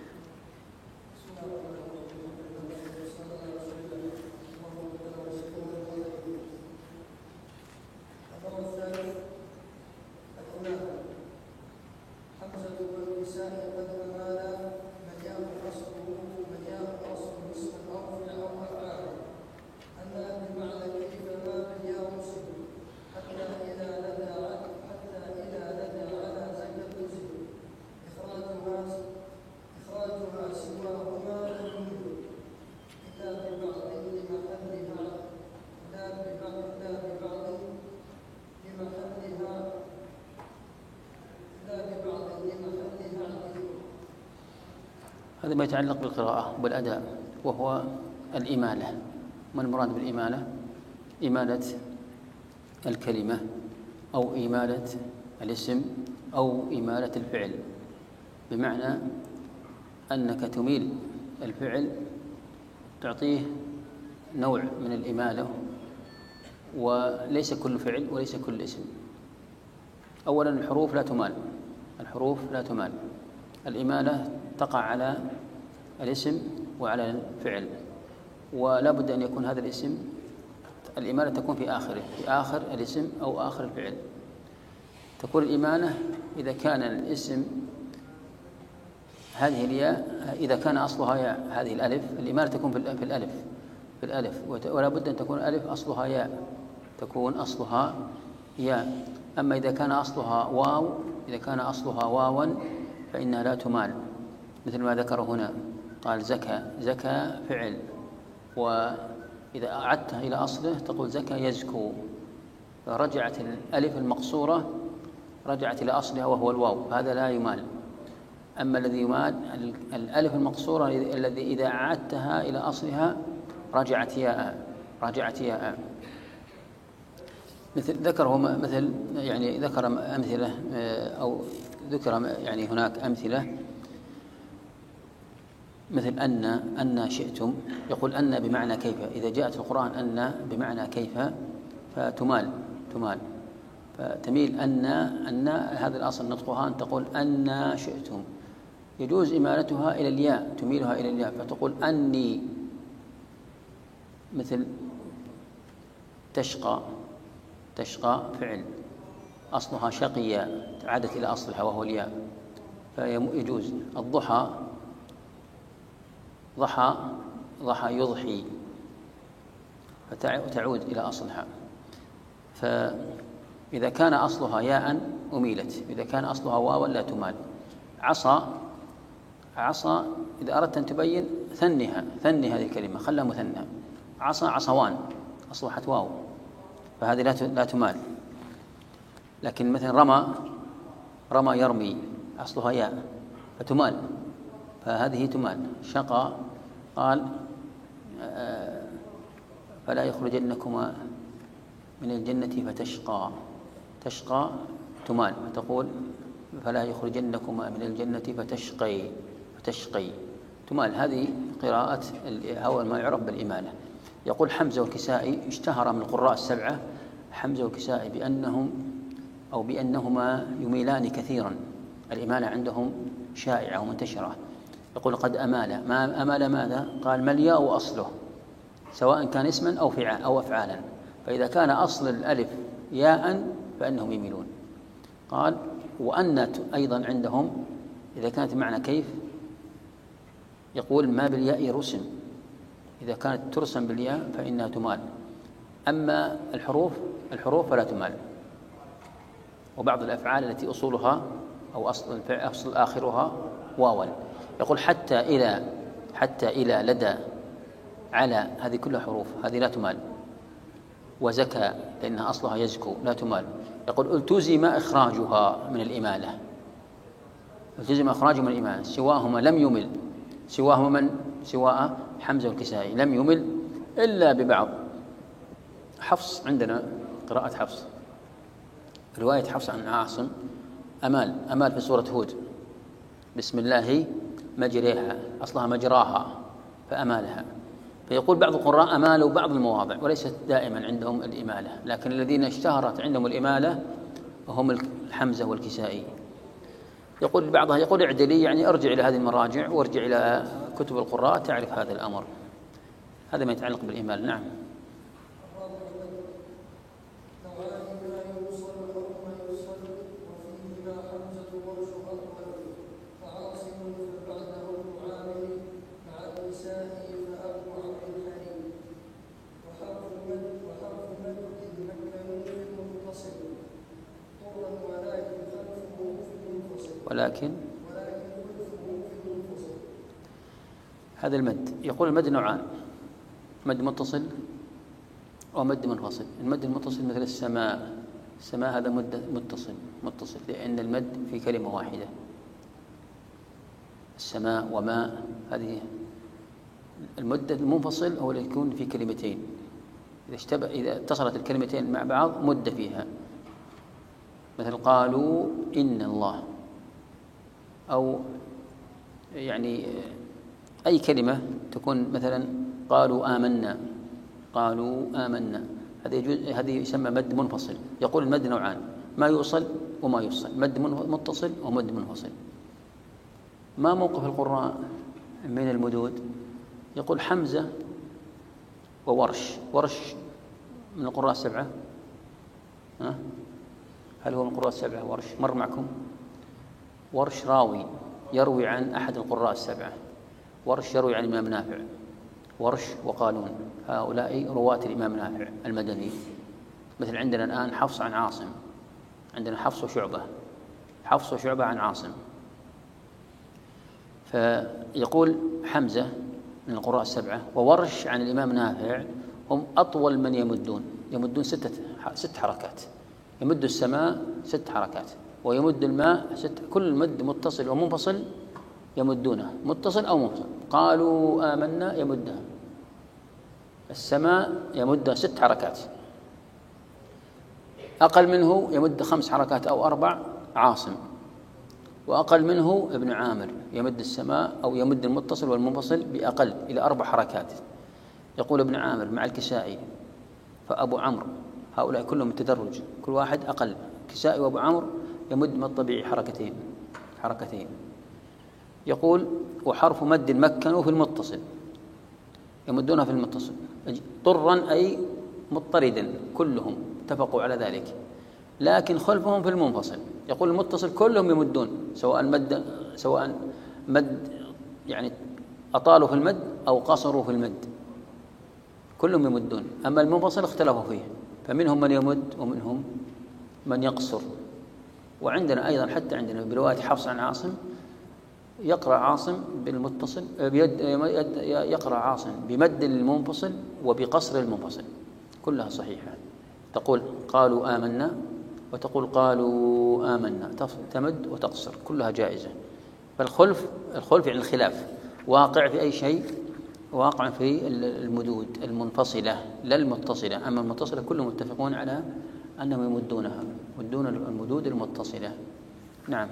هذا ما يتعلق بالقراءة والأداء، وهو الإمالة. ما المراد بالإمالة؟ إمالة الكلمة أو إمالة الاسم أو إمالة الفعل، بمعنى أنك تميل الفعل، تعطيه نوع من الإمالة، وليس كل فعل وليس كل اسم. أولا الحروف لا تمال، الحروف لا تمال. الإمالة تقع على الاسم وعلى الفعل، ولا بد أن يكون هذا الاسم الإمالة تكون في آخره، في آخر الاسم أو آخر الفعل. تكون الإمالة إذا كان الاسم هذه الياء، إذا كان أصلها ياء هذه الألف، الإمالة تكون في الألف في الألف ولا بد أن تكون الألف أصلها ياء، تكون أصلها ياء. أما إذا كان أصلها واو، إذا كان أصلها واوا فإنها لا تمال، مثل ما ذكر هنا، قال زكى، زكى فعل، وإذا أعدتها إلى أصله تقول زكى يزكو، فرجعت الألف المقصورة رجعت إلى أصلها وهو الواو، هذا لا يمال. أما الذي يمال الألف المقصورة الذي إذا أعدتها إلى أصلها رجعت ياء، رجعت ياء. مثل ذكره مثل يعني ذكر أمثلة أو ذكر يعني هناك أمثلة مثل أن أن شئتم، يقول أن بمعنى كيف، إذا جاءت في القرآن أن بمعنى كيف فتمال تمال فتميل أن أن هذا الأصل نطقها أن تقول أن شئتم. يجوز إمالتها إلى الياء، تميلها إلى الياء فتقول أني، مثل تشقى، تشقى فعل أصلها شقيا عادت إلى أصلها وهو الياء، فيجوز. الضحى ضحى ضحى يضحي فتعود إلى أصلها. فإذا كان أصلها ياء أميلت، إذا كان أصلها واوا لا تمال. عصى عصى إذا أردت أن تبين ثنها، ثني هذه الكلمة خلها مثنى. عصى عصوان أصبحت واو، فهذه لا تمال. لكن مثلا رمى رمى يرمي أصلها ياء فتمال، فهذه تمال. شقى قال فلا يخرجنكما من الجنة فتشقى، تشقى تمال فتقول فلا يخرجنكما من الجنة فتشقي، فتشقي تمال. هذه قراءة هو ما يعرف بالإمالة. يقول حمزة والكسائي اشتهر من القراء السبعة حمزة والكسائي بأنهم أو بأنهما يميلان كثيرا، الإمالة عندهم شائعة ومنتشرة. يقول قد أمال، ما أمال ماذا؟ قال ما الياء أصله، سواء كان اسما أو فعلا أو أفعالا، فإذا كان أصل الألف ياء فإنهم يميلون. قال وأن أيضا عندهم إذا كانت معنى كيف، يقول ما بالياء رسم، إذا كانت ترسم بالياء فإنها تمال، أما الحروف الحروف فلا تمال. وبعض الأفعال التي أصولها أو أصل الفعل أصل آخرها واوا، يقول حتى إلى، حتى إلى، لدى، على، هذه كلها حروف، هذه لا تمال. وزكى لأنها أصلها يزكو لا تمال. يقول التزم إخراجها من الإمالة، التزم إخراجها من الإمالة، سواهما لم يمل، سواهما من سواء حمزة والكسائي لم يمل إلا ببعض. حفص عندنا قراءة حفص، رواية حفص عن عاصم أمال، أمال في سورة هود بسم الله مجريها أصلها مجراها فأمالها. فيقول بعض القراء أمالوا بعض المواضع وليست دائما عندهم الإمالة، لكن الذين اشتهرت عندهم الإمالة هم الحمزة والكسائي. يقول بعضها يقول اعدلي، يعني ارجع إلى هذه المراجع وارجع إلى كتب القراء تعرف هذا الأمر. هذا ما يتعلق بالإمالة. نعم. ولكن هذا المد، يقول المد نوعان، مد متصل ومد منفصل. المد المتصل مثل السماء، السماء هذا مد متصل متصل لأن المد في كلمة واحدة، السماء وماء. هذه المد المنفصل هو اللي يكون في كلمتين، إذا اشتبه إذا اتصلت الكلمتين مع بعض مد فيها، مثل قالوا إن الله، أو يعني أي كلمة تكون مثلا قالوا آمنا، قالوا آمنا، هذا يجوز، هذه يسمى مد منفصل. يقول المد نوعان، ما يوصل وما يفصل، مد متصل ومد منفصل. ما موقف القراء من المدود؟ يقول حمزة وورش، ورش من القراء السبعة، ها؟ هل هو من القراء السبعة ورش؟ مر معكم؟ ورش راوي يروي عن أحد القراء السبعة، ورش يروي عن الإمام نافع، ورش وقالون، هؤلاء رواة الإمام نافع المدني. مثل عندنا الآن حفص عن عاصم، عندنا حفص وشعبة، حفص وشعبة عن عاصم. فيقول حمزة من القراء السبعة وورش عن الإمام نافع هم أطول من يمدون، يمدون ستة ست حركات، يمد السماء ست حركات، ويمد الماء ست، كل مد متصل ومنفصل يمدونه، متصل أو منفصل. قالوا آمنا يمدها، السماء يمدها ست حركات، أقل منه يمد خمس حركات أو أربع عاصم، وأقل منه ابن عامر يمد السماء أو يمد المتصل والمنفصل بأقل إلى أربع حركات. يقول ابن عامر مع الكسائي فأبو عمرو هؤلاء كلهم تدرج، كل واحد أقل. كسائي وأبو عمرو يمد مد طبيعي حركتين حركتين. يقول وحرف مد مكنوا في المتصل، يمدونها في المتصل طرا أي مضطردا، كلهم اتفقوا على ذلك. لكن خلفهم في المنفصل، يقول المتصل كلهم يمدون، سواء مد سواء مد يعني أطالوا في المد أو قصروا في المد، كلهم يمدون. أما المنفصل اختلفوا فيه، فمنهم من يمد ومنهم من يقصر. وعندنا أيضا حتى عندنا برواية حفص عن عاصم يقرأ عاصم بالمتصل بيد يقرأ عاصم بمد المنفصل وبقصر المنفصل، كلها صحيحة. تقول قالوا آمنا وتقول قالوا آمنا، تمد وتقصر، كلها جائزة. فالخلف الخلف يعني الخلاف واقع في أي شيء، واقع في المدود المنفصلة لا المتصلة. أما المتصلة كلهم متفقون على أنهم يمدونها، يمدون المدود المتصلة. نعم.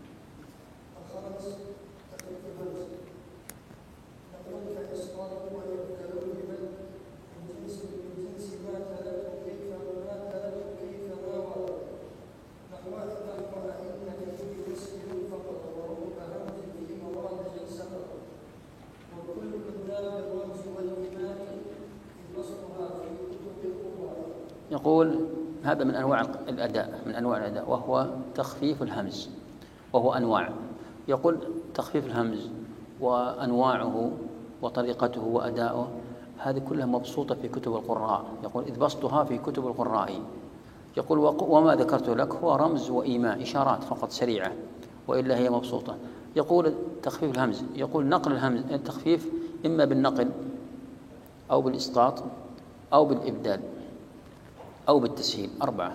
يقول هذا من أنواع الأداء من أنواع الأداء وهو تخفيف الهمز، وهو أنواع. يقول تخفيف الهمز وأنواعه وطريقته وأداؤه هذه كلها مبسوطة في كتب القراء. يقول إذ بسطها في كتب القراء. يقول وما ذكرت لك هو رمز وإيماء، إشارات فقط سريعة، وإلا هي مبسوطة. يقول تخفيف الهمز، يقول نقل الهمز التخفيف إما بالنقل أو بالإسقاط أو بالإبدال أو بالتسهيل، أربعة.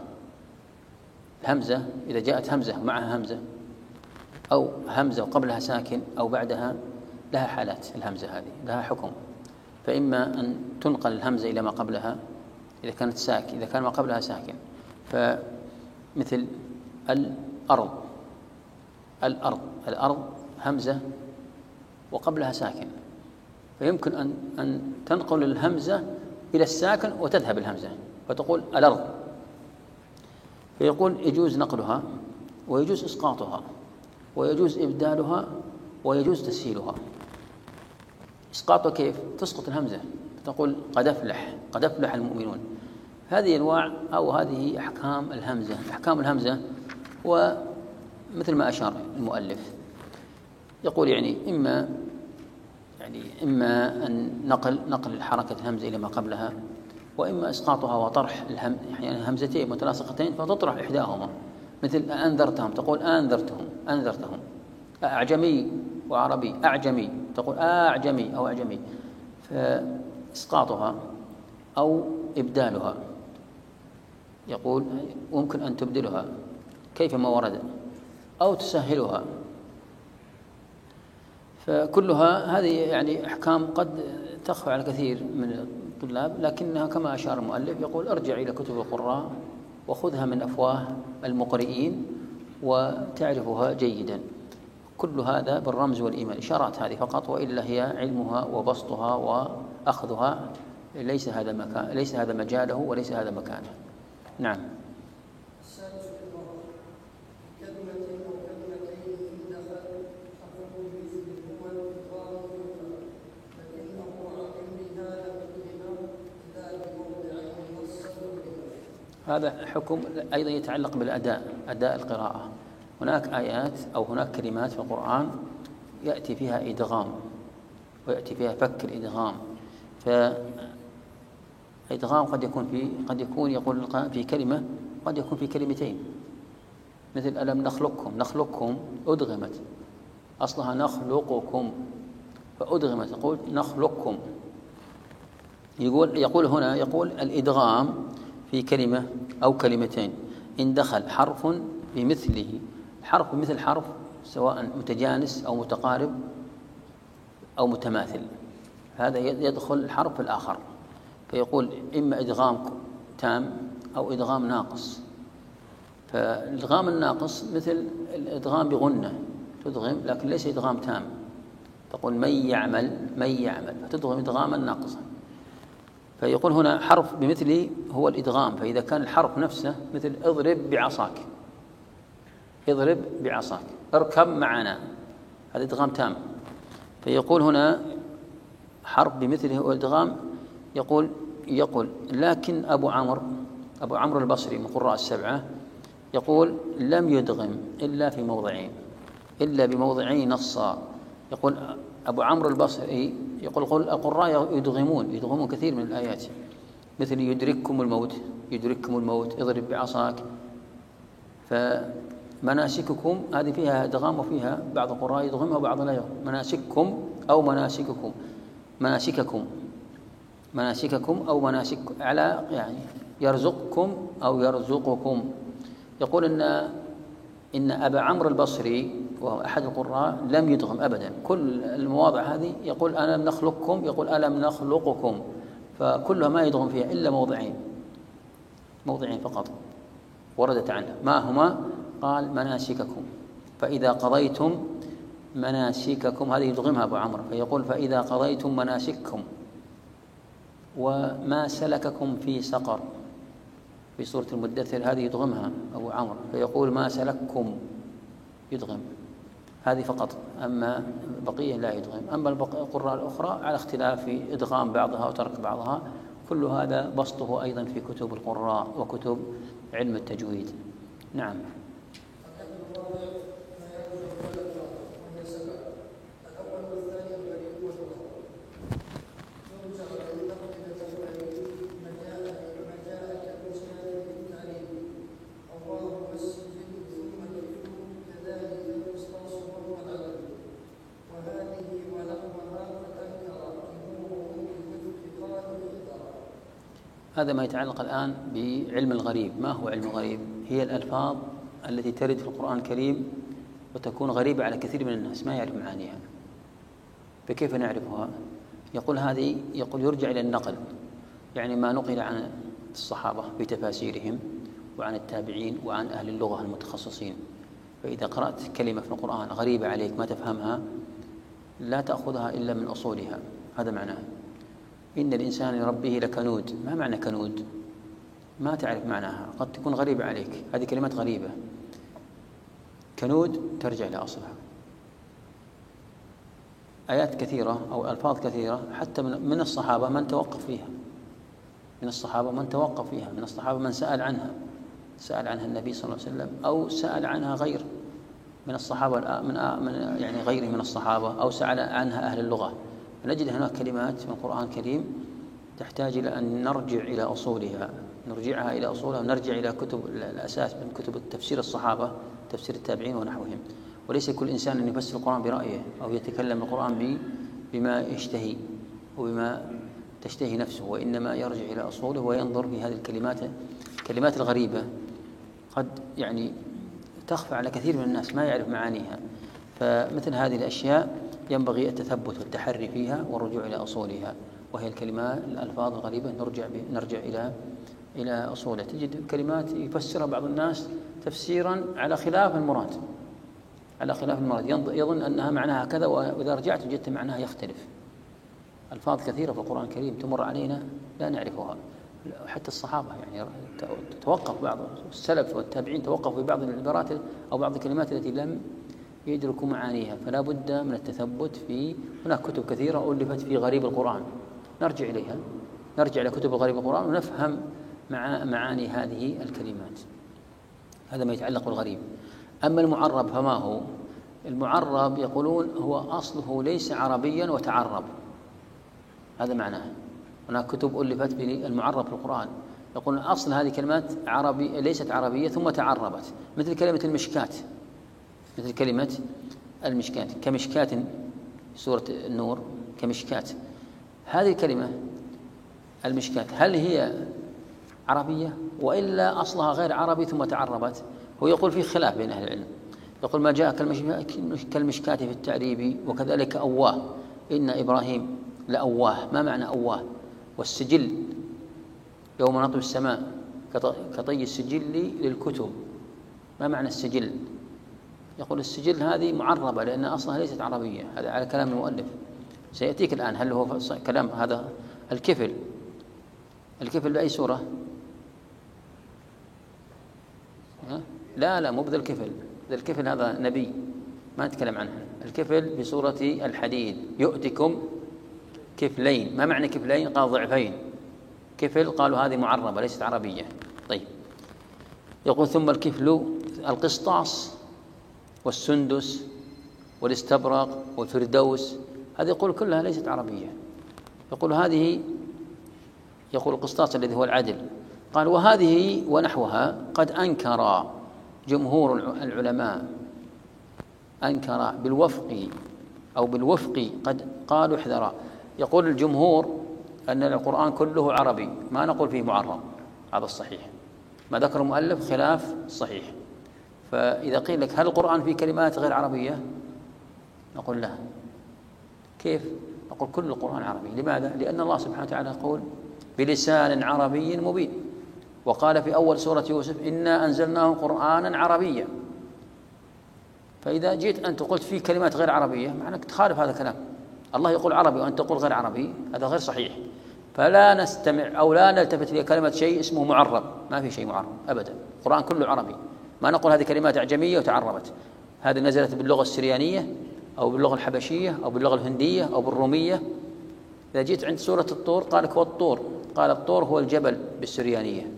الهمزة إذا جاءت همزة معها همزة أو همزة وقبلها ساكن أو بعدها، لها حالات. الهمزة هذه لها حكم، فإما أن تنقل الهمزة إلى ما قبلها إذا كانت ساكن، إذا كان ما قبلها ساكن، فمثل الأرض الأرض الأرض همزة وقبلها ساكن، فيمكن أن أن تنقل الهمزة إلى الساكن وتذهب الهمزة فتقول الأرض. فيقول يجوز نقلها ويجوز إسقاطها ويجوز إبدالها ويجوز تسهيلها. إسقاطها كيف؟ تسقط الهمزة، تقول قد أفلح قد أفلح المؤمنون. هذه أنواع أو هذه أحكام الهمزة. أحكام الهمزة ومثل ما أشار المؤلف، يقول يعني إما يعني إما أن نقل نقل حركة الهمزة إلى ما قبلها، وإما إسقاطها وطرح الهم يعني همزتين متلاصقتين فتطرح إحداهما، مثل أنذرتهم تقول أنذرتهم أنذرتهم. أعجمي وعربي أعجمي تقول أعجمي أو أعجمي. فإسقاطها أو إبدالها، يقول ممكن أن تبدلها كيفما ورد أو تسهلها. فكلها هذه يعني أحكام قد تخفى على كثير من الطلاب، لكنها كما أشار المؤلف يقول ارجع إلى كتب القراء وخذها من أفواه المقرئين وتعرفها جيدا. كل هذا بالرمز والإيمان، إشارات هذه فقط، وإلا هي علمها وبسطها وأخذها ليس هذا مكان ليس هذا مجاله وليس هذا مكانه. نعم. هذا حكم أيضا يتعلق بالأداء، أداء القراءة. هناك آيات أو هناك كلمات في القرآن يأتي فيها إدغام ويأتي فيها فك الإدغام. فإدغام قد يكون في قد يكون يقول في كلمة، قد يكون في كلمتين، مثل ألم نخلقكم نخلقكم أدغمت، أصلها نخلقكم فأدغمت، يقول نخلقكم. يقول يقول هنا يقول الإدغام في كلمة أو كلمتين إن دخل حرف بمثله، حرف بمثل حرف سواء متجانس أو متقارب أو متماثل، هذا يدخل الحرف الآخر. فيقول إما إدغام تام أو إدغام ناقص. فالإدغام الناقص مثل الإدغام بغنة، تدغم لكن ليس إدغام تام، تقول من يعمل من يعمل فتدغم إدغاما ناقصا. فيقول هنا حرف بمثله هو الإدغام، فإذا كان الحرف نفسه مثل اضرب بعصاك، اضرب بعصاك، اركب معنا، هذا إدغام تام. فيقول هنا حرف بمثله هو الإدغام. يقول يقول لكن أبو عمرو أبو عمرو البصري من قراء السبعة يقول لم يدغم إلا في موضعين، إلا بموضعين نصا. يقول أبو عمرو البصري يقول القراء يدغمون يدغمون كثير من الآيات، مثل يدرككم الموت، يدرككم الموت، اضرب بعصاك. فمناسككم هذه فيها إدغام وفيها بعض القراء يدغمها وبعض لا يدغم. مناسككم أو مناسككم، مناسككم مناسككم أو مناسك على يعني يرزقكم أو يرزقكم. يقول إن إن أبا عمرو البصري وهو أحد القراء لم يدغم أبدا، كل المواضع هذه يقول ألم نخلقكم، يقول ألم نخلقكم، فكلها ما يدغم فيها إلا موضعين، موضعين فقط وردت عنه. ما هما؟ قال مناسككم، فإذا قضيتم مناسككم، هذه يدغمها أبو عمرو، فيقول فإذا قضيتم مناسككم. وما سلككم في سقر في سورة المدثر، هذه يدغمها أبو عمرو، فيقول ما سلككم، يدغم هذه فقط، أما بقية لا يدغم. أما القراء الأخرى على اختلاف في إدغام بعضها وترك بعضها، كل هذا بسطه أيضا في كتب القراء وكتب علم التجويد. نعم. هذا ما يتعلق الآن بعلم الغريب. ما هو علم الغريب؟ هي الألفاظ التي ترد في القرآن الكريم وتكون غريبة على كثير من الناس ما يعرف معانيها، فكيف نعرفها؟ يقول هذه يقول يرجع إلى النقل، يعني ما نقل عن الصحابة في تفاسيرهم وعن التابعين وعن أهل اللغة المتخصصين. فإذا قرأت كلمة في القرآن غريبة عليك ما تفهمها، لا تأخذها إلا من أصولها. هذا معناه إن الإنسان لربه لكنود. ما معنى كنود؟ ما تعرف معناها، قد تكون غريبة عليك، هذه كلمات غريبة. كنود ترجع إلى أصلها. آيات كثيرة أو ألفاظ كثيرة حتى من الصحابة من توقف فيها، من الصحابة من توقف فيها، من الصحابة من سأل عنها، سأل عنها النبي صلى الله عليه وسلم أو سأل عنها غير من الصحابة، من يعني غيره من الصحابة، أو سأل عنها أهل اللغة. نجد هناك كلمات من القرآن الكريم تحتاج إلى أن نرجع إلى أصولها، نرجعها إلى أصولها ونرجع إلى كتب الأساس من كتب تفسير الصحابة، تفسير التابعين ونحوهم. وليس كل إنسان أن يفسر القرآن برأيه أو يتكلم القرآن بما يشتهي وبما تشتهي نفسه، وإنما يرجع إلى أصوله وينظر في هذه الكلمات الكلمات الغريبة قد يعني تخفى على كثير من الناس ما يعرف معانيها. فمثل هذه الأشياء ينبغي التثبت والتحري فيها والرجوع إلى أصولها، وهي الكلمات الألفاظ الغريبة نرجع نرجع إلى إلى أصولها. تجد كلمات يفسرها بعض الناس تفسيرا على خلاف المراد، على خلاف المراد، يظن أنها معناها كذا، وإذا رجعت وجدت معناها يختلف. ألفاظ كثيرة في القرآن الكريم تمر علينا لا نعرفها، حتى الصحابة يعني توقف بعض السلف والتابعين توقفوا في بعض العبارات أو بعض الكلمات التي لم يدركوا معانيها. فلا بد من التثبت في هناك كتب كثيرة ألفت في غريب القرآن، نرجع إليها، نرجع إلى كتب غريب القرآن ونفهم مع معاني هذه الكلمات. هذا ما يتعلق بالغريب. أما المعرب فما هو؟ المعرب يقولون هو أصله ليس عربيا وتعرب، هذا معناه. هناك كتب ألفت بالمعرب في القرآن يقولون أصل هذه كلمات عربي ليست عربية ثم تعربت، مثل كلمة المشكات، مثل كلمة المشكات، كمشكات سورة النور كمشكات. هذه الكلمة المشكات هل هي عربية وإلا أصلها غير عربي ثم تعربت؟ هو يقول فيه خلاف بين أهل العلم، يقول ما جاء كالمشكات في التعريب وكذلك أواه، إن إبراهيم لأواه. ما معنى أواه؟ والسجل يوم نطوي السماء كطي السجل للكتب، ما معنى السجل؟ يقول السجل هذه معربة لأن أصلها ليست عربية، هذا على كلام المؤلف سيأتيك الآن. هل هو كلام هذا الكفل الكفل بأي سورة؟ لا لا، مو بذا الكفل، ذا الكفل هذا نبي ما نتكلم عنه. الكفل بسورة الحديد يؤتكم كفلين. ما معنى كفلين؟ قال ضعفين. كفل قالوا هذه معربة ليست عربية. طيب، يقول ثم الكفل القسطاس والسندس والاستبرق والفردوس، هذه يقول كلها ليست عربية. يقول هذه، يقول القسطاس الذي هو العدل، قال وهذه ونحوها قد أنكر جمهور العلماء، أنكر بالوفق أو بالوفق، قد قالوا احذرا. يقول الجمهور أن القرآن كله عربي، ما نقول فيه معرب، هذا الصحيح. ما ذكر المؤلف خلاف الصحيح. فإذا قيل لك هل القرآن فيه كلمات غير عربية؟ نقول لا. كيف؟ نقول كل القرآن عربي. لماذا؟ لأن الله سبحانه وتعالى يقول بلسان عربي مبين، وقال في أول سورة يوسف إنا أنزلناه قرآنا عربيا. فإذا جئت أنت قلت فيه كلمات غير عربية، معناك تخالف هذا الكلام. الله يقول عربي وأنت تقول غير عربي، هذا غير صحيح. فلا نستمع أو لا نلتفت لكلمة شيء اسمه معرب، ما في شيء معرب أبدا. القرآن كله عربي. ما نقول هذه كلمات أعجمية وتعربت، هذه نزلت باللغة السريانية أو باللغة الحبشية أو باللغة الهندية أو بالرومية. إذا جيت عند سورة الطور قال لك والطور، قال الطور هو الجبل بالسريانية.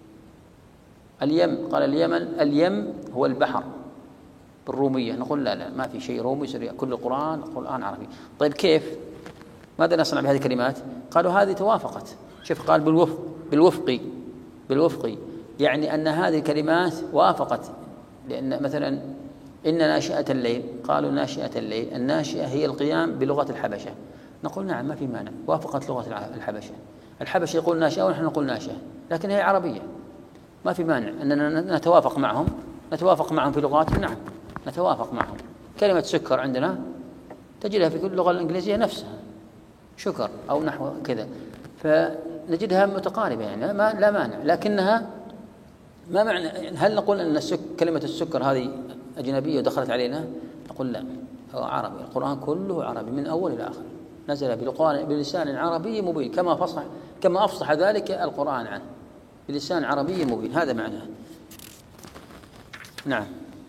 اليم قال اليمن، اليم هو البحر بالرومية. نقول لا لا، ما في شيء رومي سرياني، كل القرآن قرآن عربي. طيب كيف؟ ماذا نصنع بهذه الكلمات؟ قالوا هذه توافقت. شوف، قال بالوفق، بالوفق بالوفق يعني أن هذه الكلمات وافقت. لأن مثلا إن ناشئة الليل، قالوا ناشئة الليل، الناشئة هي القيام بلغة الحبشة. نقول نعم، ما في مانع، وافقت لغة الحبشة. الحبشة يقول ناشئة ونحن نقول ناشئة، لكن هي عربية، ما في مانع أننا نتوافق معهم. نتوافق معهم في لغاتهم، نعم نتوافق معهم. كلمة سكر عندنا تجدها في كل اللغة الإنجليزية نفسها، شكر أو نحو كذا، فنجدها متقاربة يعني ما لا مانع. لكنها ما معنى، هل نقول أن السك كلمة السكر هذه أجنبية ودخلت علينا؟ نقول لا، هو عربي. القرآن كله عربي من أول إلى آخر، نزل بلسان عربي مبين، كما فصح كما أفصح ذلك القرآن عنه، بلسان عربي مبين. هذا معناه. نعم.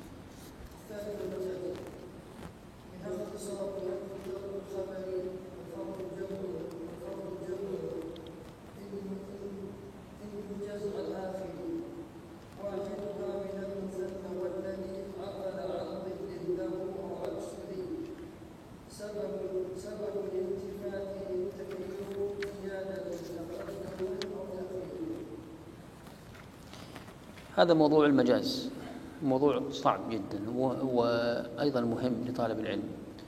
هذا موضوع المجاز، موضوع صعب جدا وأيضا مهم لطالب العلم.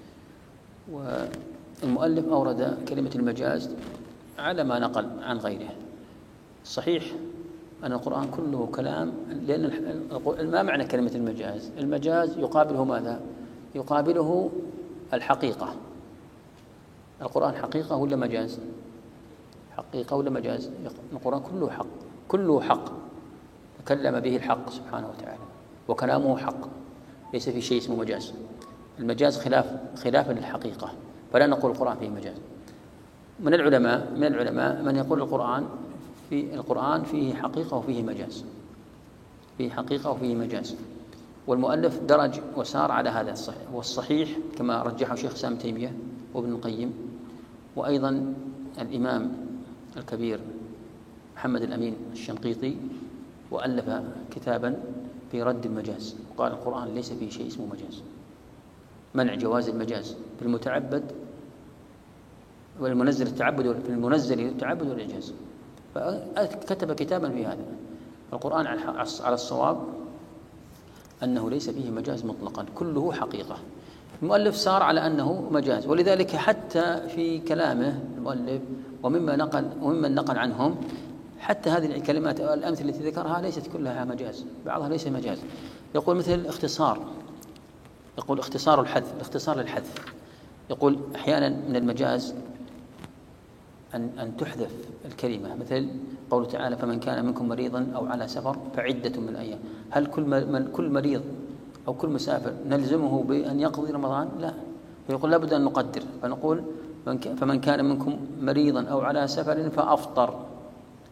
والمؤلف أورد كلمة المجاز على ما نقل عن غيره. صحيح أن القرآن كله كلام، لأن ما معنى كلمة المجاز؟ المجاز يقابله ماذا؟ يقابله الحقيقة. القرآن حقيقة ولا مجاز؟ حقيقة ولا مجاز؟ القرآن كله حق، كله حق، تكلم به الحق سبحانه وتعالى، وكلامه حق، ليس في شيء اسمه مجاز. المجاز خلاف خلافا للحقيقة، فلا نقول القرآن فيه مجاز. من العلماء من العلماء من يقول القرآن في القرآن فيه حقيقة وفيه مجاز، فيه حقيقة وفيه مجاز. والمؤلف درج وسار على هذا الصحيح، والصحيح كما رجحه شيخ سام تيمية وابن القيم، وأيضا الإمام الكبير محمد الأمين الشنقيطي، وألف كتابا في رد المجاز، وقال القرآن ليس فيه شيء اسمه مجاز، منع جواز المجاز في المتعبد والمنزل التعبد، في المنزل التعبد والإعجاز. فكتب كتابا في هذا. القرآن على الصواب أنه ليس فيه مجاز مطلقا، كله حقيقة. المؤلف سار على أنه مجاز، ولذلك حتى في كلامه المؤلف ومما نقل وممن نقل عنهم، حتى هذه الكلمات الأمثلة التي ذكرها ليست كلها مجاز، بعضها ليس مجاز. يقول مثل الاختصار، يقول اختصار الحذف، الاختصار للحذف. يقول أحيانا من المجاز أن أن تحذف الكلمة، مثل قوله تعالى فمن كان منكم مريضا أو على سفر فعدة من أيام. هل كل من كل مريض أو كل مسافر نلزمه بأن يقضي رمضان؟ لا، فيقول لابد أن نقدر، فنقول فمن كان منكم مريضا أو على سفر فأفطر،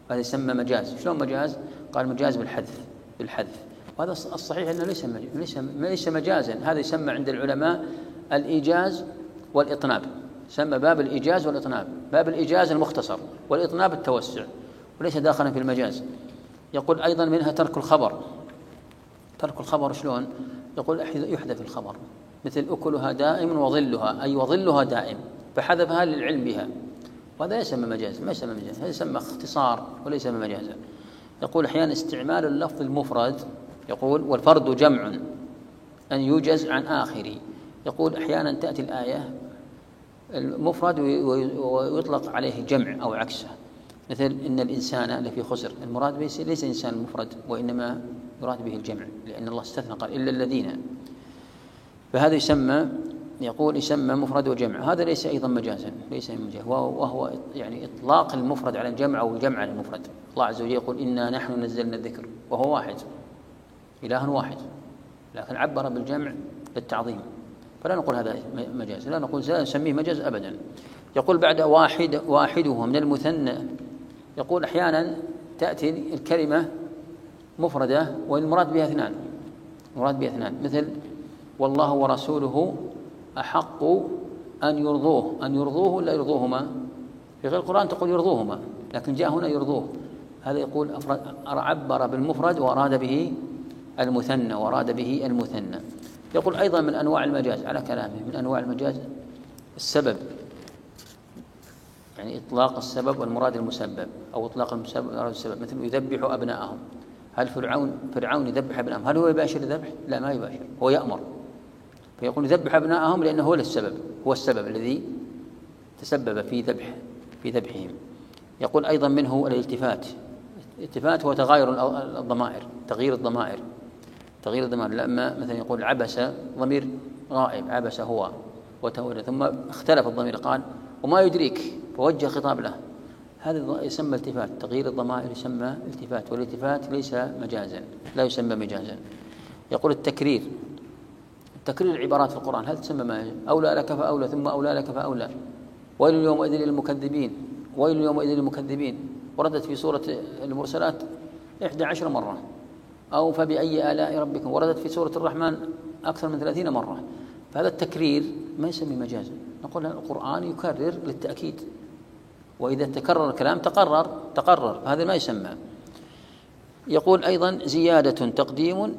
هذا يسمى مجاز. شلون مجاز؟ قال مجاز بالحذف بالحذف وهذا الصحيح أنه ليس ليس ليس مجازا. هذا يسمى عند العلماء الإيجاز والإطناب، يسمى باب الإيجاز والإطناب. باب الإيجاز المختصر والإطناب التوسع، وليس داخلا في المجاز. يقول أيضا منها ترك الخبر. ترك الخبر شلون؟ يقول يحذف الخبر، مثل أكلها دائم وظلها، أي وظلها دائم، فحذفها للعلم بها، وهذا يسمى مجاز، ما يسمى مجاز، هذا يسمى اختصار وليس مجازا. يقول أحيانا استعمال اللفظ المفرد، يقول والفرد جمع أن يوجز عن آخر. يقول أحيانا تأتي الآية المفرد ويطلق عليه جمع أو عكسه، مثل إن الإنسان لفي خسر، المراد به ليس إنسان مفرد وإنما يراد به الجمع، لأن الله استثنى قال إلا الذين، فهذا يسمى يقول يسمى مفرد وجمع. هذا ليس أيضا مجازا، ليس مجاز، وهو يعني إطلاق المفرد على الجمع أو الجمع على المفرد. الله عز وجل يقول إنا نحن نزلنا الذكر، وهو واحد، إله واحد، لكن عبر بالجمع للتعظيم، فلا نقول هذا مجاز، لا نقول لا نسميه مجاز أبدا. يقول بعد واحد واحده من المثنى، يقول أحيانا تأتي الكلمة مفردة والمراد بها اثنان، المراد بها اثنان، مثل والله ورسوله أحق أن يرضوه، أن يرضوه ولا يرضوهما؟ في غير القرآن تقول يرضوهما، لكن جاء هنا يرضوه. هذا يقول عبر بالمفرد وأراد به المثنى وأراد به المثنى. يقول أيضا من أنواع المجاز على كلامه، من أنواع المجاز السبب، يعني إطلاق السبب والمراد المسبب، أو إطلاق المسبب والمراد السبب، مثل يذبح أبناءهم. هل فرعون فرعون يذبح أبناءهم، هل هو يباشر الذبح؟ لا، ما يباشر، هو يأمر، فيقول يذبح أبناءهم لأنه هو السبب، هو السبب الذي تسبب في ذبح في ذبحهم. يقول أيضا منه الالتفات. الالتفات هو تغاير الضمائر، تغيير الضمائر، تغيير الضمائر. لما مثلا يقول عبس، ضمير غائب، عبس هو وتولى، ثم اختلف الضمير قال وما يدريك، فوجه خطاب له، هذا يسمى التفات، تغيير الضمائر يسمى التفات، والالتفات ليس مجازا، لا يسمى مجازا. يقول التكرير، تكرير العبارات في القرآن هل تسمى ما أولى لك فأولى، ثم أولى لك فأولى، ويل يومئذ للمكذبين، ويل يومئذ للمكذبين، وردت في سورة المرسلات إحدى عشر مرة، أو فبأي آلاء ربكم، وردت في سورة الرحمن أكثر من ثلاثين مرة. فهذا التكرير ما يسمى مجازا، نقول القرآن يكرر للتأكيد، وإذا تكرر الكلام تقرر تقرر هذا ما يسمى. يقول أيضا زيادة تقديم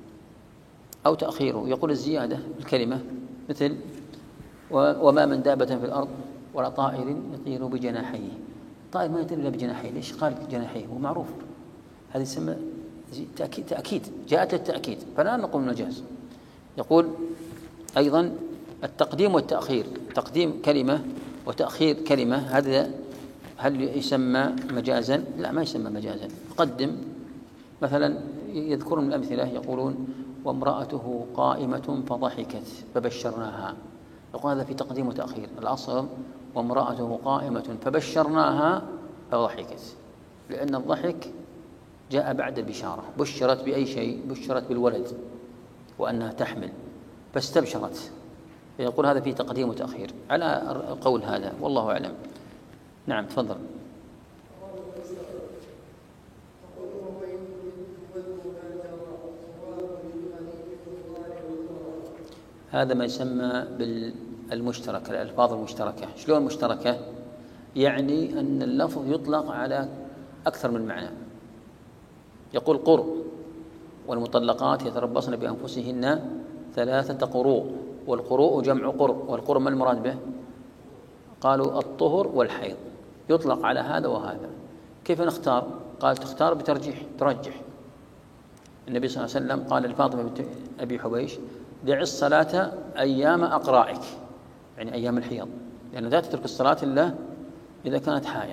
أو تأخيره. يقول الزيادة الكلمة مثل وما من دابة في الأرض ولا طائر يطير بجناحيه. طائر ما يطير إلا بجناحيه، ليش قال جناحيه؟ هو معروف، هذا يسمى تأكيد، تأكيد جاءت للتأكيد، فلا نقول مجاز. يقول أيضا التقديم والتأخير، تقديم كلمة وتأخير كلمة، هذا هل يسمى مجازا؟ لا، ما يسمى مجازا. قدم مثلا، يذكرون من الأمثلة يقولون وامرأته قائمة فضحكت فبشرناها، يقول هذا في تقديم وتأخير. الأصل وامرأته قائمة فبشرناها فضحكت، لأن الضحك جاء بعد البشارة، بشرت بأي شيء؟ بشرت بالولد وأنها تحمل فاستبشرت، فيقول هذا في تقديم وتأخير على القول هذا، والله أعلم. نعم تفضل. هذا ما يسمى بالمشترك، الألفاظ المشتركة. شلون مشتركة؟ يعني أن اللفظ يطلق على أكثر من معنى. يقول قر، والمطلقات يتربصن بأنفسهن ثلاثة قروء، والقروء جمع قر، والقر ما المراد به؟ قالوا الطهر والحيض، يطلق على هذا وهذا. كيف نختار؟ قال تختار بترجيح، ترجح. النبي صلى الله عليه وسلم قال لفاطمة بنت أبي حبيش دع الصلاة أيام أقرائك، يعني أيام الحيض، لأنه لا تترك الصلاة إلا إذا كانت حائض.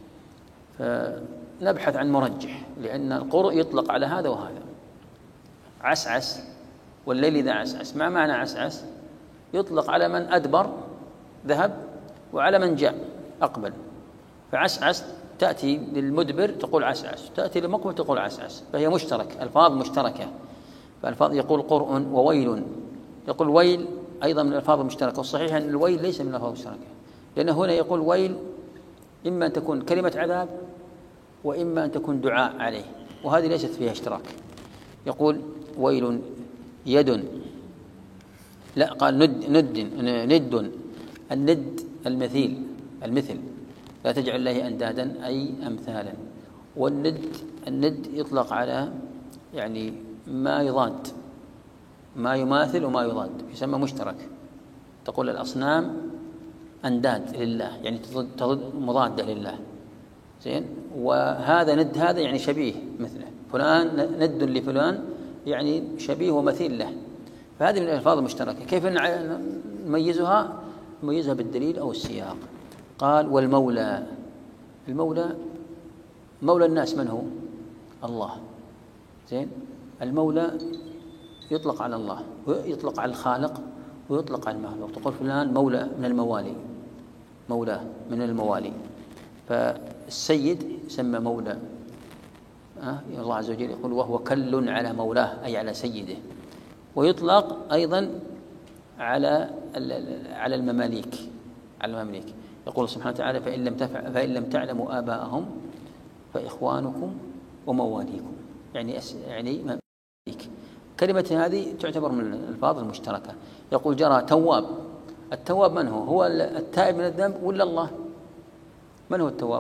فنبحث عن مرجح، لأن القرء يطلق على هذا وهذا. عسعس، والليل إذا عسعس، ما معنى عسعس؟ يطلق على من أدبر ذهب وعلى من جاء أقبل. فعسعس تأتي للمدبر تقول عسعس، تأتي للمقبل تقول عسعس، فهي مشترك، ألفاظ مشتركة. فالفاظ يقول قرء وويل، يقول ويل أيضا من الألفاظ المشتركة، والصحيح أن الويل ليس من الألفاظ المشتركة، لأن هنا يقول ويل إما أن تكون كلمة عذاب وإما أن تكون دعاء عليه، وهذه ليست فيها اشتراك. يقول ويل يد، لا قال ند ند ند الند المثيل المثل، لا تجعل الله أندادا أي أمثالا. والند الند يطلق على يعني ما يضاد، ما يماثل وما يضاد، يسمى مشترك. تقول الأصنام أنداد لله، يعني تضد مضادة لله، زين. وهذا ند هذا يعني شبيه مثله، فلان ند لفلان يعني شبيه ومثيل له. فهذه من الألفاظ المشتركة. كيف نميزها؟ نميزها بالدليل أو السياق. قال والمولى، المولى مولى الناس من هو؟ الله، زين. المولى يطلق على الله ويطلق على الخالق ويطلق على المخلوق. تقول فلان مولى من الموالي، مولاه من الموالي. فالسيد يسمى مولى، أه؟ الله عز وجل يقول وهو كل على مولاه أي على سيده. ويطلق أيضا على على المماليك، على المماليك. يقول سبحانه وتعالى فإن لم تفع فإن لم تعلموا آباءهم فإخوانكم ومواليكم، يعني يعني مماليك. كلمة هذه تعتبر من الألفاظ المشتركة. يقول جرى تواب، التواب من هو؟ هو التائب من الذنب ولا الله؟ من هو التواب؟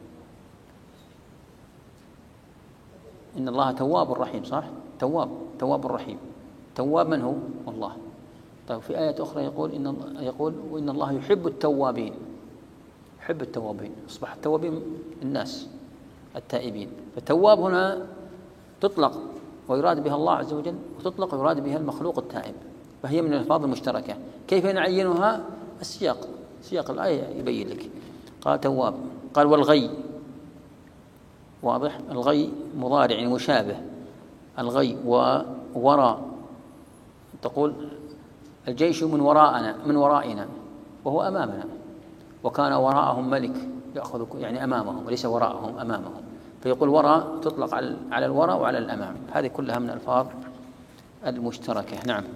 إن الله تواب رحيم، صح؟ تواب تواب الرحيم. تواب من هو؟ الله. طيب في آية أخرى يقول إن الله يقول وإن الله يحب التوابين، يحب التوابين. أصبح التوابين الناس التائبين. فالتواب هنا تطلق ويراد بها الله عز وجل، وتطلق ويراد بها المخلوق التائب، فهي من الألفاظ المشتركة. كيف نعينها؟ السياق، سياق الآية يبين لك. قال تواب. قال والغي، واضح، الغي مضارع مشابه، الغي ووراء. تقول الجيش من وراءنا، من ورائنا، وهو أمامنا، وكان وراءهم ملك يأخذ، يعني أمامهم وليس وراءهم، أمامهم. فيقول وراء تطلق على الوراء وعلى الأمام. هذه كلها من الألفاظ المشتركة. نعم.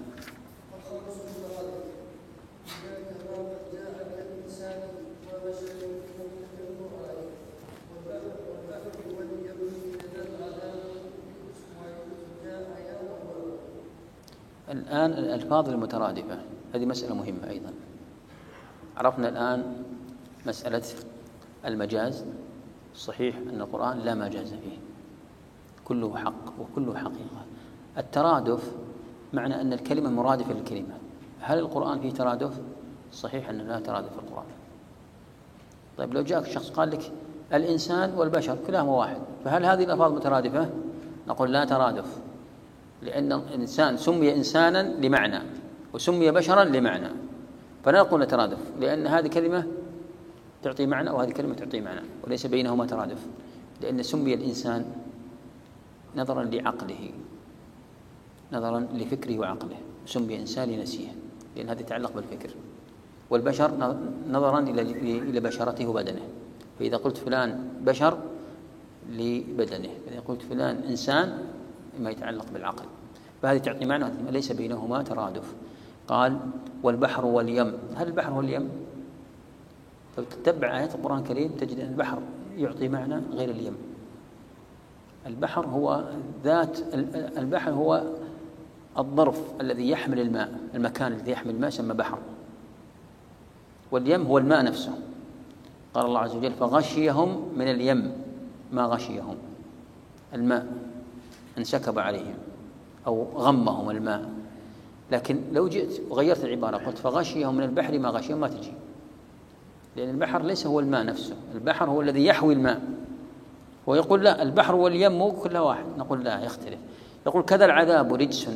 الآن الألفاظ المترادفة هذه مسألة مهمة أيضا. عرفنا الآن مسألة المجاز. صحيح أن القرآن لا مجاز فيه، كله حق وكله حقيقة. الترادف معنى أن الكلمة مرادفة للكلمة. هل القرآن فيه ترادف؟ صحيح أن لا ترادف في القرآن. طيب لو جاءك شخص قال لك الإنسان والبشر كلاهما واحد، فهل هذه الألفاظ مترادفة؟ نقول لا ترادف، لأن الإنسان سمي إنسانا لمعنى وسمي بشرا لمعنى، فلا نقول ترادف، لأن هذه كلمة تعطي معنى وهذه كلمة تعطي معنى، وليس بينهما ترادف. لأن سمي الإنسان نظرا لعقله، نظرا لفكره وعقله، سمي إنسان لنسيه، لأن هذا يتعلق بالفكر. والبشر نظرا إلى بشرته وبدنه. فإذا قلت فلان بشر لبدنه، إذا قلت فلان إنسان ما يتعلق بالعقل، فهذه تعطي معنى، ليس بينهما ترادف. قال والبحر واليم. هل البحر هو اليم؟ لو تتبع آيات القرآن الكريم تجد أن البحر يعطي معنى غير اليم. البحر هو ذات، البحر هو الظرف الذي يحمل الماء، المكان الذي يحمل الماء يسمى بحر. واليم هو الماء نفسه. قال الله عز وجل فغشيهم من اليم ما غشيهم، الماء انسكب عليهم أو غمهم الماء. لكن لو جئت وغيرت العبارة قلت فغشيهم من البحر ما غشيهم، ما تجي، لأن البحر ليس هو الماء نفسه، البحر هو الذي يحوي الماء. ويقول لا البحر واليم كلها واحد، نقول لا يختلف. يقول كذا العذاب رجس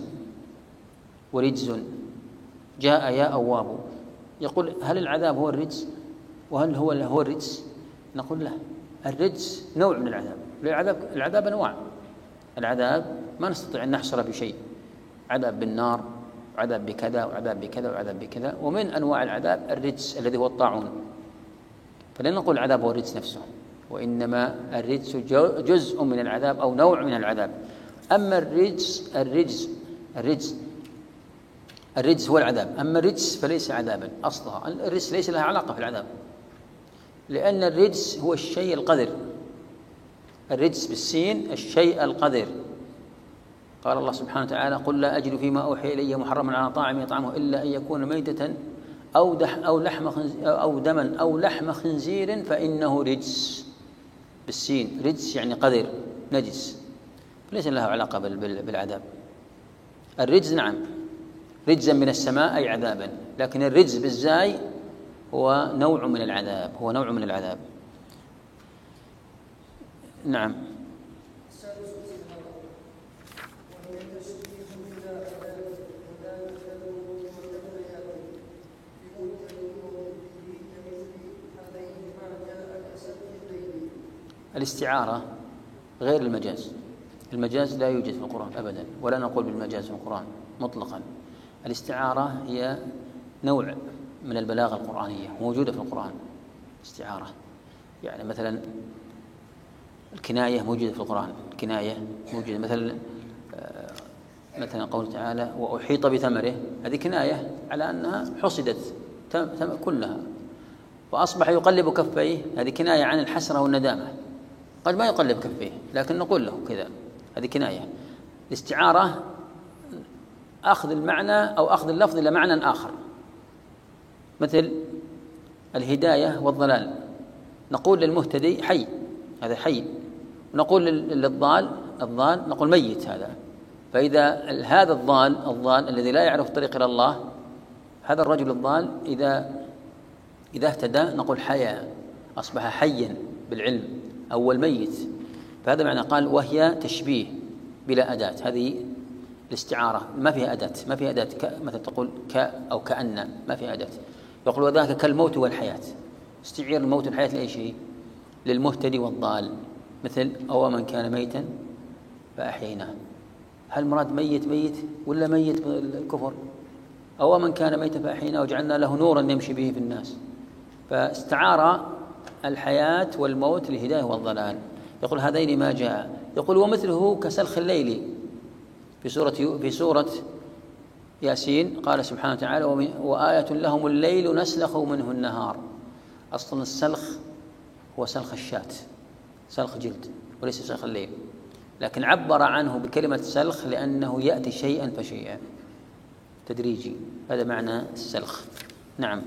ورجز جاء يا أواب. يقول هل العذاب هو الرجس وهل هو هو الرجس؟ نقول لا، الرجس نوع من العذاب. العذاب العذاب أنواع، العذاب ما نستطيع أن نحصر بشيء، عذاب بالنار وعذاب بكذا وعذاب بكذا وعذاب بكذا. ومن أنواع العذاب الرجس الذي هو الطاعون، فلن نقول العذاب هو الرجس نفسه، وإنما الرجس جزء من العذاب أو نوع من العذاب. أما الرجس الرجس الرجس الرجس هو العذاب، أما الرجس فليس عذابا أصلها. الرجس ليس لها علاقة في العذاب، لأن الرجس هو الشيء القذر الرجس بالسين الشيء القذر. قال الله سبحانه وتعالى: قل لا أجد فيما أوحي إلي محرما على طاعم يطعمه إلا أن يكون ميتة أو دح أو لحم أو دما أو لحم خنزير فإنه رجس. بالسين رجس يعني قذر نجس، ليس له علاقة بالعذاب. الرجز نعم رجزا من السماء أي عذابا، لكن الرجز بالزاي هو نوع من العذاب، هو نوع من العذاب. نعم. الاستعارة غير المجاز. المجاز لا يوجد في القرآن أبدا، ولا نقول بالمجاز في القرآن مطلقا. الاستعارة هي نوع من البلاغة القرآنية موجودة في القرآن. استعارة يعني مثلا الكناية موجودة في القرآن، الكناية موجودة مثلا مثلا قوله تعالى: وأحيط بثمره، هذه كناية على أنها حصدت كلها وأصبح يقلب كفيه، هذه كناية عن الحسرة والندامة. قد ما يقلب كفيه لكن نقول له كذا، هذه كناية. الاستعارة أخذ المعنى أو أخذ اللفظ إلى معنى آخر، مثل الهداية والضلال، نقول للمهتدي حي، هذا حي، ونقول للضال الضال نقول ميت هذا. فإذا هذا الضال الضال الذي لا يعرف الطريق إلى الله، هذا الرجل الضال إذا إذا اهتدى نقول حيا، أصبح حيا بالعلم، أو الميت. فهذا معنى. قال: وهي تشبيه بلا أداة، هذه الاستعارة ما فيها أداة، ما فيها أداة مثل تقول ك أو كأن، ما فيها أداة. يقول: وذاك كالموت والحياة، استعير الموت والحياة لأي شيء؟ للمهتدي والضال، مثل أو من كان ميتا فأحييناه. هل مراد ميت ميت ولا ميت بالكفر؟ أو من كان ميتا فأحييناه وجعلنا له نورا يمشي به في الناس. فاستعار الحياة والموت للهداية والضلال. يقول: هذين ما جاء. يقول: ومثله كسلخ الليل في سورة في سورة ياسين. قال سبحانه وتعالى: وآية لهم الليل نسلخ منه النهار. أصلا السلخ هو سلخ الشاة، سلخ جلد، وليس سلخ الليل، لكن عبر عنه بكلمة سلخ لأنه يأتي شيئا فشيئا تدريجي، هذا معنى السلخ. نعم.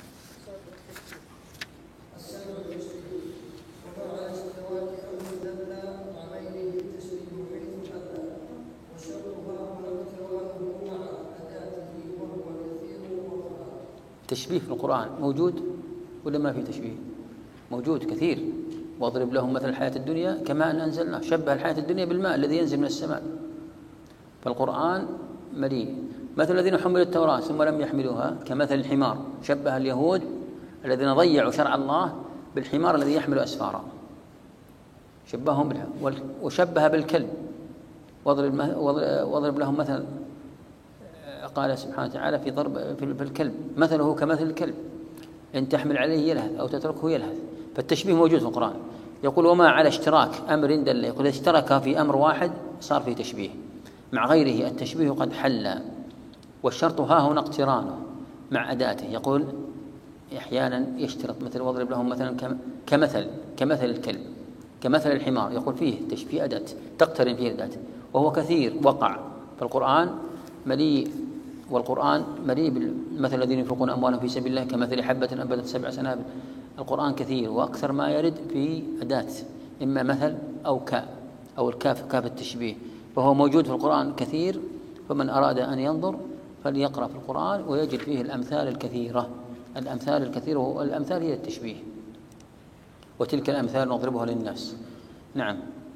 تشبيه في القرآن موجود ولا ما في تشبيه؟ موجود كثير. واضرب لهم مثل الحياة الدنيا كماء أنزلناه، شبه الحياة الدنيا بالماء الذي ينزل من السماء. فالقرآن مليء. مثل الذين حملوا التوراة ثم لم يحملوها كمثل الحمار، شبه اليهود الذين ضيعوا شرع الله بالحمار الذي يحمل أسفارا، شبههم بها. وشبه بالكلب، واضرب واضرب لهم مثل، قال سبحانه وتعالى في ضرب في الكلب: مثله كمثل الكلب إن تحمل عليه يلهث أو تتركه يلهث. فالتشبيه موجود في القرآن. يقول: وما على اشتراك أمر دل. يقول: إذا اشترك في أمر واحد صار فيه تشبيه، مع غيره التشبيه قد حل، والشرط ها هنا اقترانه مع أداته. يقول أحيانا يشترط مثل واضرب لهم مثلا كمثل كمثل الكلب كمثل الحمار، يقول فيه تشبيه أداة تقترن فيه أداة، وهو كثير وقع في القرآن مليء. والقرآن مليء بالمثل الذين ينفقون أموالهم في سبيل الله كمثل حبة أنبتت سبع سنابل. القرآن كثير، وأكثر ما يرد في أداة إما مثل أو كاء أو الكاف كاف التشبيه، فهو موجود في القرآن كثير. فمن أراد أن ينظر فليقرأ في القرآن ويجد فيه الأمثال الكثيرة. الأمثال الكثيرة والأمثال هي التشبيه، وتلك الأمثال نضربها للناس. نعم.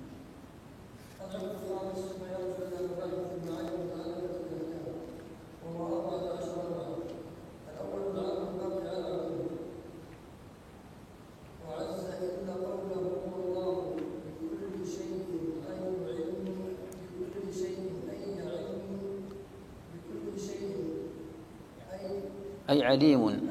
أي عليم.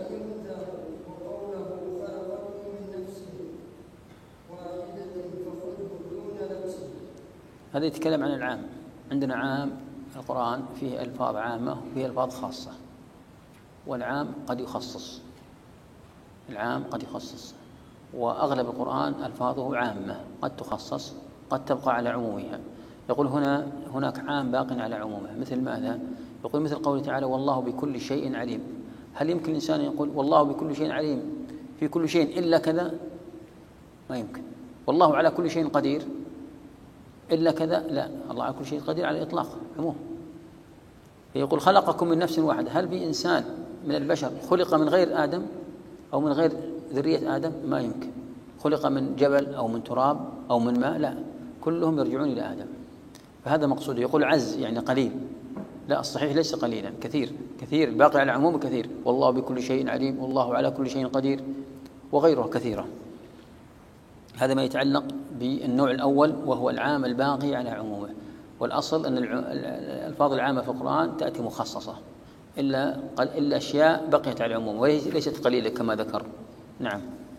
هذا يتكلم عن العام. عندنا عام القرآن فيه ألفاظ عامة وفيه ألفاظ خاصة، والعام قد يخصص، العام قد يخصص. وأغلب القرآن ألفاظه عامة قد تخصص قد تبقى على عمومها. يقول هنا هناك عام باق على عمومه، مثل ماذا؟ يقول مثل قوله تعالى والله بكل شيء عليم. هل يمكن الإنسان يقول والله بكل شيء عليم في كل شيء إلا كذا؟ ما يمكن. والله على كل شيء قدير إلا كذا؟ لا، الله على كل شيء قدير على الإطلاق عموم. يقول خلقكم من نفس واحدة، هل في إنسان من البشر خلق من غير آدم أو من غير ذرية آدم؟ ما يمكن. خلق من جبل أو من تراب أو من ماء؟ لا، كلهم يرجعون إلى آدم. فهذا مقصود. يقول عز يعني قليل، لا، الصحيح ليس قليلا، كثير كثير، الباقي على عموم كثير. والله بكل شيء عليم، والله على كل شيء قدير، وغيره كثيرة. هذا ما يتعلق بالنوع الأول وهو العام الباقي على عمومه. والأصل أن الألفاظ العامة في القرآن تأتي مخصصة إلا إلا أشياء بقيت على العموم وليست قليلة كما ذكر. نعم.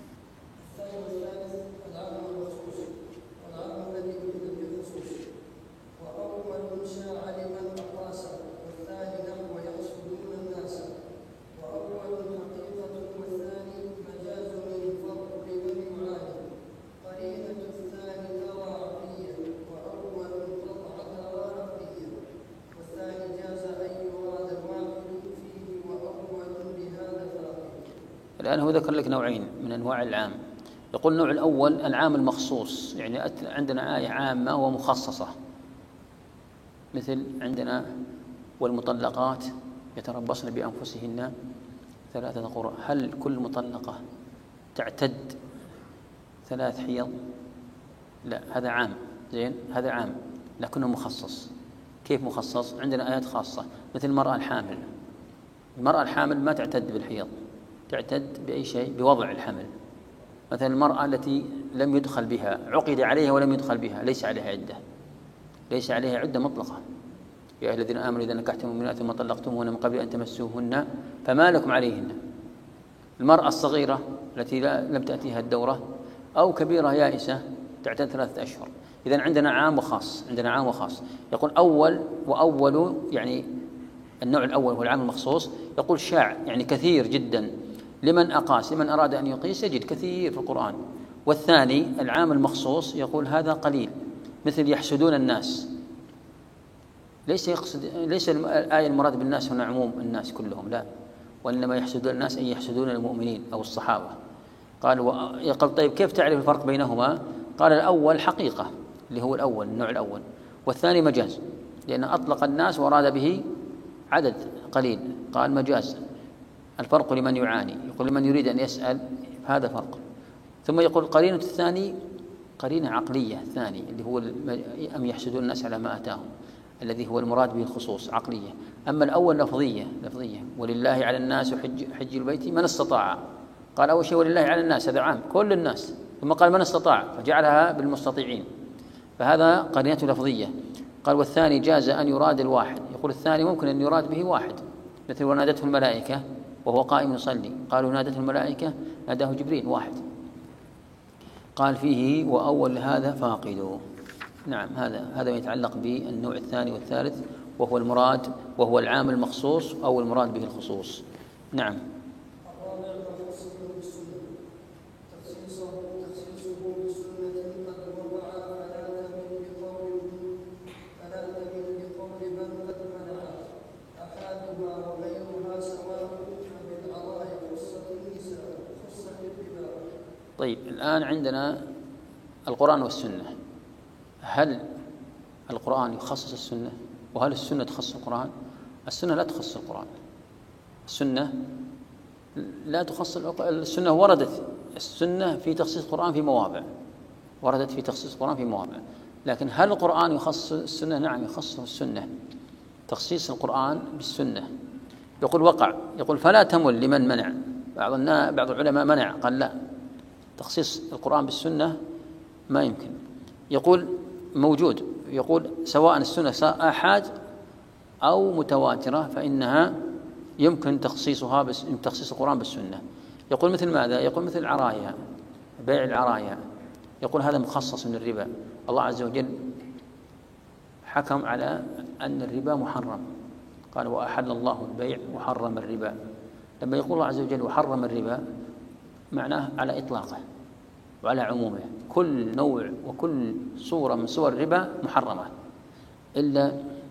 الآن هو ذكر لك نوعين من أنواع العام. يقول النوع الأول العام المخصوص، يعني عندنا آية عامة ومخصصة، مثل عندنا والمطلقات يتربصن بأنفسهن ثلاثة قروء. هل كل مطلقة تعتد ثلاث حيض؟ لا، هذا عام. زين، هذا عام لكنه مخصص. كيف مخصص؟ عندنا آيات خاصة مثل المرأة الحامل. المرأة الحامل ما تعتد بالحيض، تعتد بأي شيء؟ بوضع الحمل. مثلا المرأة التي لم يدخل بها، عقد عليها ولم يدخل بها، ليس عليها عدة، ليس عليها عدة مطلقة. يا أيها الذين آمنوا إذا نكحتم المؤمنات ثم طلقتموهن من قبل أن تمسوهن فما لكم عليهن. المرأة الصغيرة التي لم تأتيها الدورة أو كبيرة يائسة تعتد ثلاثة أشهر. إذن عندنا عام وخاص، عندنا عام وخاص. يقول أول وأول، يعني النوع الأول هو العام المخصوص. يقول شاع يعني كثير جدا، لمن أقاس، لمن أراد أن يقيس يجد كثير في القرآن. والثاني العام المخصوص يقول هذا قليل، مثل يحسدون الناس. ليس يقصد ليس الآية المراد بالناس هنا عموم الناس كلهم، لا، وإنما يحسدون الناس أي يحسدون المؤمنين أو الصحابة. قال يقول طيب كيف تعرف الفرق بينهما؟ قال الأول حقيقة اللي هو الأول النوع الأول، والثاني مجاز، لأن أطلق الناس وأراد به عدد قليل، قال مجاز. الفرق لمن يعاني، يقول لمن يريد أن يسأل هذا فرق. ثم يقول قرينة الثاني قرينة عقلية، الثاني اللي هو أم يحسدون الناس على ما أتاهم، الذي هو المراد به الخصوص عقلية. أما الأول لفظية لفظية ولله على الناس حج, حج البيت من استطاع. قال أول شيء ولله على الناس، هذا عام كل الناس، ثم قال من استطاع فجعلها بالمستطيعين، فهذا قرينة لفظية. قال والثاني جاز أن يراد الواحد. يقول الثاني ممكن أن يراد به واحد، مثل ونادته الملائكة وهو قائم يصلي، قالوا نادته الملائكة ناداه جبريل، واحد. قال فيه وأول هذا فاقد. نعم، هذا هذا يتعلق بالنوع الثاني والثالث، وهو المراد وهو العام المخصوص أو المراد به الخصوص. نعم. طيب الآن عندنا القرآن والسنة. هل القرآن يخصص السنة؟ وهل السنة تخصص القرآن؟ السنة لا تخصص القرآن. السنة لا تخصص السنة. وردت السنة في تخصيص القرآن في مواضع، وردت في تخصيص القرآن في مواضع، لكن هل القرآن يخصص السنة؟ نعم، يخصص السنة، تخصيص القرآن بالسنة. يقول وقع، يقول فلا تمل لمن منع. بعض بعض العلماء منع، قال لا، تخصيص القرآن بالسنة ما يمكن. يقول موجود، يقول سواء السنة آحاد أو متواترة فإنها يمكن تخصيصها بس تخصيص القرآن بالسنة. يقول مثل ماذا؟ يقول مثل العرايا، بيع العرايا، يقول هذا مخصص من الربا. الله عز وجل حكم على أن الربا محرم، قال وأحل الله البيع وحرم الربا. لما يقول الله عز وجل وحرم الربا معناه على إطلاقه، وعلى عمومه. كل نوع وكل صورة من صور الربا محرمة، إلا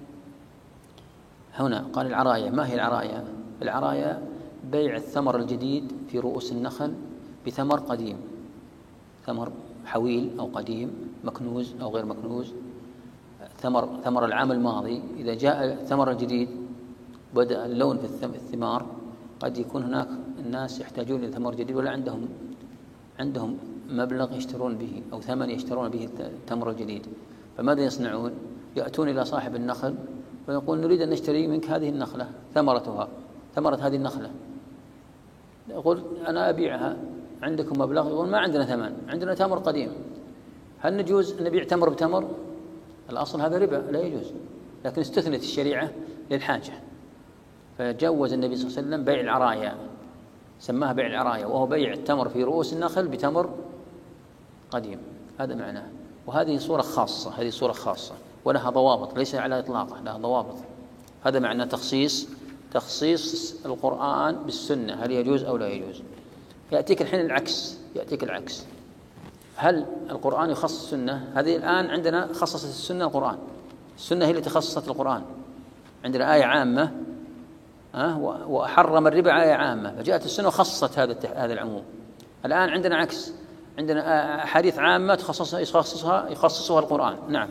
هنا قال العراية. ما هي العراية؟ العراية بيع الثمر الجديد في رؤوس النخل بثمر قديم، ثمر حويل أو قديم، مكنوز أو غير مكنوز، ثمر ثمر العام الماضي. إذا جاء الثمر الجديد بدأ اللون في الثمار، قد يكون هناك الناس يحتاجون إلى ثمر جديد ولا عندهم عندهم مبلغ يشترون به أو ثمن يشترون به التمر الجديد، فماذا يصنعون؟ يأتون إلى صاحب النخل ويقول نريد أن نشتري منك هذه النخلة، ثمرتها ثمرة هذه النخلة. يقول أنا أبيعها، عندكم مبلغ؟ يقول ما عندنا ثمن، عندنا تمر قديم. هل نجوز أن نبيع تمر بتمر؟ الأصل هذا ربا لا يجوز، لكن استثنت الشريعة للحاجة، فجوز النبي صلى الله عليه وسلم بيع العرايا، سماها بيع العرايا، وهو بيع التمر في رؤوس النخل بتمر قديم. هذا معناه. وهذه صورة خاصة، هذه صورة خاصة ولها ضوابط، ليس على إطلاقه، لها ضوابط. هذا معنى تخصيص تخصيص القرآن بالسنة، هل يجوز أو لا يجوز. يأتيك الحين العكس، يأتيك العكس. هل القرآن يخصص السنة؟ هذه الآن عندنا خصصت السنة القرآن، السنة هي اللي تخصصت القرآن. عندنا آية عامة أه وحرم الربا، آية عامة، فجاءت السنة وخصصت هذا هذا العموم. الآن عندنا عكس، عندنا أحاديث عامة تخصصها يخصصها يخصصها القرآن. نعم.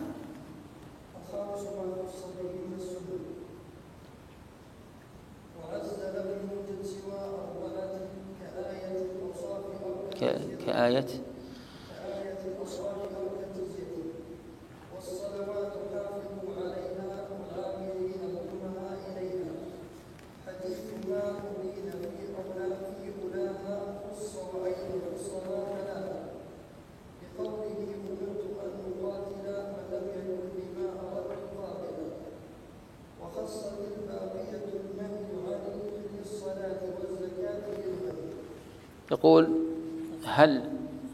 كآية والصلوات حافظوا عليها والعاملين حكمها إليها. حديث ما أبين في أولى في أولاها خص وغير خص ما تلاها، بقوله أمرت أن أقاتل فلم يكن بما أردت قاتلا. وخصت الباقية النهي عن للصلاة والزكاة للغير. يقول هل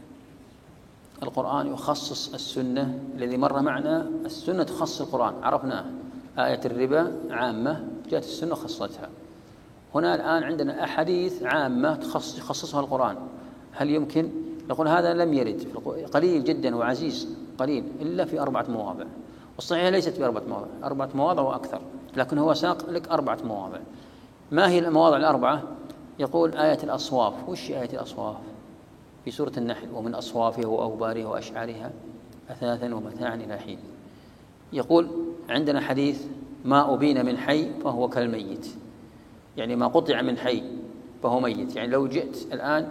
القرآن يخصص السنة؟ الذي مر معنا السنة تخصص القرآن، عرفنا آية الربا عامة، جاءت السنة خصصتها. هنا الآن عندنا أحاديث عامة تخصصها القرآن، هل يمكن؟ يقول هذا لم يرد، قليل جدا وعزيز، قليل إلا في أربعة مواضع، والصحيح ليست في أربعة مواضع، أربعة مواضع وأكثر، لكن هو ساق لك أربعة مواضع. ما هي المواضع الأربعة؟ يقول آية الأصواف. وش آية الأصواف؟ في سورة النحل: ومن أصوافها وأوبارها وأشعارها أثاثا ومتاعا إلى حين. يقول عندنا حديث: ما أبين من حي فهو كالميت، يعني ما قطع من حي فهو ميت. يعني لو جئت الآن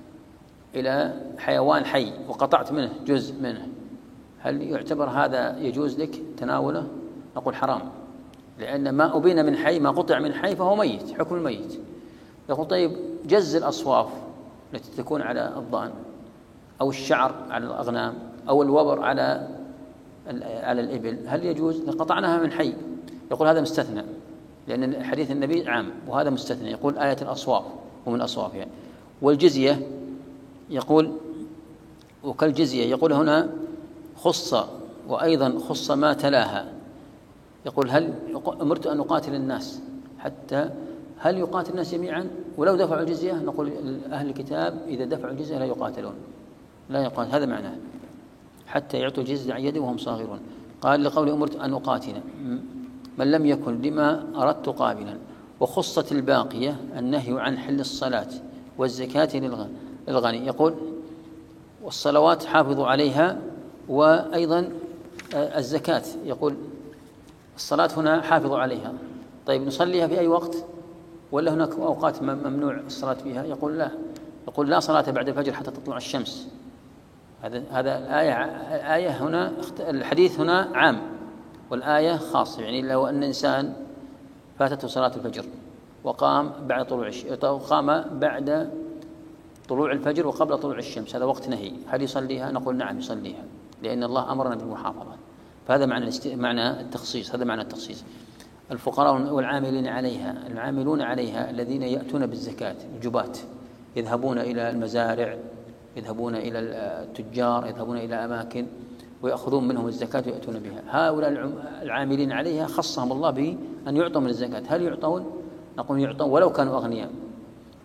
إلى حيوان حي وقطعت منه جزء منه، هل يعتبر هذا يجوز لك تناوله؟ نقول حرام، لأن ما أبين من حي، ما قطع من حي فهو ميت، حكم الميت. يقول طيب جز الأصواف التي تكون على الضأن، أو الشعر على الأغنام، أو الوبر على على الإبل، هل يجوز؟ قطعناها من حي. يقول هذا مستثنى، لأن حديث النبي عام وهذا مستثنى. يقول آية الأصواف ومن أصوافها. يعني. والجزية يقول وكالجزية، يقول هنا خص، وأيضا خص ما تلاها. يقول هل أمرت أن أقاتل الناس حتى هل يقاتل الناس جميعا ولو دفعوا الجزية؟ نقول أهل الكتاب إذا دفعوا الجزية لا يقاتلون، لا يقاتل، هذا معناه حتى يعطوا الجزية عن يد وهم صاغرون. قال لقول أمرت أن أقاتل من لم يكن لما أردت قابلا. وخصت الباقية النهي عن حل الصلاة والزكاة للغني. يقول والصلوات حافظوا عليها، وأيضا الزكاة. يقول الصلاة هنا حافظوا عليها، طيب نصليها في أي وقت ولا هناك أوقات ممنوع الصلاة فيها؟ يقول لا، يقول لا صلاة بعد الفجر حتى تطلع الشمس. هذا هذا الآية الآية هنا، الحديث هنا عام والآية خاصة. يعني لو أن إنسان فاتته صلاة الفجر وقام بعد طلوع قام بعد طلوع الفجر وقبل طلوع الشمس، هذا وقت نهي، هل يصليها؟ نقول نعم يصليها، لأن الله أمرنا بالمحافظة. فهذا معنى معنى التخصيص، هذا معنى التخصيص. الفقراء والعاملين عليها، العاملون عليها الذين يأتون بالزكاة، الجبات، يذهبون إلى المزارع، يذهبون إلى التجار، يذهبون إلى أماكن ويأخذون منهم الزكاة ويأتون بها. هؤلاء العاملين عليها خصهم الله بأن يعطوا من الزكاة. هل يعطون؟ نقول يعطون ولو كانوا أغنياء،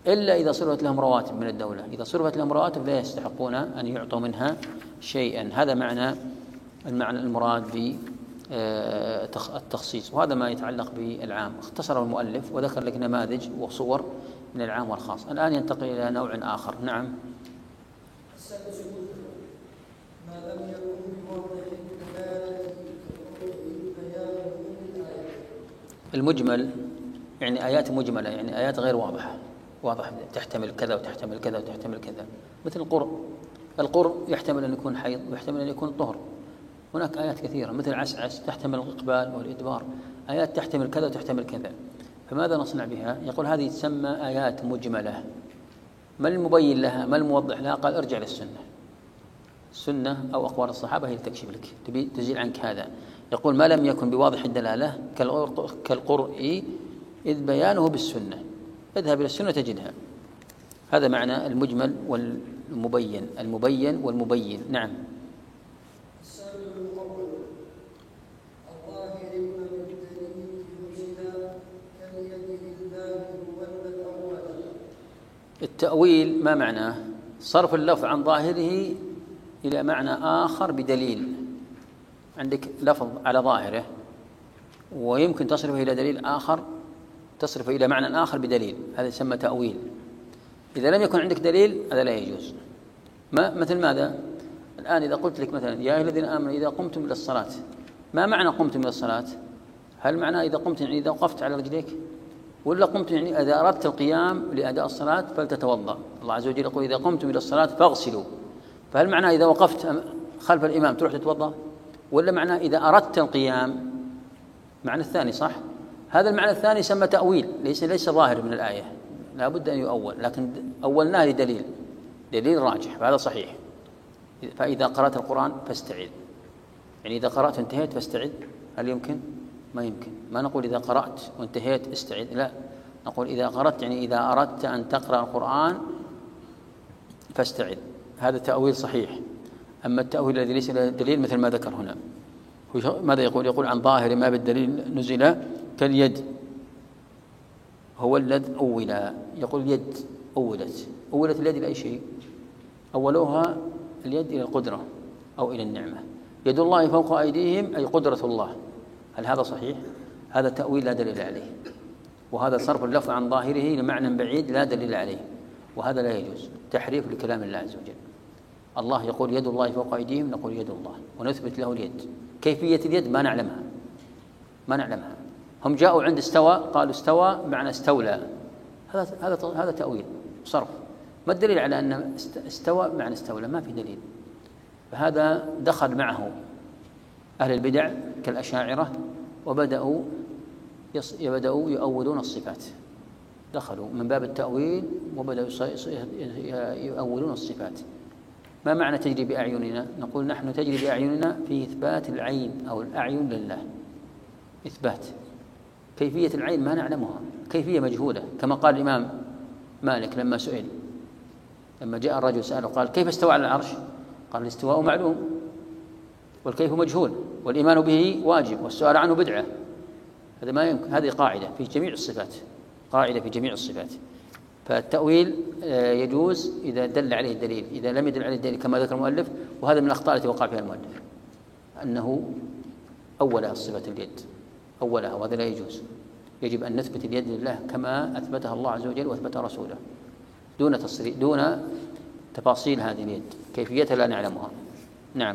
إلا إذا صرفت لهم رواتب من الدولة. إذا صرفت لهم رواتب لا يستحقون أن يعطوا منها شيئا. هذا معنى المعنى المراد بالتخصيص. وهذا ما يتعلق بالعام. اختصره المؤلف وذكر لك نماذج وصور من العام والخاص. الآن ينتقل إلى نوع آخر. نعم. ما لم يكن بواضح الدلالة بيان الآية. المجمل يعني آيات مجملة، يعني آيات غير واضحة، واضح تحتمل كذا وتحتمل كذا وتحتمل كذا، مثل القرء. القرء يحتمل أن يكون حيض ويحتمل أن يكون طهر. هناك آيات كثيرة مثل عسعس تحتمل الإقبال والإدبار، آيات تحتمل كذا وتحتمل كذا. فماذا نصنع بها؟ يقول هذه تسمى آيات مجملة. ما المبين لها؟ ما الموضح لها؟ قال ارجع للسنة. السنة أو أقوال الصحابة هي تكشف لك، تبي تزيل عنك هذا. يقول ما لم يكن بواضح الدلالة كالقرء إذ بيانه بالسنة. اذهب إلى السنة تجدها. هذا معنى المجمل والمبين، المبين والمبين. نعم. السبب الأول الظاهر من الدليل المجنى كاليد لله هو الأول. التأويل ما معناه؟ صرف اللفظ عن ظاهره إلى معنى آخر بدليل. عندك لفظ على ظاهره ويمكن تصرفه إلى دليل آخر، تصرفه إلى معنى آخر بدليل، هذا يسمى تأويل. إذا لم يكن عندك دليل هذا لا يجوز. ما مثل ماذا؟ الآن إذا قلت لك مثلا يا أيها الذين آمنوا إذا قمتم إلى الصلاة، ما معنى قمتم إلى الصلاة؟ هل معناه إذا قمت يعني إذا وقفت على رجليك؟ ولا قمت يعني إذا أردت القيام لأداء الصلاة فلتتوضأ؟ الله عز وجل يقول إذا قمتم إلى الصلاة فاغسلوا. فهل معناه إذا وقفت خلف الإمام تروح تتوضأ؟ ولا معناه إذا أردت القيام؟ معنى الثاني صح؟ هذا المعنى الثاني يسمى تأويل، ليس ليس ظاهر من الآية، لا بد أن يؤول، لكن أولناه لدليل، دليل راجح، فهذا صحيح. فإذا قرأت القرآن فاستعذ، يعني إذا قرأت وانتهيت فاستعذ. هل يمكن؟ ما يمكن. ما نقول إذا قرأت وانتهيت استعذ، لا، نقول إذا قرأت يعني إذا أردت أن تقرأ القرآن فاستعذ. هذا تأويل صحيح. أما التأويل الذي ليس له دليل مثل ما ذكر هنا، ماذا يقول؟ يقول عن ظاهر ما بالدليل نزل كاليد هو الذي أول. يقول اليد أولت. أولت اليد إلى أي شيء؟ أولوها اليد إلى القدرة أو إلى النعمة. يد الله فوق أيديهم أي قدرة الله. هل هذا صحيح؟ هذا تأويل لا دليل عليه، وهذا صرف اللفظ عن ظاهره لمعنى بعيد لا دليل عليه، وهذا لا يجوز، تحريف لكلام الله عز وجل. الله يقول يد الله فوق أيديهم، نقول يد الله ونثبت له اليد. كيفية اليد ما نعلمها، ما نعلمها. هم جاءوا عند استوى قالوا استوى معنى استولى، هذا هذا هذا تأويل صرف. ما الدليل على أن استوى معنى استولى؟ ما في دليل. فهذا دخل معه أهل البدع كالأشاعرة وبدأوا يبدأوا يؤولون الصفات، دخلوا من باب التأويل وبدأوا يؤولون الصفات. ما معنى تجري بأعيننا؟ نقول نحن تجري بأعيننا في إثبات العين أو الأعين لله، إثبات. كيفية العين ما نعلمها، كيفية مجهولة، كما قال الإمام مالك لما سئل، لما جاء الرجل سأله قال كيف استوى على العرش؟ قال الاستواء معلوم والكيف مجهول والإيمان به واجب والسؤال عنه بدعة. هذا ما يمكن. هذه قاعدة في جميع الصفات، قاعدة في جميع الصفات. فالتأويل يجوز إذا دل عليه الدليل، إذا لم يدل عليه الدليل كما ذكر المؤلف. وهذا من الأخطاء التي وقع فيها المؤلف، أنه أولها الصفة اليد، أولها، وهذا لا يجوز. يجب أن نثبت اليد لله كما أثبتها الله عز وجل وأثبتها رسوله، دون تصريح، دون تفاصيل هذه اليد، كيفيتها لا نعلمها. نعم.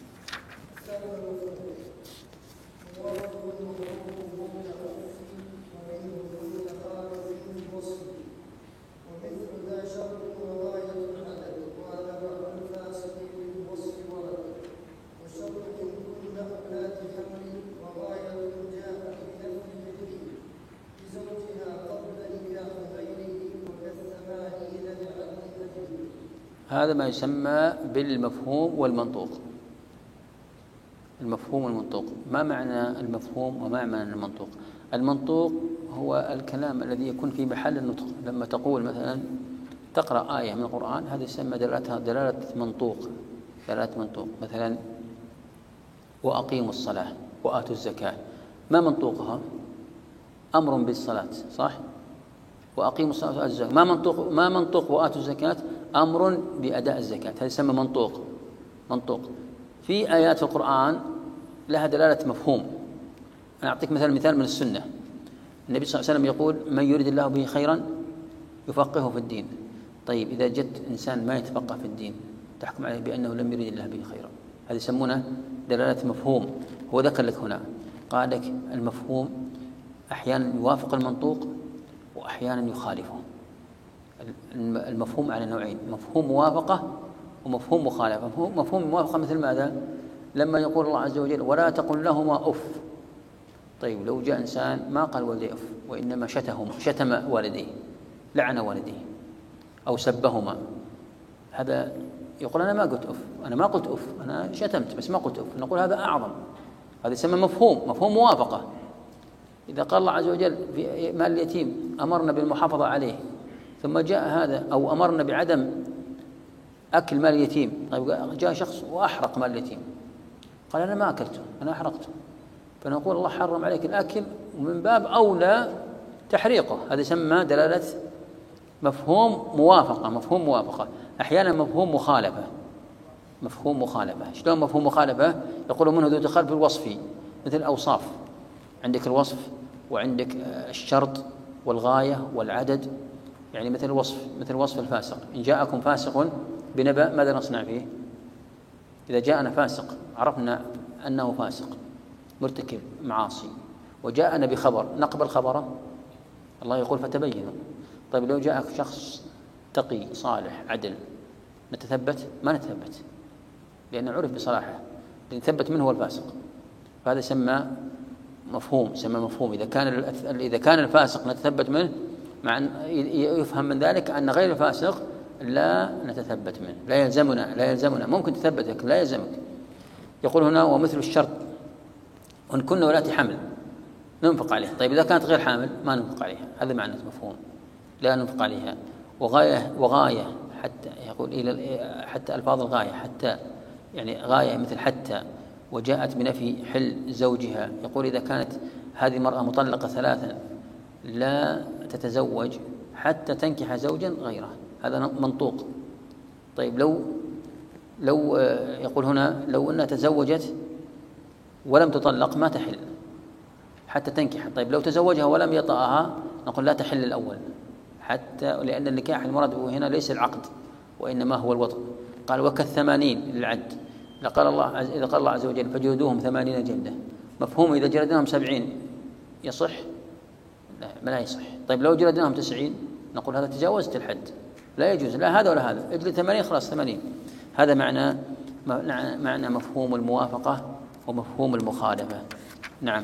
هذا ما يسمى بالمفهوم والمنطوق. المفهوم والمنطوق. ما معنى المفهوم وما معنى المنطوق؟ المنطوق هو الكلام الذي يكون في محل النطق. لما تقول مثلا تقرأ آية من القرآن، هذا يسمى دلالتها دلالة منطوق، دلالة منطوق. مثلا وأقيموا الصلاة وآتوا الزكاة، ما منطوقها؟ أمر بالصلاة، صح؟ وأقيموا الصلاة وآتوا الزكاة. ما منطوق ما منطوق وآتوا الزكاة؟ أمر بأداء الزكاة، هذا يسمى منطوق. منطوق في آيات القرآن لها دلالة مفهوم. أنا أعطيك مثال مثال من السنة. النبي صلى الله عليه وسلم يقول: من يريد الله به خيرا يفقهه في الدين. طيب إذا جت إنسان ما يتفقه في الدين تحكم عليه بأنه لم يريد الله به خيرا، هذا يسمونه دلالة مفهوم. هو ذكر لك هنا، قال لك المفهوم أحيانا يوافق المنطوق وأحيانا يخالفه. المفهوم على نوعين: مفهوم موافقة ومفهوم مخالفة. مفهوم موافقة مثل ماذا؟ لما يقول الله عز وجل: ولا تقل لهما أف. طيب لو جاء إنسان ما قال والديه أف، وإنما شتهما، شتم والديه، لعن والديه أو سبهما، هذا يقول: أنا ما قلت أف، أنا ما قلت أف، أنا شتمت بس ما قلت أف. نقول هذا أعظم، هذا يسمى مفهوم مفهوم موافقة. إذا قال الله عز وجل في مال اليتيم: أمرنا بالمحافظة عليه، ثم جاء هذا أو أمرنا بعدم أكل مال اليتيم. طيب جاء شخص وأحرق مال اليتيم، قال: أنا ما أكلته، أنا أحرقته. فنقول: الله حرم عليك الأكل ومن باب أولى تحريقه. هذا يسمى دلالة مفهوم موافقة. مفهوم موافقة. أحيانا مفهوم مخالفة. مفهوم مخالفة شلون مفهوم مخالفة؟ يقولون منه ذو دخل في الوصفي، مثل الأوصاف. عندك الوصف وعندك الشرط والغاية والعدد. يعني مثل الوصف، مثل وصف الفاسق: إن جاءكم فاسق بنبأ ماذا نصنع فيه؟ إذا جاءنا فاسق عرفنا أنه فاسق مرتكب معاصي، وجاءنا بخبر نقبل خبره؟ الله يقول: فتبينوا. طيب لو جاءك شخص تقي صالح عدل نتثبت؟ ما نتثبت، لأنه عرف بصلاحه، نثبت منه هو الفاسق. فهذا يسمى مفهوم، يسمى مفهوم. إذا كان إذا كان الفاسق نتثبت منه، مع أن يفهم من ذلك أن غير الفاسق لا نتثبت منه، لا يلزمنا لا يلزمنا ممكن تثبتك لا يلزمك. يقول هنا: ومثل الشرط وإن كنا ولاة حمل ننفق عليها. طيب إذا كانت غير حامل ما ننفق عليها، هذا معنى مفهوم، لا ننفق عليها. وغاية وغاية حتى يقول إلى حتى ألفاظ الغاية، حتى يعني غاية مثل حتى، وجاءت بنفي حل زوجها. يقول: إذا كانت هذه المرأة مطلقة ثلاثا لا تتزوج حتى تنكح زوجا غيره، هذا منطوق. طيب لو لو يقول هنا: لو أنها تزوجت ولم تطلق ما تحل حتى تنكح. طيب لو تزوجها ولم يطأها نقول لا تحل الأول، حتى لأن النكاح المراد هنا ليس العقد وإنما هو الوطء. قال: وكالثمانين للعد. قال الله إذا قال الله عز وجل: فجلدوهم ثمانين جلدة، مفهوم إذا جلدناهم سبعين يصح؟ لا ما يصح. طيب لو جلدناهم تسعين نقول هذا تجاوزت الحد، لا يجوز، لا هذا ولا هذا، اجلد ثمانين خلاص ثمانين. هذا معنى معنى مفهوم الموافقة ومفهوم المخالفة. نعم.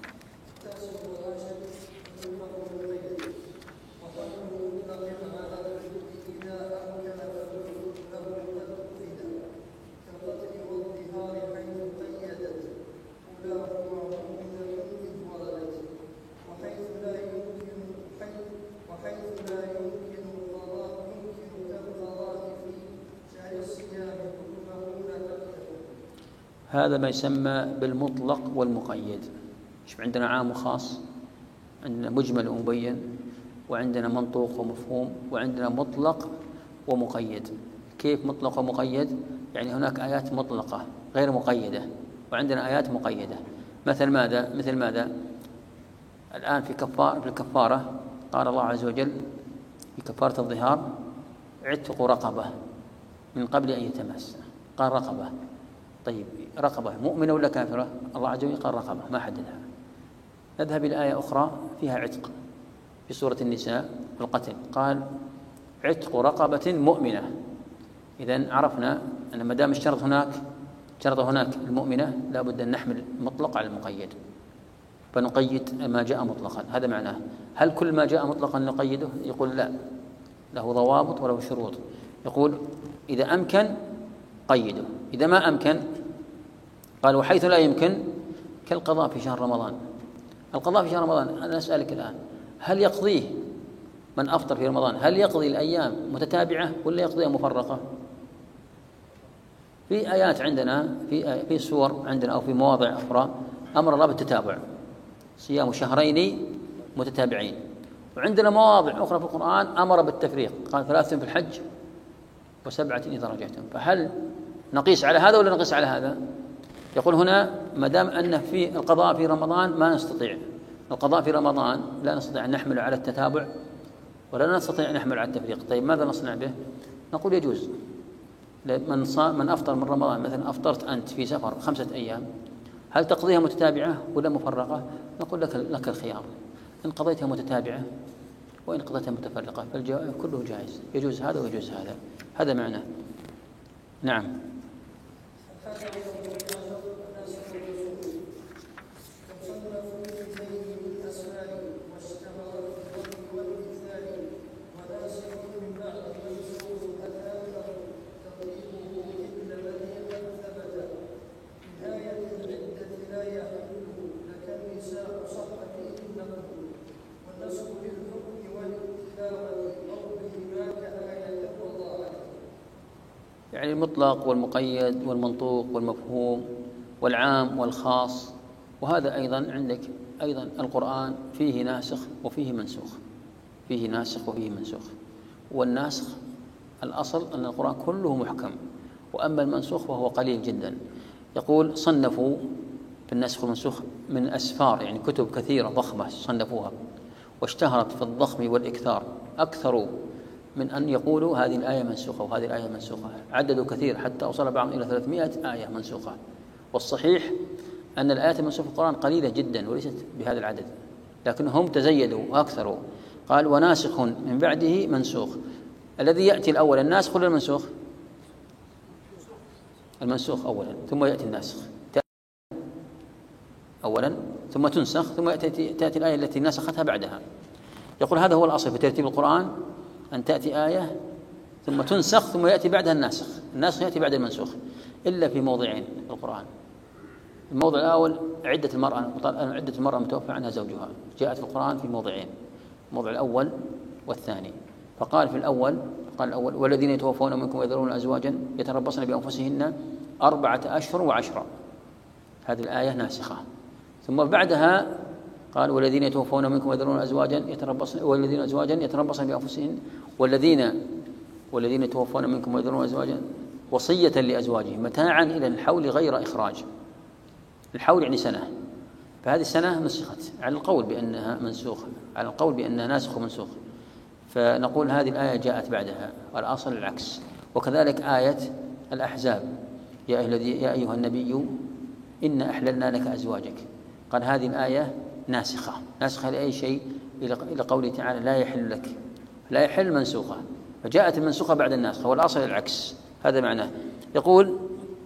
هذا ما يسمى بالمطلق والمقيد. شوف عندنا عام وخاص، عندنا مجمل ومبين، وعندنا منطوق ومفهوم، وعندنا مطلق ومقيد. كيف مطلق ومقيد؟ يعني هناك آيات مطلقة غير مقيدة، وعندنا آيات مقيدة. مثل ماذا؟ مثل ماذا؟ الآن في كفار في الكفارة قال الله عز وجل في كفارة الظهار: عتق رقبة من قبل أن يتمس. قال رقبة. طيب رقبة مؤمنة ولا كافرة؟ الله عز وجل قال رقبة ما حددها. نذهب إلى آية أخرى فيها عتق في سورة النساء والقتل، قال: عتق رقبة مؤمنة. إذن عرفنا أن ما دام الشرط هناك شرط هناك المؤمنة لا بد أن نحمل مطلق على المقيد، فنقيد ما جاء مطلقا. هذا معناه. هل كل ما جاء مطلقا نقيده؟ يقول لا، له ضوابط وله شروط. يقول: إذا أمكن قيده، إذا ما أمكن قال: وحيث لا يمكن كالقضاء في شهر رمضان. القضاء في شهر رمضان أنا أسألك الآن، هل يقضيه من أفطر في رمضان هل يقضي الأيام متتابعة ولا يقضيها مفرقة؟ في آيات عندنا في في سور عندنا أو في مواضع أخرى أمر الله بالتتابع، صيام شهرين متتابعين. وعندنا مواضع أخرى في القرآن أمر بالتفريق، قال ثلاثة في الحج وسبعة إذا رجعتم. فهل نقيس على هذا ولا نقيس على هذا؟ يقول هنا ما دام أن في القضاء في رمضان ما نستطيع، القضاء في رمضان لا نستطيع أن نحمل على التتابع ولا نستطيع أن نحمل على التفريق. طيب ماذا نصنع به؟ نقول يجوز من صام من أفطر من رمضان، مثلا أفطرت أنت في سفر خمسة أيام، هل تقضيها متتابعة ولا مفرقة؟ نقول لك لك الخيار، إن قضيتها متتابعة وإن قضيتها متفرقة فالجواب كله جائز، يجوز هذا ويجوز هذا، هذا معناه. نعم. يعني المطلق والمقيد والمنطوق والمفهوم والعام والخاص. وهذا أيضا عندك أيضا القرآن فيه ناسخ وفيه منسوخ، فيه ناسخ وفيه منسوخ. والناسخ الأصل أن القرآن كله محكم، وأما المنسوخ فهو قليل جدا. يقول صنفوا في الناسخ والمنسوخ من أسفار، يعني كتب كثيرة ضخمة صنفوها واشتهرت في الضخم والإكثار أكثر من أن يقولوا هذه الآية منسوخة وهذه الآية منسوخة. عددوا كثير حتى وصل بعضهم إلى ثلاثمائة آية منسوخة. والصحيح أن الآيات المنسوخة في القرآن قليلة جدا وليست بهذا العدد، لكنهم تزيدوا وأكثروا. قال وناسخ من بعده منسوخ. الذي يأتي الأول الناسخ ولا المنسوخ؟ المنسوخ أولا ثم يأتي الناسخ أولا ثم تنسخ ثم تأتي, تأتي الآية التي نسختها بعدها. يقول هذا هو الأصل في ترتيب القرآن، أن تأتي آية ثم تنسخ ثم يأتي بعدها الناسخ، الناسخ يأتي بعد المنسوخ، إلا في موضعين في القرآن. الموضع الأول عدة المرأة عدة المرأة متوفى عنها زوجها، جاءت في القرآن في موضعين، الموضع الأول والثاني. فقال في الأول قال الأول والذين يتوفون منكم ويذرون أزواجا يتربصن بأنفسهن أربعة أشهر وعشرة، هذه الآية ناسخة. ثم بعدها قال والذين يتوفون منكم ويذرون أزواجا يتربصن والذين أزواجا يتربصن بأنفسهن والذين والذين يتوفون منكم ويذرون أزواجا وصية لأزواجهم متاعا إلى الحول غير إخراج. الحول يعني سنة، فهذه السنة نسخت على القول بأنها منسوخة، على القول بأنها ناسخ ومنسوخ، فنقول هذه الآية جاءت بعدها، والأصل العكس. وكذلك آية الأحزاب يا أيها النبي إن أحللنا لك أزواجك، قال هذه الآية ناسخة، ناسخة لأي شيء إلى قوله تعالى لا يحل لك، لا يحل منسوخة، فجاءت المنسوخة بعد الناسخة، والأصل العكس، هذا معناه. يقول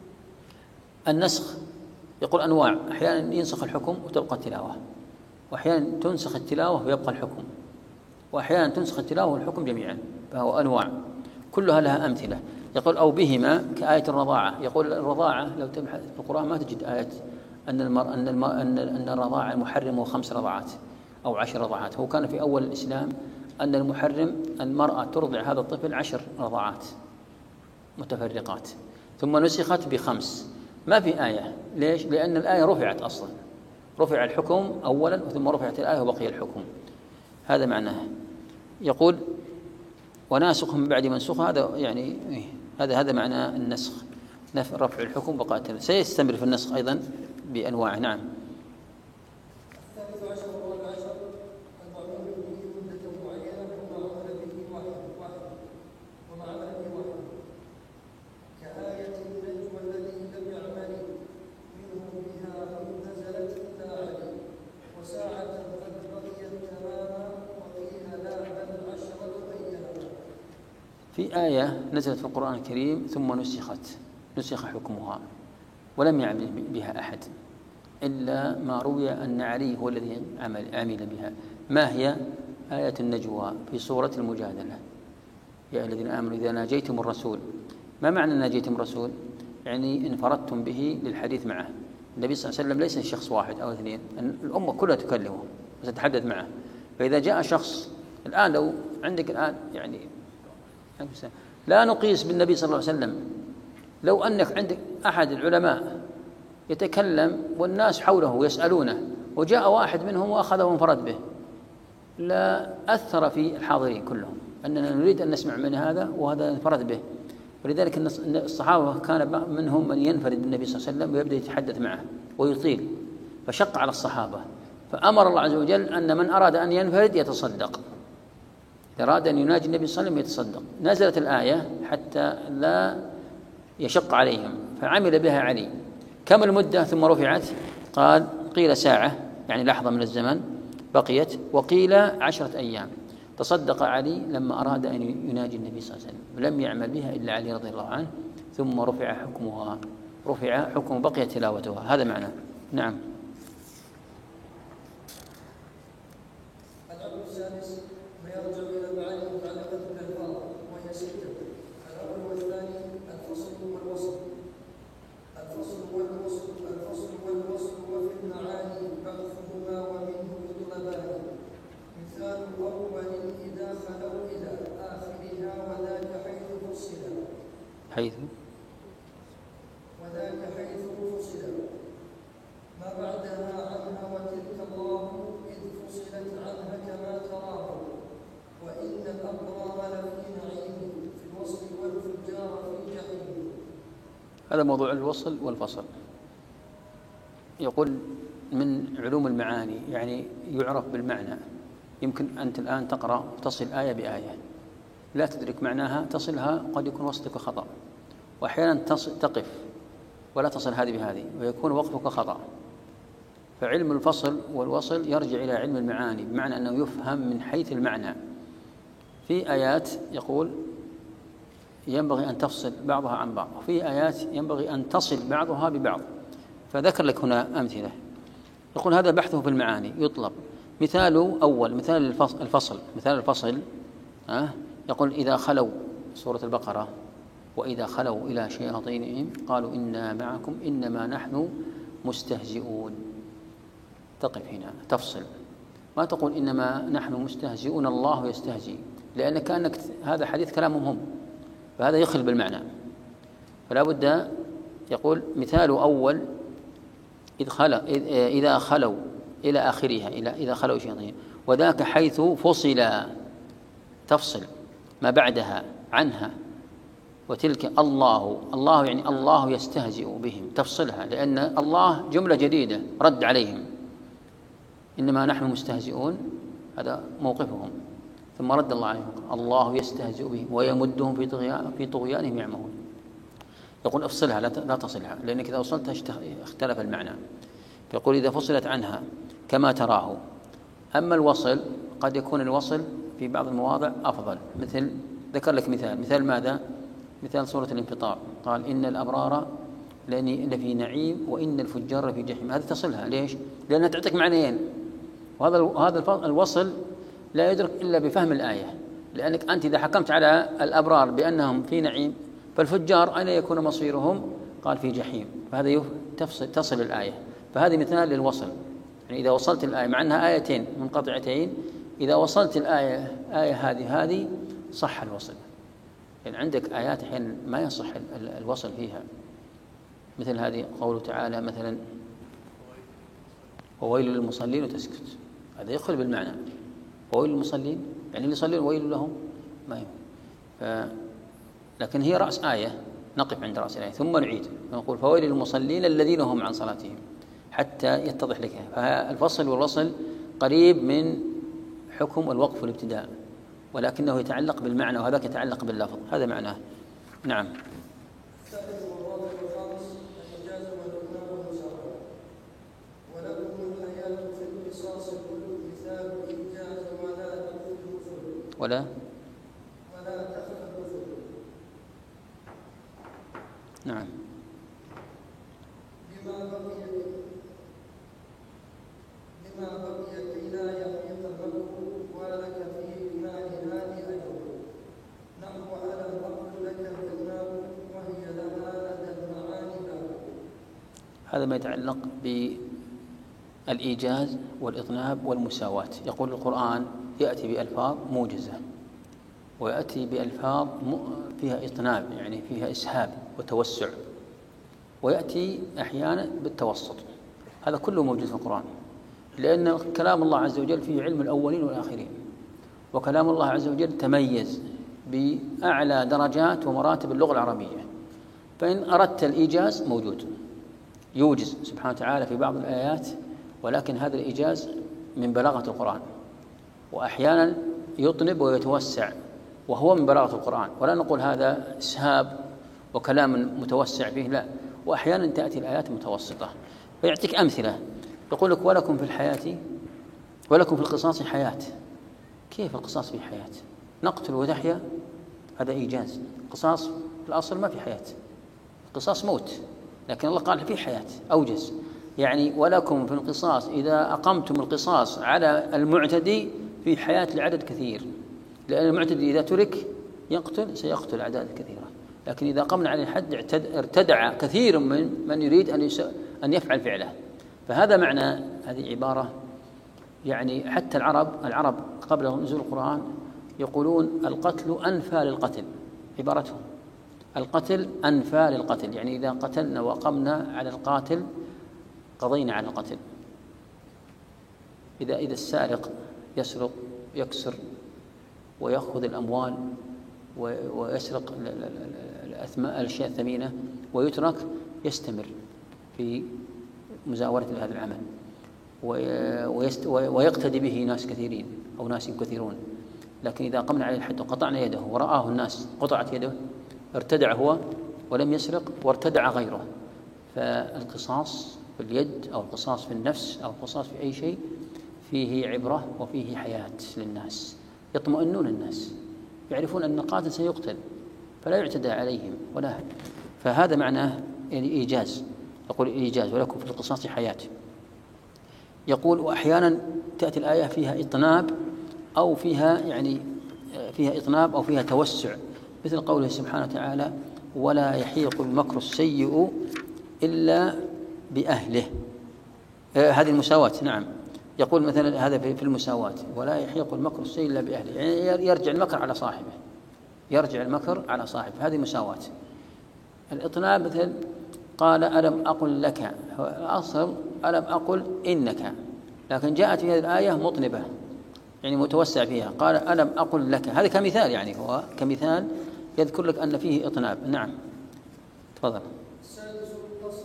النسخ يقول أنواع، أحيانا ينسخ الحكم وتبقى التلاوة، وأحيانا تنسخ التلاوة ويبقى الحكم، وأحيانا تنسخ التلاوة والحكم جميعا، فهو أنواع كلها لها أمثلة. يقول أو بهما كآية الرضاعة. يقول الرضاعة لو تبحث في القرآن ما تجد آية أن المر أن الم... أن أن الرضاعة المحرم هو خمس رضعات أو عشر رضعات. هو كان في أول الإسلام أن المحرم المرأة ترضع هذا الطفل عشر رضعات متفرقات، ثم نسخت بخمس، ما في آية. ليش؟ لأن الآية رفعت أصلا، رفع الحكم أولا ثم رفعت الآية وبقي الحكم، هذا معناه. يقول وناسخ من بعد منسوخ، هذا يعني هذا هذا معنى النسخ، رفع الحكم بقاء. سيستمر في النسخ أيضا بأنواع. نعم. الثالث عشر والعشر المعمول به مدة معينة ومع ولده واحد واحد ومع ولده واحد كآية النجم الذي لم يعمل منه بها فإن نزلت إلا علي وساعة قد بقيت تماما وقيل لا بل عشرة أيام. في آية نزلت في القرآن الكريم ثم نسخت، نسخ حكمها ولم يعمل بها أحد إلا ما روي أن علي هو الذي عمل, عمل بها. ما هي؟ آية النجوى في سورة المجادلة يا الذين آمنوا إذا ناجيتم الرسول. ما معنى ناجيتم الرسول؟ يعني انفردتم به للحديث معه. النبي صلى الله عليه وسلم ليس شخص واحد أو اثنين، الأمة كلها تكلمه وتتحدث معه. فإذا جاء شخص الآن، لو عندك الآن يعني لا نقيس بالنبي صلى الله عليه وسلم، لو أنك عندك أحد العلماء يتكلم والناس حوله يسألونه وجاء واحد منهم وأخذه وانفرد به، لا أثر في الحاضرين كلهم أننا نريد أن نسمع من هذا وهذا انفرد به. ولذلك الصحابة كان منهم من ينفرد بالنبي صلى الله عليه وسلم ويبدأ يتحدث معه ويطيل، فشق على الصحابة، فأمر الله عز وجل أن من أراد أن ينفرد يتصدق، إذا أراد أن يناجي النبي صلى الله عليه وسلم يتصدق. نزلت الآية حتى لا يشق عليهم فعمل بها علي. كم المدة ثم رفعت؟ قال قيل ساعة يعني لحظة من الزمن بقيت، وقيل عشرة أيام. تصدق علي لما أراد أن يناجي النبي صلى الله عليه وسلم، لم يعمل بها إلا علي رضي الله عنه، ثم رفع حكمها، رفع حكم بقي تلاوتها. هذا معنى. نعم. الأمر السادس ما يرجع إلى معاني متعلقة بالألفاظ وهي ستة. الأول والثاني الفصل والوصل. الفصل والوصل الفصل والوصل وفي المعاني بحثهما ومنه يطلبان. مثال الأول إذا خلوا إلى آخرها وذاك حيث فصل حيث وذاك حيث فصل ما بعدها عنها وتلك الله إذ فصلت عنها كما تراه وإن الأبرار لفي نعيم في الوصل والفجار في جحيم. هذا موضوع الوصل والفصل. يقول من علوم المعاني يعني يعرف بالمعنى. يمكن أنت الآن تقرأ تصل آية بآية لا تدرك معناها، تصلها قد يكون وصلك خطأ، وأحيانا تقف ولا تصل هذه بهذه ويكون وقفك خطأ. فعلم الفصل والوصل يرجع إلى علم المعاني، بمعنى أنه يفهم من حيث المعنى. في آيات يقول ينبغي أن تفصل بعضها عن بعض، وفي آيات ينبغي أن تصل بعضها ببعض. فذكر لك هنا أمثلة. يقول هذا بحثه في المعاني يطلب. مثال أول مثال الفصل مثال الفصل أه؟ يقول إذا خلوا سورة البقرة وإذا خلوا إلى شياطينهم قالوا إنا معكم إنما نحن مستهزئون. تقف هنا تفصل، ما تقول إنما نحن مستهزئون الله يستهزئ، لأن كأنك هذا حديث كلامهم هم، فهذا يخل بالمعنى. فلا بد يقول مثال أول إذ خلوا إذا خلوا إلى آخرها إلى إذا خلوا شياطين وذاك حيث فصل، تفصل ما بعدها عنها، وتلك الله الله يعني الله يستهزئ بهم، تفصلها لأن الله جملة جديدة رد عليهم، إنما نحن مستهزئون هذا موقفهم، ثم رد الله عليهم الله يستهزئ بهم ويمدهم في طغيان في طغيانهم يعمهون. يقول افصلها لا تصلها، لأنك إذا وصلتها اختلف المعنى. يقول إذا فصلت عنها كما تراه. أما الوصل قد يكون الوصل في بعض المواضع أفضل، مثل ذكر لك مثال مثال ماذا؟ مثال سورة الانفطار قال إن الأبرار لفي نعيم وإن الفجار في جحيم. هذا تصلها ليش؟ لأنها تعطيك معنيين، وهذا هذا الوصل لا يدرك إلا بفهم الآية، لأنك أنت إذا حكمت على الأبرار بأنهم في نعيم فالفجار أين يكون مصيرهم؟ قال في جحيم، فهذا تفصل تصل الآية. فهذه مثال للوصل، يعني إذا وصلت الآية مع أنها آيتين منقطعتين، إذا وصلت الآية آية هذه هذه صح الوصل. يعني عندك آيات أحيانا ما يصح الوصل فيها، مثل هذه قوله تعالى مثلا وويل للمصلين وتسكت، هذا يدخل بالمعنى. وويل للمصلين يعني اللي يصلون ويل لهم ما يهم. ف... لكن هي رأس آية، نقف عند رأس الآية ثم نعيد نقول فويل للمصلين الذين هم عن صلاتهم حتى يتضح لك. فالفصل والوصل قريب من حكم الوقف والابتداء، ولكنه يتعلق بالمعنى وهذاك يتعلق باللفظ. هذا معناه. نعم. ولا نعم. بما بقي بما بقي كي لا يحيق المكر ولك في مالها أجر نحو ألم أقل لك الكلام وهي لها لدى المعاني باب. هذا ما يتعلق بالإيجاز والإطناب والمساواة. يقول القرآن يأتي بألفاظ موجزة ويأتي بألفاظ فيها إطناب يعني فيها إسهاب وتوسع، ويأتي أحيانا بالتوسط. هذا كله موجود في القرآن، لأن كلام الله عز وجل فيه علم الأولين والآخرين، وكلام الله عز وجل تميز بأعلى درجات ومراتب اللغة العربية. فإن أردت الإيجاز موجود، يوجز سبحانه وتعالى في بعض الآيات، ولكن هذا الإيجاز من بلاغة القرآن، وأحيانا يطنب ويتوسع وهو من بلاغة القرآن، ولا نقول هذا إسهاب وكلام متوسع فيه، لا، وأحيانا تأتي الآيات متوسطة. فيعطيك أمثلة، يقول لك ولكم في الحياة ولكم في القصاص حياة. كيف القصاص في حياة؟ نقتل وتحيا، هذا إيجاز. القصاص في الأصل ما في حياة، القصاص موت، لكن الله قال في حياة، أوجز. يعني ولكم في القصاص، إذا أقمتم القصاص على المعتدي في حياة لعدد كثير، لأن المعتدي إذا ترك يقتل سيقتل أعداد كثيرة، لكن إذا قمنا عليه الحد ارتدع كثير من من يريد أن أن يفعل فعله. فهذا معنى هذه عبارة. يعني حتى العرب العرب قبل نزول القرآن يقولون القتل أنفى للقتل، عبارتهم القتل أنفى للقتل، يعني إذا قتلنا وقمنا على القاتل قضينا على القتل. إذا إذا السارق يسرق يكسر ويأخذ الأموال ويسرق الأشياء الثمينة ويترك، يستمر في مزاولة هذا العمل ويقتدي به ناس كثيرين أو ناس كثيرون. لكن إذا قمنا عليه الحد وقطعنا يده ورآه الناس قطعت يده، ارتدع هو ولم يسرق وارتدع غيره. فالقصاص في اليد أو القصاص في النفس أو القصاص في أي شيء فيه عبرة وفيه حياة للناس، يطمئنون الناس، يعرفون أن القاتل سيقتل فلا يعتدى عليهم ولا. فهذا معناه يعني إيجاز. يقول إيجاز ولكم في القصاص حياة. يقول وأحيانا تأتي الآية فيها إطناب أو فيها يعني فيها إطناب أو فيها توسع، مثل قوله سبحانه وتعالى ولا يحيق المكر السيء إلا بأهله. آه هذه المساواة. نعم، يقول مثلا هذا في المساواة ولا يحيق المكر السيء إلا بأهله، يعني يرجع المكر على صاحبه، يرجع المكر على صاحبه، هذه مساواة. الإطناب مثل قال ألم أقل لك، الأصل ألم أقل إنك، لكن جاءت في هذه الآية مطنبة يعني متوسع فيها، قال ألم أقل لك، هذا كمثال، يعني هو كمثال يذكر لك أن فيه إطناب. نعم تفضل. السادس القصر،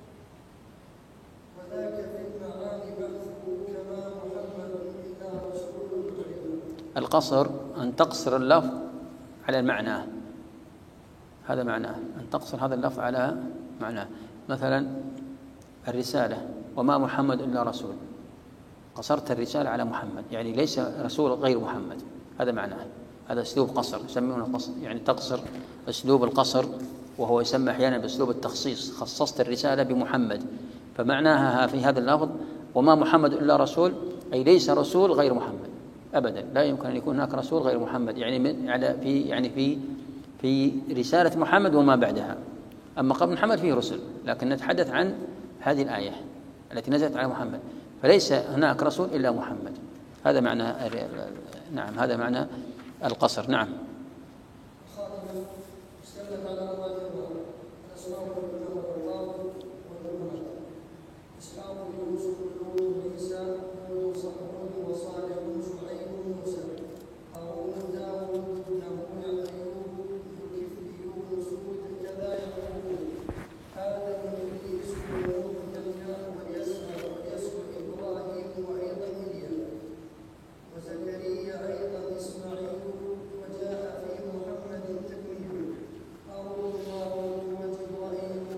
وذاك في المعاني بحثه كما محمد إلا رسول الله. القصر أن تقصر اللفظ على المعنى، هذا معناه أن تقصر هذا اللفظ على معناه. مثلا الرسالة وما محمد إلا رسول، قصرت الرسالة على محمد، يعني ليس رسول غير محمد، هذا معناه. هذا أسلوب قصر يسمونه قصر، يعني تقصر أسلوب القصر، وهو يسمى أحيانا بأسلوب التخصيص، خصصت الرسالة بمحمد، فمعناها في هذا اللفظ وما محمد إلا رسول، أي ليس رسول غير محمد أبدا، لا يمكن أن يكون هناك رسول غير محمد، يعني من على في يعني في في رسالة محمد وما بعدها. أما قبل محمد فيه رسل، لكن نتحدث عن هذه الآية التي نزلت على محمد، فليس هناك رسول إلا محمد، هذا معنى. نعم هذا معنى القصر. نعم. خاتمة استندت على أربعة أنواع: الأسماء والوجوه والله والأمهات، إسحاق يوسف لوط عيسى هود صالح وصالح شعيب موسى هارون داود نبوء أيوب الكفل يونس كذا يعقوب آدم إدريس ونوح يحيى ويسوع ويسوع إبراهيم وأيضا إلياس وزكريا أيضا إسماعيل، وجاء في محمد تكميل هارون وهارون وجبرائيل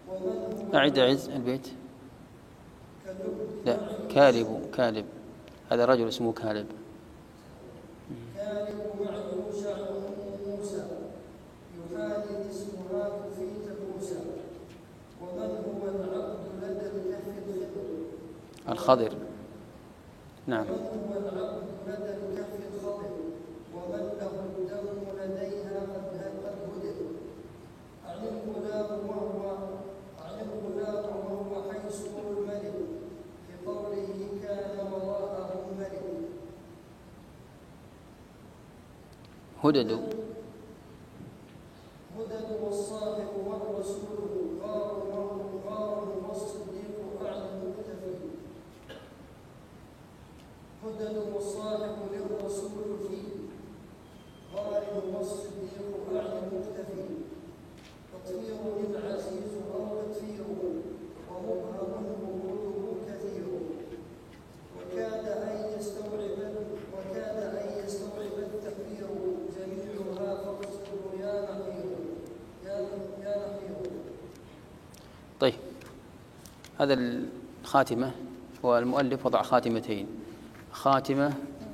ومن هو أعد أعز البيت. كلب لا، كالب كالب هذا رجل اسمه كالب. كالب مع يوشع موسى يحادث اسمها كفيت موسى. ومن هو العبد لدى الكهف الخضر الخضر. نعم. ومن هو العبد لدى الكهف الخضر ومن له الدم لديها قد هدر. عن الغلام وهو عن الغلام وهو حيث الملك بقوله كان وراءه ملك. هدد. هدد والصاحب والرسول غار غار والصديق أعلى مكتفي. هدد والصاحب للرسول في غار والصديق أعلى مكتفي. تطهير العزيز أو تطهيره ومبهم وروده كثير. وكاد أن يستوعب وكاد أن يستوعب التكبير جميعها فاصبر يا نحير يا يا نحير. طيب، هذا الخاتمة والمؤلف وضع خاتمتين، خاتمة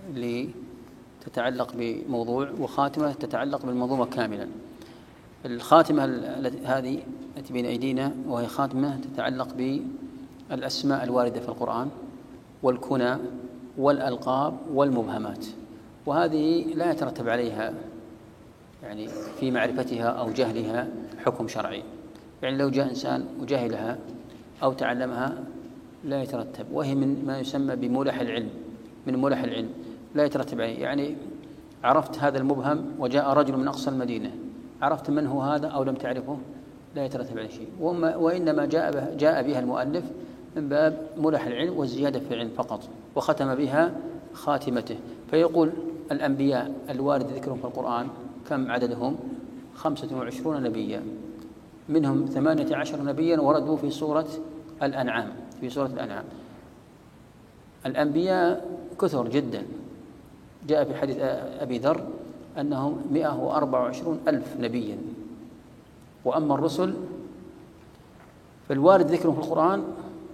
لتتعلق بموضوع وخاتمة تتعلق بالمنظومة كاملا. الخاتمة هذه التي بين أيدينا وهي خاتمة تتعلق بالأسماء الواردة في القرآن والكنى والألقاب والمبهمات، وهذه لا يترتب عليها يعني في معرفتها أو جهلها حكم شرعي. يعني لو جاء إنسان وجهلها أو تعلمها لا يترتب، وهي من ما يسمى بملح العلم، من ملح العلم لا يترتب عليه. يعني عرفت هذا المبهم وجاء رجل من أقصى المدينة، عرفت من هو هذا أو لم تعرفه لا يترتب عليه شيء، وإنما جاء بها جاء بها المؤلف من باب ملح العلم والزيادة في العلم فقط، وختم بها خاتمته. فيقول الأنبياء الوارد ذكرهم في القرآن كم عددهم؟ خمسة وعشرون نبيا، منهم ثمانية عشر نبيا وردوا في سورة الأنعام في سورة الأنعام. الأنبياء كثر جدا، جاء في حديث أبي ذر أنهم مئة وأربعة وعشرون ألف نبيا. وأما الرسل فالوارد ذكرهم في القرآن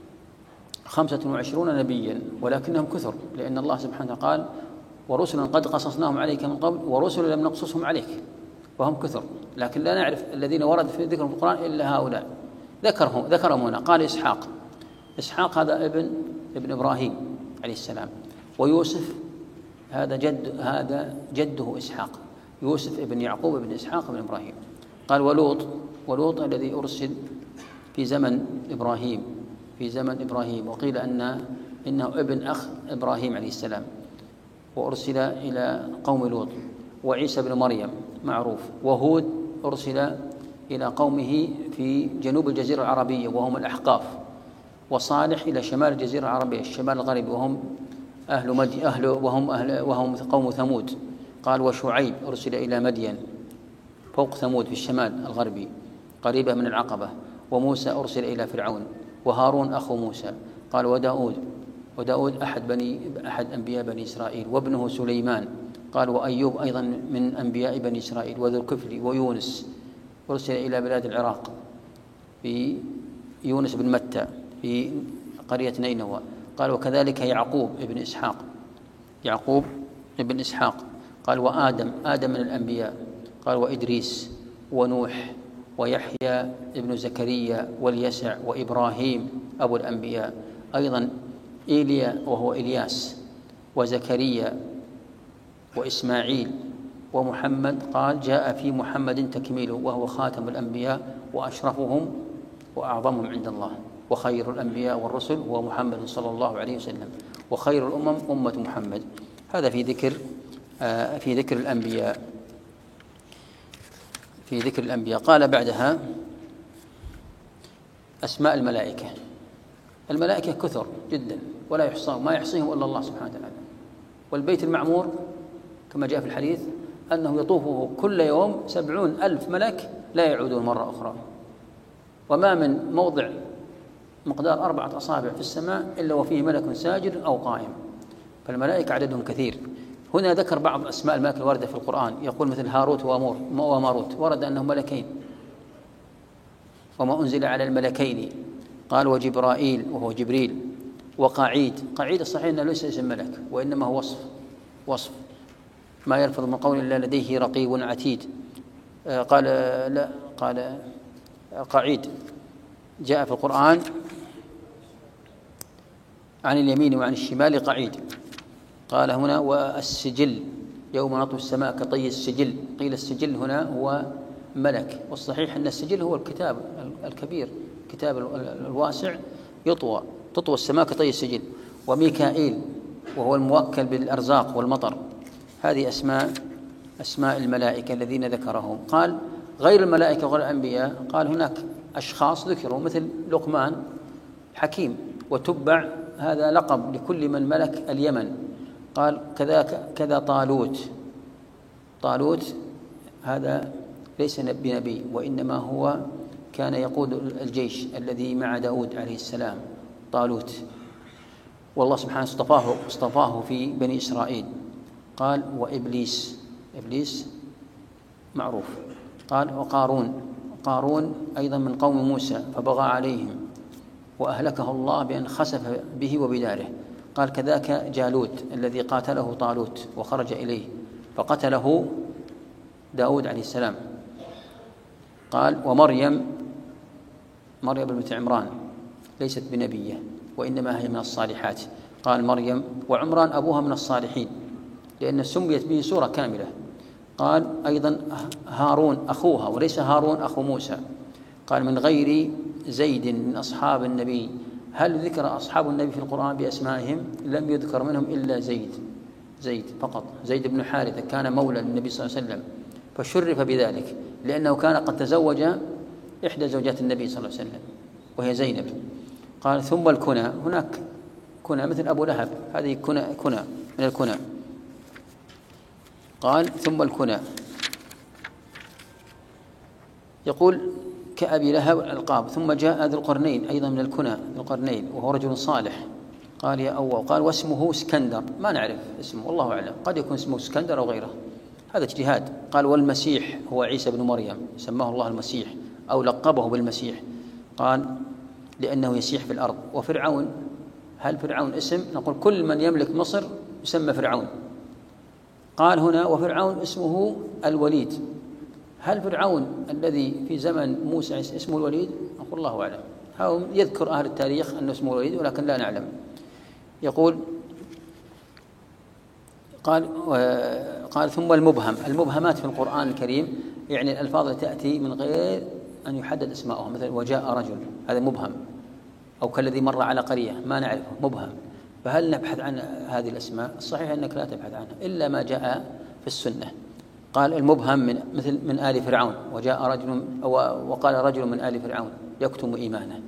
خمسة وعشرون نبيا ولكنهم كثر، لأن الله سبحانه قال ورسلا قد قصصناهم عليك من قبل ورسلا لم نقصصهم عليك، وهم كثر، لكن لا نعرف الذين ورد في ذكرهم في القرآن إلا هؤلاء. ذكرهم ذكرهم هنا، قال إسحاق. إسحاق هذا ابن ابن إبراهيم عليه السلام، ويوسف هذا جد هذا جده إسحاق، يوسف ابن يعقوب ابن إسحاق ابن إبراهيم. قال ولوط، ولوط الذي أرسل في زمن إبراهيم في زمن إبراهيم وقيل أن إنه ابن أخ إبراهيم عليه السلام، وأرسل إلى قوم لوط. وعيسى بن مريم معروف. وهود أرسل إلى قومه في جنوب الجزيرة العربية وهم الأحقاف. وصالح إلى شمال الجزيرة العربية الشمال الغربي وهم أهل مدي أهل وهم أهل وهم قوم ثمود. قال وشعيب أرسل إلى مدين فوق ثمود في الشمال الغربي قريبة من العقبة. وموسى أرسل إلى فرعون. وهارون أخو موسى. قال وداود وداود أحد بني أحد أنبياء بني إسرائيل وابنه سليمان. قال وأيوب أيضا من أنبياء بني إسرائيل. وذو الكفل ويونس أرسل إلى بلاد العراق في يونس بن متى في قرية نينوى. قال وكذلك يعقوب ابن إسحاق يعقوب ابن إسحاق. قال وآدم آدم من الأنبياء. قال وإدريس ونوح ويحيى ابن زكريا واليسع وإبراهيم أبو الأنبياء. أيضا إيليا وهو إلياس وزكريا وإسماعيل ومحمد. قال جاء في محمد تكميله وهو خاتم الأنبياء وأشرفهم وأعظمهم عند الله. وخير الأنبياء والرسل هو محمد صلى الله عليه وسلم. وخير الأمم أمة محمد. هذا في ذكر آه في ذكر الأنبياء في ذكر الأنبياء. قال بعدها أسماء الملائكة. الملائكة كثر جدا ولا يحصى ما يحصيهم إلا الله سبحانه وتعالى. والبيت المعمور كما جاء في الحديث أنه يطوفه كل يوم سبعون ألف ملك لا يعودون مرة أخرى. وما من موضع مقدار أربعة أصابع في السماء إلا وفيه ملك ساجد أو قائم. فالملائكة عددهم كثير. هنا ذكر بعض أسماء الملائكة الواردة في القرآن، يقول مثل هاروت وماروت ورد أنهم ملكين. وما أنزل على الملكين. قال وجبرائيل وهو جبريل، وقعيد. قعيد الصحيح أنه ليس اسم ملك وإنما هو وصف وصف ما يلفظ من قول إلا لديه رقيب عتيد. قال لا قال قعيد جاء في القرآن عن اليمين وعن الشمال قعيد. قال هنا والسجل يوم نطوي السماء كطي السجل. قيل السجل هنا هو ملك، والصحيح أن السجل هو الكتاب الكبير، الكتاب الواسع يطوى تطوى السماء كطي السجل. وميكائيل وهو الموكل بالأرزاق والمطر. هذه أسماء أسماء الملائكة الذين ذكرهم. قال غير الملائكة وغير الأنبياء، قال هناك أشخاص ذكروا مثل لقمان حكيم، وتبع هذا لقب لكل من ملك اليمن. قال كذا كذا طالوت. طالوت هذا ليس بنبي وإنما هو كان يقود الجيش الذي مع داود عليه السلام، طالوت، والله سبحانه اصطفاه اصطفاه في بني إسرائيل. قال وإبليس، إبليس معروف. قال وقارون، قارون أيضا من قوم موسى فبغى عليهم وأهلكه الله بأن خسف به وبداره. قال كذاك جالوت الذي قاتله طالوت وخرج إليه فقتله داود عليه السلام. قال ومريم، مريم بنت عمران ليست بنبية وإنما هي من الصالحات. قال مريم وعمران أبوها من الصالحين لأن سميت به سورة كاملة. قال أيضا هارون أخوها وليس هارون أخو موسى. قال من غير زيد من أصحاب النبي. هل ذكر أصحاب النبي في القرآن بأسمائهم؟ لم يذكر منهم إلا زيد، زيد فقط. زيد بن حارثة كان مولى النبي صلى الله عليه وسلم فشرف بذلك لأنه كان قد تزوج إحدى زوجات النبي صلى الله عليه وسلم وهي زينب. قال ثم الكنى، هناك كنى مثل أبو لهب، هذه كنى كنى من الكنى. قال ثم الكنى يقول كأبي لهب الألقاب. ثم جاء ذو القرنين أيضا من الكنى، ذو القرنين وهو رجل صالح. قال يا أول. قال واسمه اسكندر، ما نعرف اسمه والله أعلم، قد يكون اسمه اسكندر أو غيره، هذا اجتهاد. قال والمسيح هو عيسى بن مريم، سماه الله المسيح أو لقبه بالمسيح. قال لأنه يسيح في الأرض. وفرعون، هل فرعون اسم؟ نقول كل من يملك مصر يسمى فرعون. قال هنا وفرعون اسمه الوليد. هل فرعون الذي في زمن موسى اسمه الوليد؟ نقول الله أعلم، هم يذكر أهل التاريخ أنه اسمه الوليد ولكن لا نعلم. يقول قال قال ثم المبهم. المبهمات في القرآن الكريم يعني الألفاظ التي تأتي من غير أن يحدد اسمائهم، مثل وجاء رجل، هذا مبهم، أو كالذي مر على قرية ما نعرفه، مبهم. فهل نبحث عن هذه الأسماء؟ الصحيح أنك لا تبحث عنها إلا ما جاء في السنة. قال المبهم من مثل من آل فرعون، وجاء رجل وقال رجل من آل فرعون يكتم إيمانه،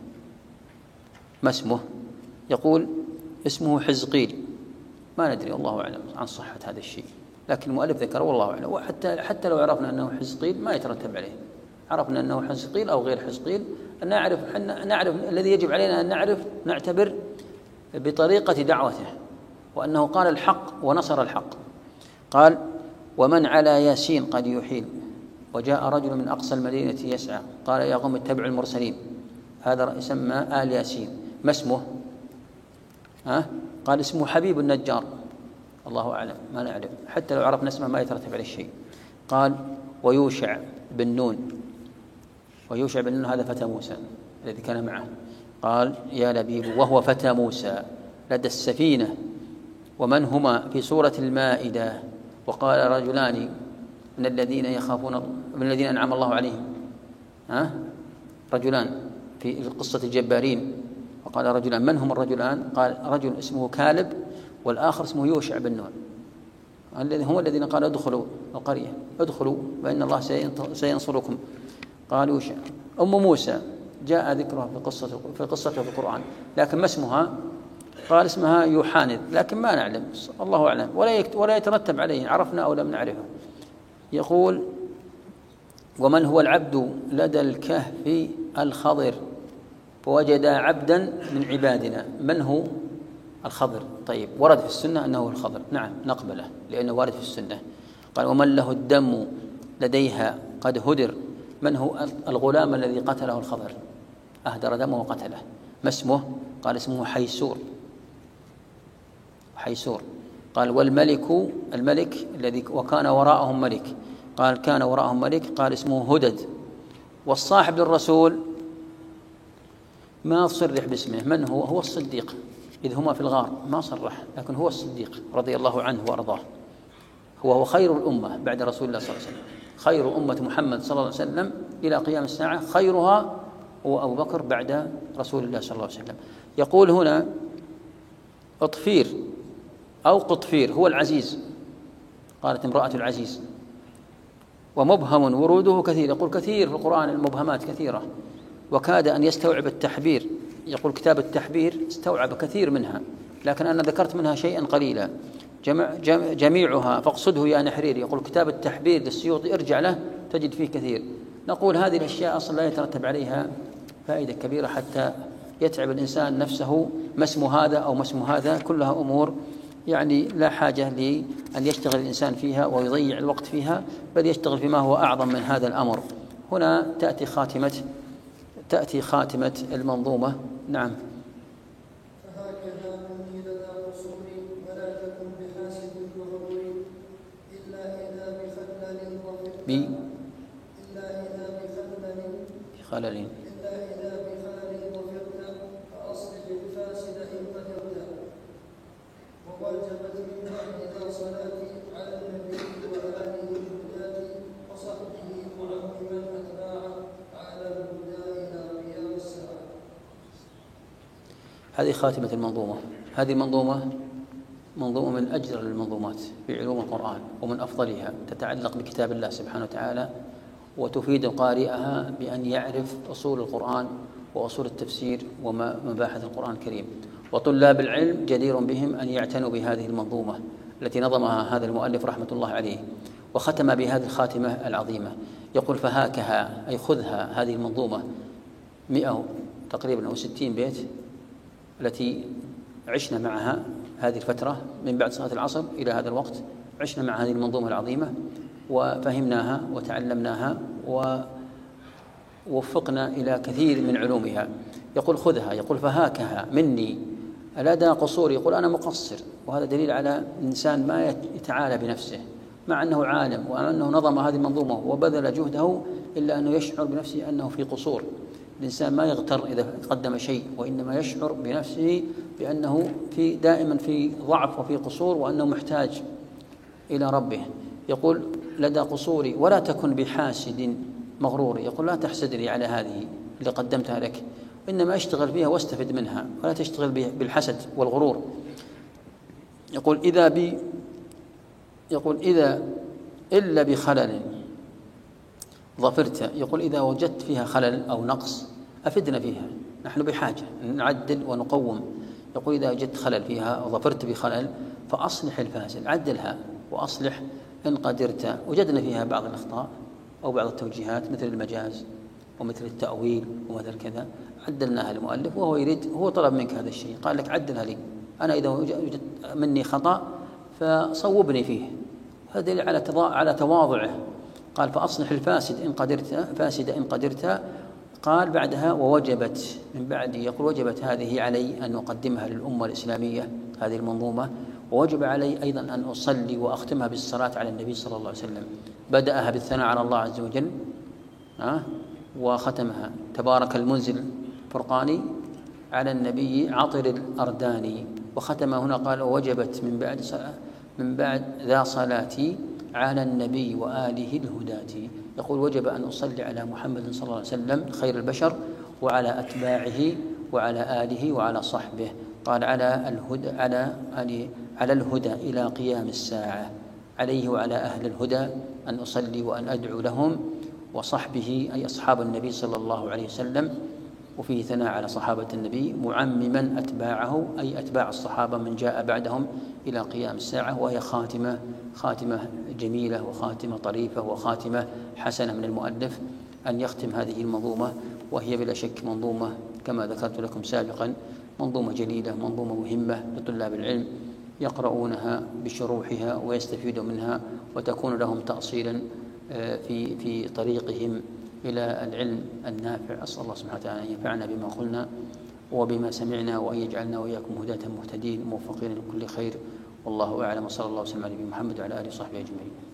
ما اسمه؟ يقول اسمه حزقيل، ما ندري الله أعلم عن صحة هذا الشيء، لكن المؤلف ذكره والله أعلم. وحتى حتى لو عرفنا أنه حزقيل ما يترتب عليه، عرفنا أنه حزقيل أو غير حزقيل، أن نعرف أن نعرف الذي يجب علينا أن نعرف نعتبر بطريقة دعوته وأنه قال الحق ونصر الحق. قال ومن على ياسين قد يحيل. وجاء رجل من أقصى المدينة يسعى قال يا قوم اتبعوا المرسلين. هذا يسمى آل ياسين. ما اسمه؟ ها؟ قال اسمه حبيب النجار، الله أعلم ما نعلم، حتى لو عرفنا اسمه ما يترتب عليه شيء. قال ويوشع بن نون. ويوشع بن نون هذا فتى موسى الذي كان معه. قال يا لبيب وهو فتى موسى لدى السفينة ومن هما في سورة المائدة. وقال رجلان من الذين يخافون من الذين أنعم الله عليهم، ها؟ رجلان في قصة الجبارين. وقال رجلان، من هم الرجلان؟ قال رجل اسمه كالب والآخر اسمه يوشع بن نون، الذي هم الذين قالوا ادخلوا القرية، ادخلوا فإن الله سينصركم. قال يوشع. أم موسى جاء ذكرها في قصة في قصته في القرآن، لكن ما اسمها؟ قال اسمها يوحانذ، لكن ما نعلم الله أعلم، ولا ولا يترتب عليه عرفنا أو لم نعرفه. يقول ومن هو العبد لدى الكهف الخضر فوجد عبدا من عبادنا. من هو الخضر؟ طيب ورد في السنة أنه الخضر، نعم نقبله لأنه وارد في السنة. قال ومن له الدم لديها قد هدر من هو الغلام الذي قتله الخضر، أهدر دمه وقتله، ما اسمه؟ قال اسمه حيسور. حيسور. قال والملك، الملك الذي وكان وراءهم ملك، قال كان وراءهم ملك، قال اسمه هدد. والصاحب للرسول ما صرح باسمه، من هو؟ هو الصديق، إذ هما في الغار ما صرح، لكن هو الصديق رضي الله عنه وأرضاه. هو هو خير الأمة بعد رسول الله صلى الله عليه وسلم، خير أمة محمد صلى الله عليه وسلم إلى قيام الساعة، خيرها هو أبو بكر بعد رسول الله صلى الله عليه وسلم. يقول هنا أطفير أو قطفير هو العزيز، قالت امرأة العزيز. ومبهم وروده كثير، يقول كثير في القرآن المبهمات كثيرة، وكاد أن يستوعب التحبير. يقول كتاب التحبير استوعب كثير منها، لكن أنا ذكرت منها شيئا قليلا جمع جميعها فاقصده يا نحرير. يقول كتاب التحبير للسيوطي ارجع له تجد فيه كثير. نقول هذه الأشياء أصلا لا يترتب عليها فائدة كبيرة حتى يتعب الإنسان نفسه، ما اسم هذا أو ما اسم هذا، كلها أمور يعني لا حاجة لأن يشتغل الإنسان فيها ويضيع الوقت فيها، بل يشتغل فيما هو أعظم من هذا الأمر. هنا تأتي خاتمة تأتي خاتمة المنظومة. نعم. فهكذا مني لدى قصوري ولا تكن بحاسد وغرور إلا إذا بخلل ظفرت بي إلا إذا بخلل خلل إلا إذا بخلل ظفرت فأصلح الفاسد إن قدرت. وواجبت من بعد ذا صلاتي على النبي وآله الهداة وصحبه معمما أتباعه على الهدى إلى قيام الساعة. هذه خاتمة المنظومة. هذه المنظومة منظومة من أجر المنظومات في علوم القرآن ومن أفضلها، تتعلق بكتاب الله سبحانه وتعالى، وتفيد قارئها بأن يعرف أصول القرآن وأصول التفسير ومباحث القرآن الكريم. وطلاب العلم جدير بهم أن يعتنوا بهذه المنظومة التي نظمها هذا المؤلف رحمة الله عليه، وختم بهذه الخاتمة العظيمة. يقول فهاكها أي خذها، هذه المنظومة مئة تقريبا أو ستين بيت التي عشنا معها هذه الفترة من بعد صلاة العصر إلى هذا الوقت، عشنا مع هذه المنظومة العظيمة وفهمناها وتعلمناها ووفقنا إلى كثير من علومها. يقول خذها، يقول فهاكها مني لدى قصور، يقول أنا مقصر، وهذا دليل على إنسان ما يتعالى بنفسه مع أنه عالم وأنه نظم هذه المنظومة وبذل جهده، إلا أنه يشعر بنفسه أنه في قصور. الإنسان ما يغتر إذا قدم شيء، وإنما يشعر بنفسه بأنه في دائما في ضعف وفي قصور، وأنه محتاج إلى ربه. يقول لدى قصوري ولا تكن بحاسد مغرور، يقول لا تحسدني على هذه اللي قدمتها لك، إنما اشتغل فيها واستفد منها، ولا تشتغل بالحسد والغرور. يقول إذا بي يقول إذا إلا بخلل ظفرت، يقول إذا وجدت فيها خلل أو نقص أفدنا فيها، نحن بحاجة نعدل ونقوم. يقول إذا وجدت خلل فيها وظفرت بخلل فأصلح الفاسد، عدلها وأصلح إن قدرت. وجدنا فيها بعض الأخطاء أو بعض التوجيهات مثل المجاز ومثل التأويل ومثل كذا، عدلناها المؤلف، وهو يريد، هو طلب منك هذا الشيء، قال لك عدلها لي، أنا إذا وجدت مني خطأ فصوبني فيه. هذا دليل على على تواضعه. قال فأصلح الفاسد إن قدرت، فاسد إن قدرت. قال بعدها ووجبت من بعد، يقول وجبت هذه علي أن أقدمها للأمة الإسلامية هذه المنظومة، ووجب علي أيضا أن أصلي وأختمها بالصلاة على النبي صلى الله عليه وسلم. بدأها بالثناء على الله عز وجل أه؟ وختمها تبارك المنزل فرقاني على النبي عطر الأرداني، وختم هنا قال ووجبت من بعد من بعد ذا صلاتي على النبي وآله الهداة. يقول وجب أن أصلي على محمد صلى الله عليه وسلم خير البشر وعلى أتباعه وعلى آله وعلى صحبه. قال على الهدى على على الهدى إلى قيام الساعة، عليه وعلى أهل الهدى أن أصلي وأن أدعو لهم، وصحبه أي أصحاب النبي صلى الله عليه وسلم، وفيه ثناء على صحابة النبي، معمما أتباعه أي أتباع الصحابة من جاء بعدهم إلى قيام الساعة. وهي خاتمة خاتمة جميلة وخاتمة طريفة وخاتمة حسنة من المؤلف أن يختم هذه المنظومة، وهي بلا شك منظومة كما ذكرت لكم سابقا، منظومة جليلة، منظومة مهمة لطلاب العلم يقرؤونها بشروحها ويستفيدوا منها، وتكون لهم تأصيلا في في طريقهم إلى العلم النافع. أسأل الله سبحانه وتعالى أن ينفعنا بما قلنا وبما سمعنا، وأن يجعلنا وإياكم هداة مهتدين موفقين لكل خير. والله أعلم، وصلى الله وسلم على نبينا محمد وعلى آله وصحبه أجمعين.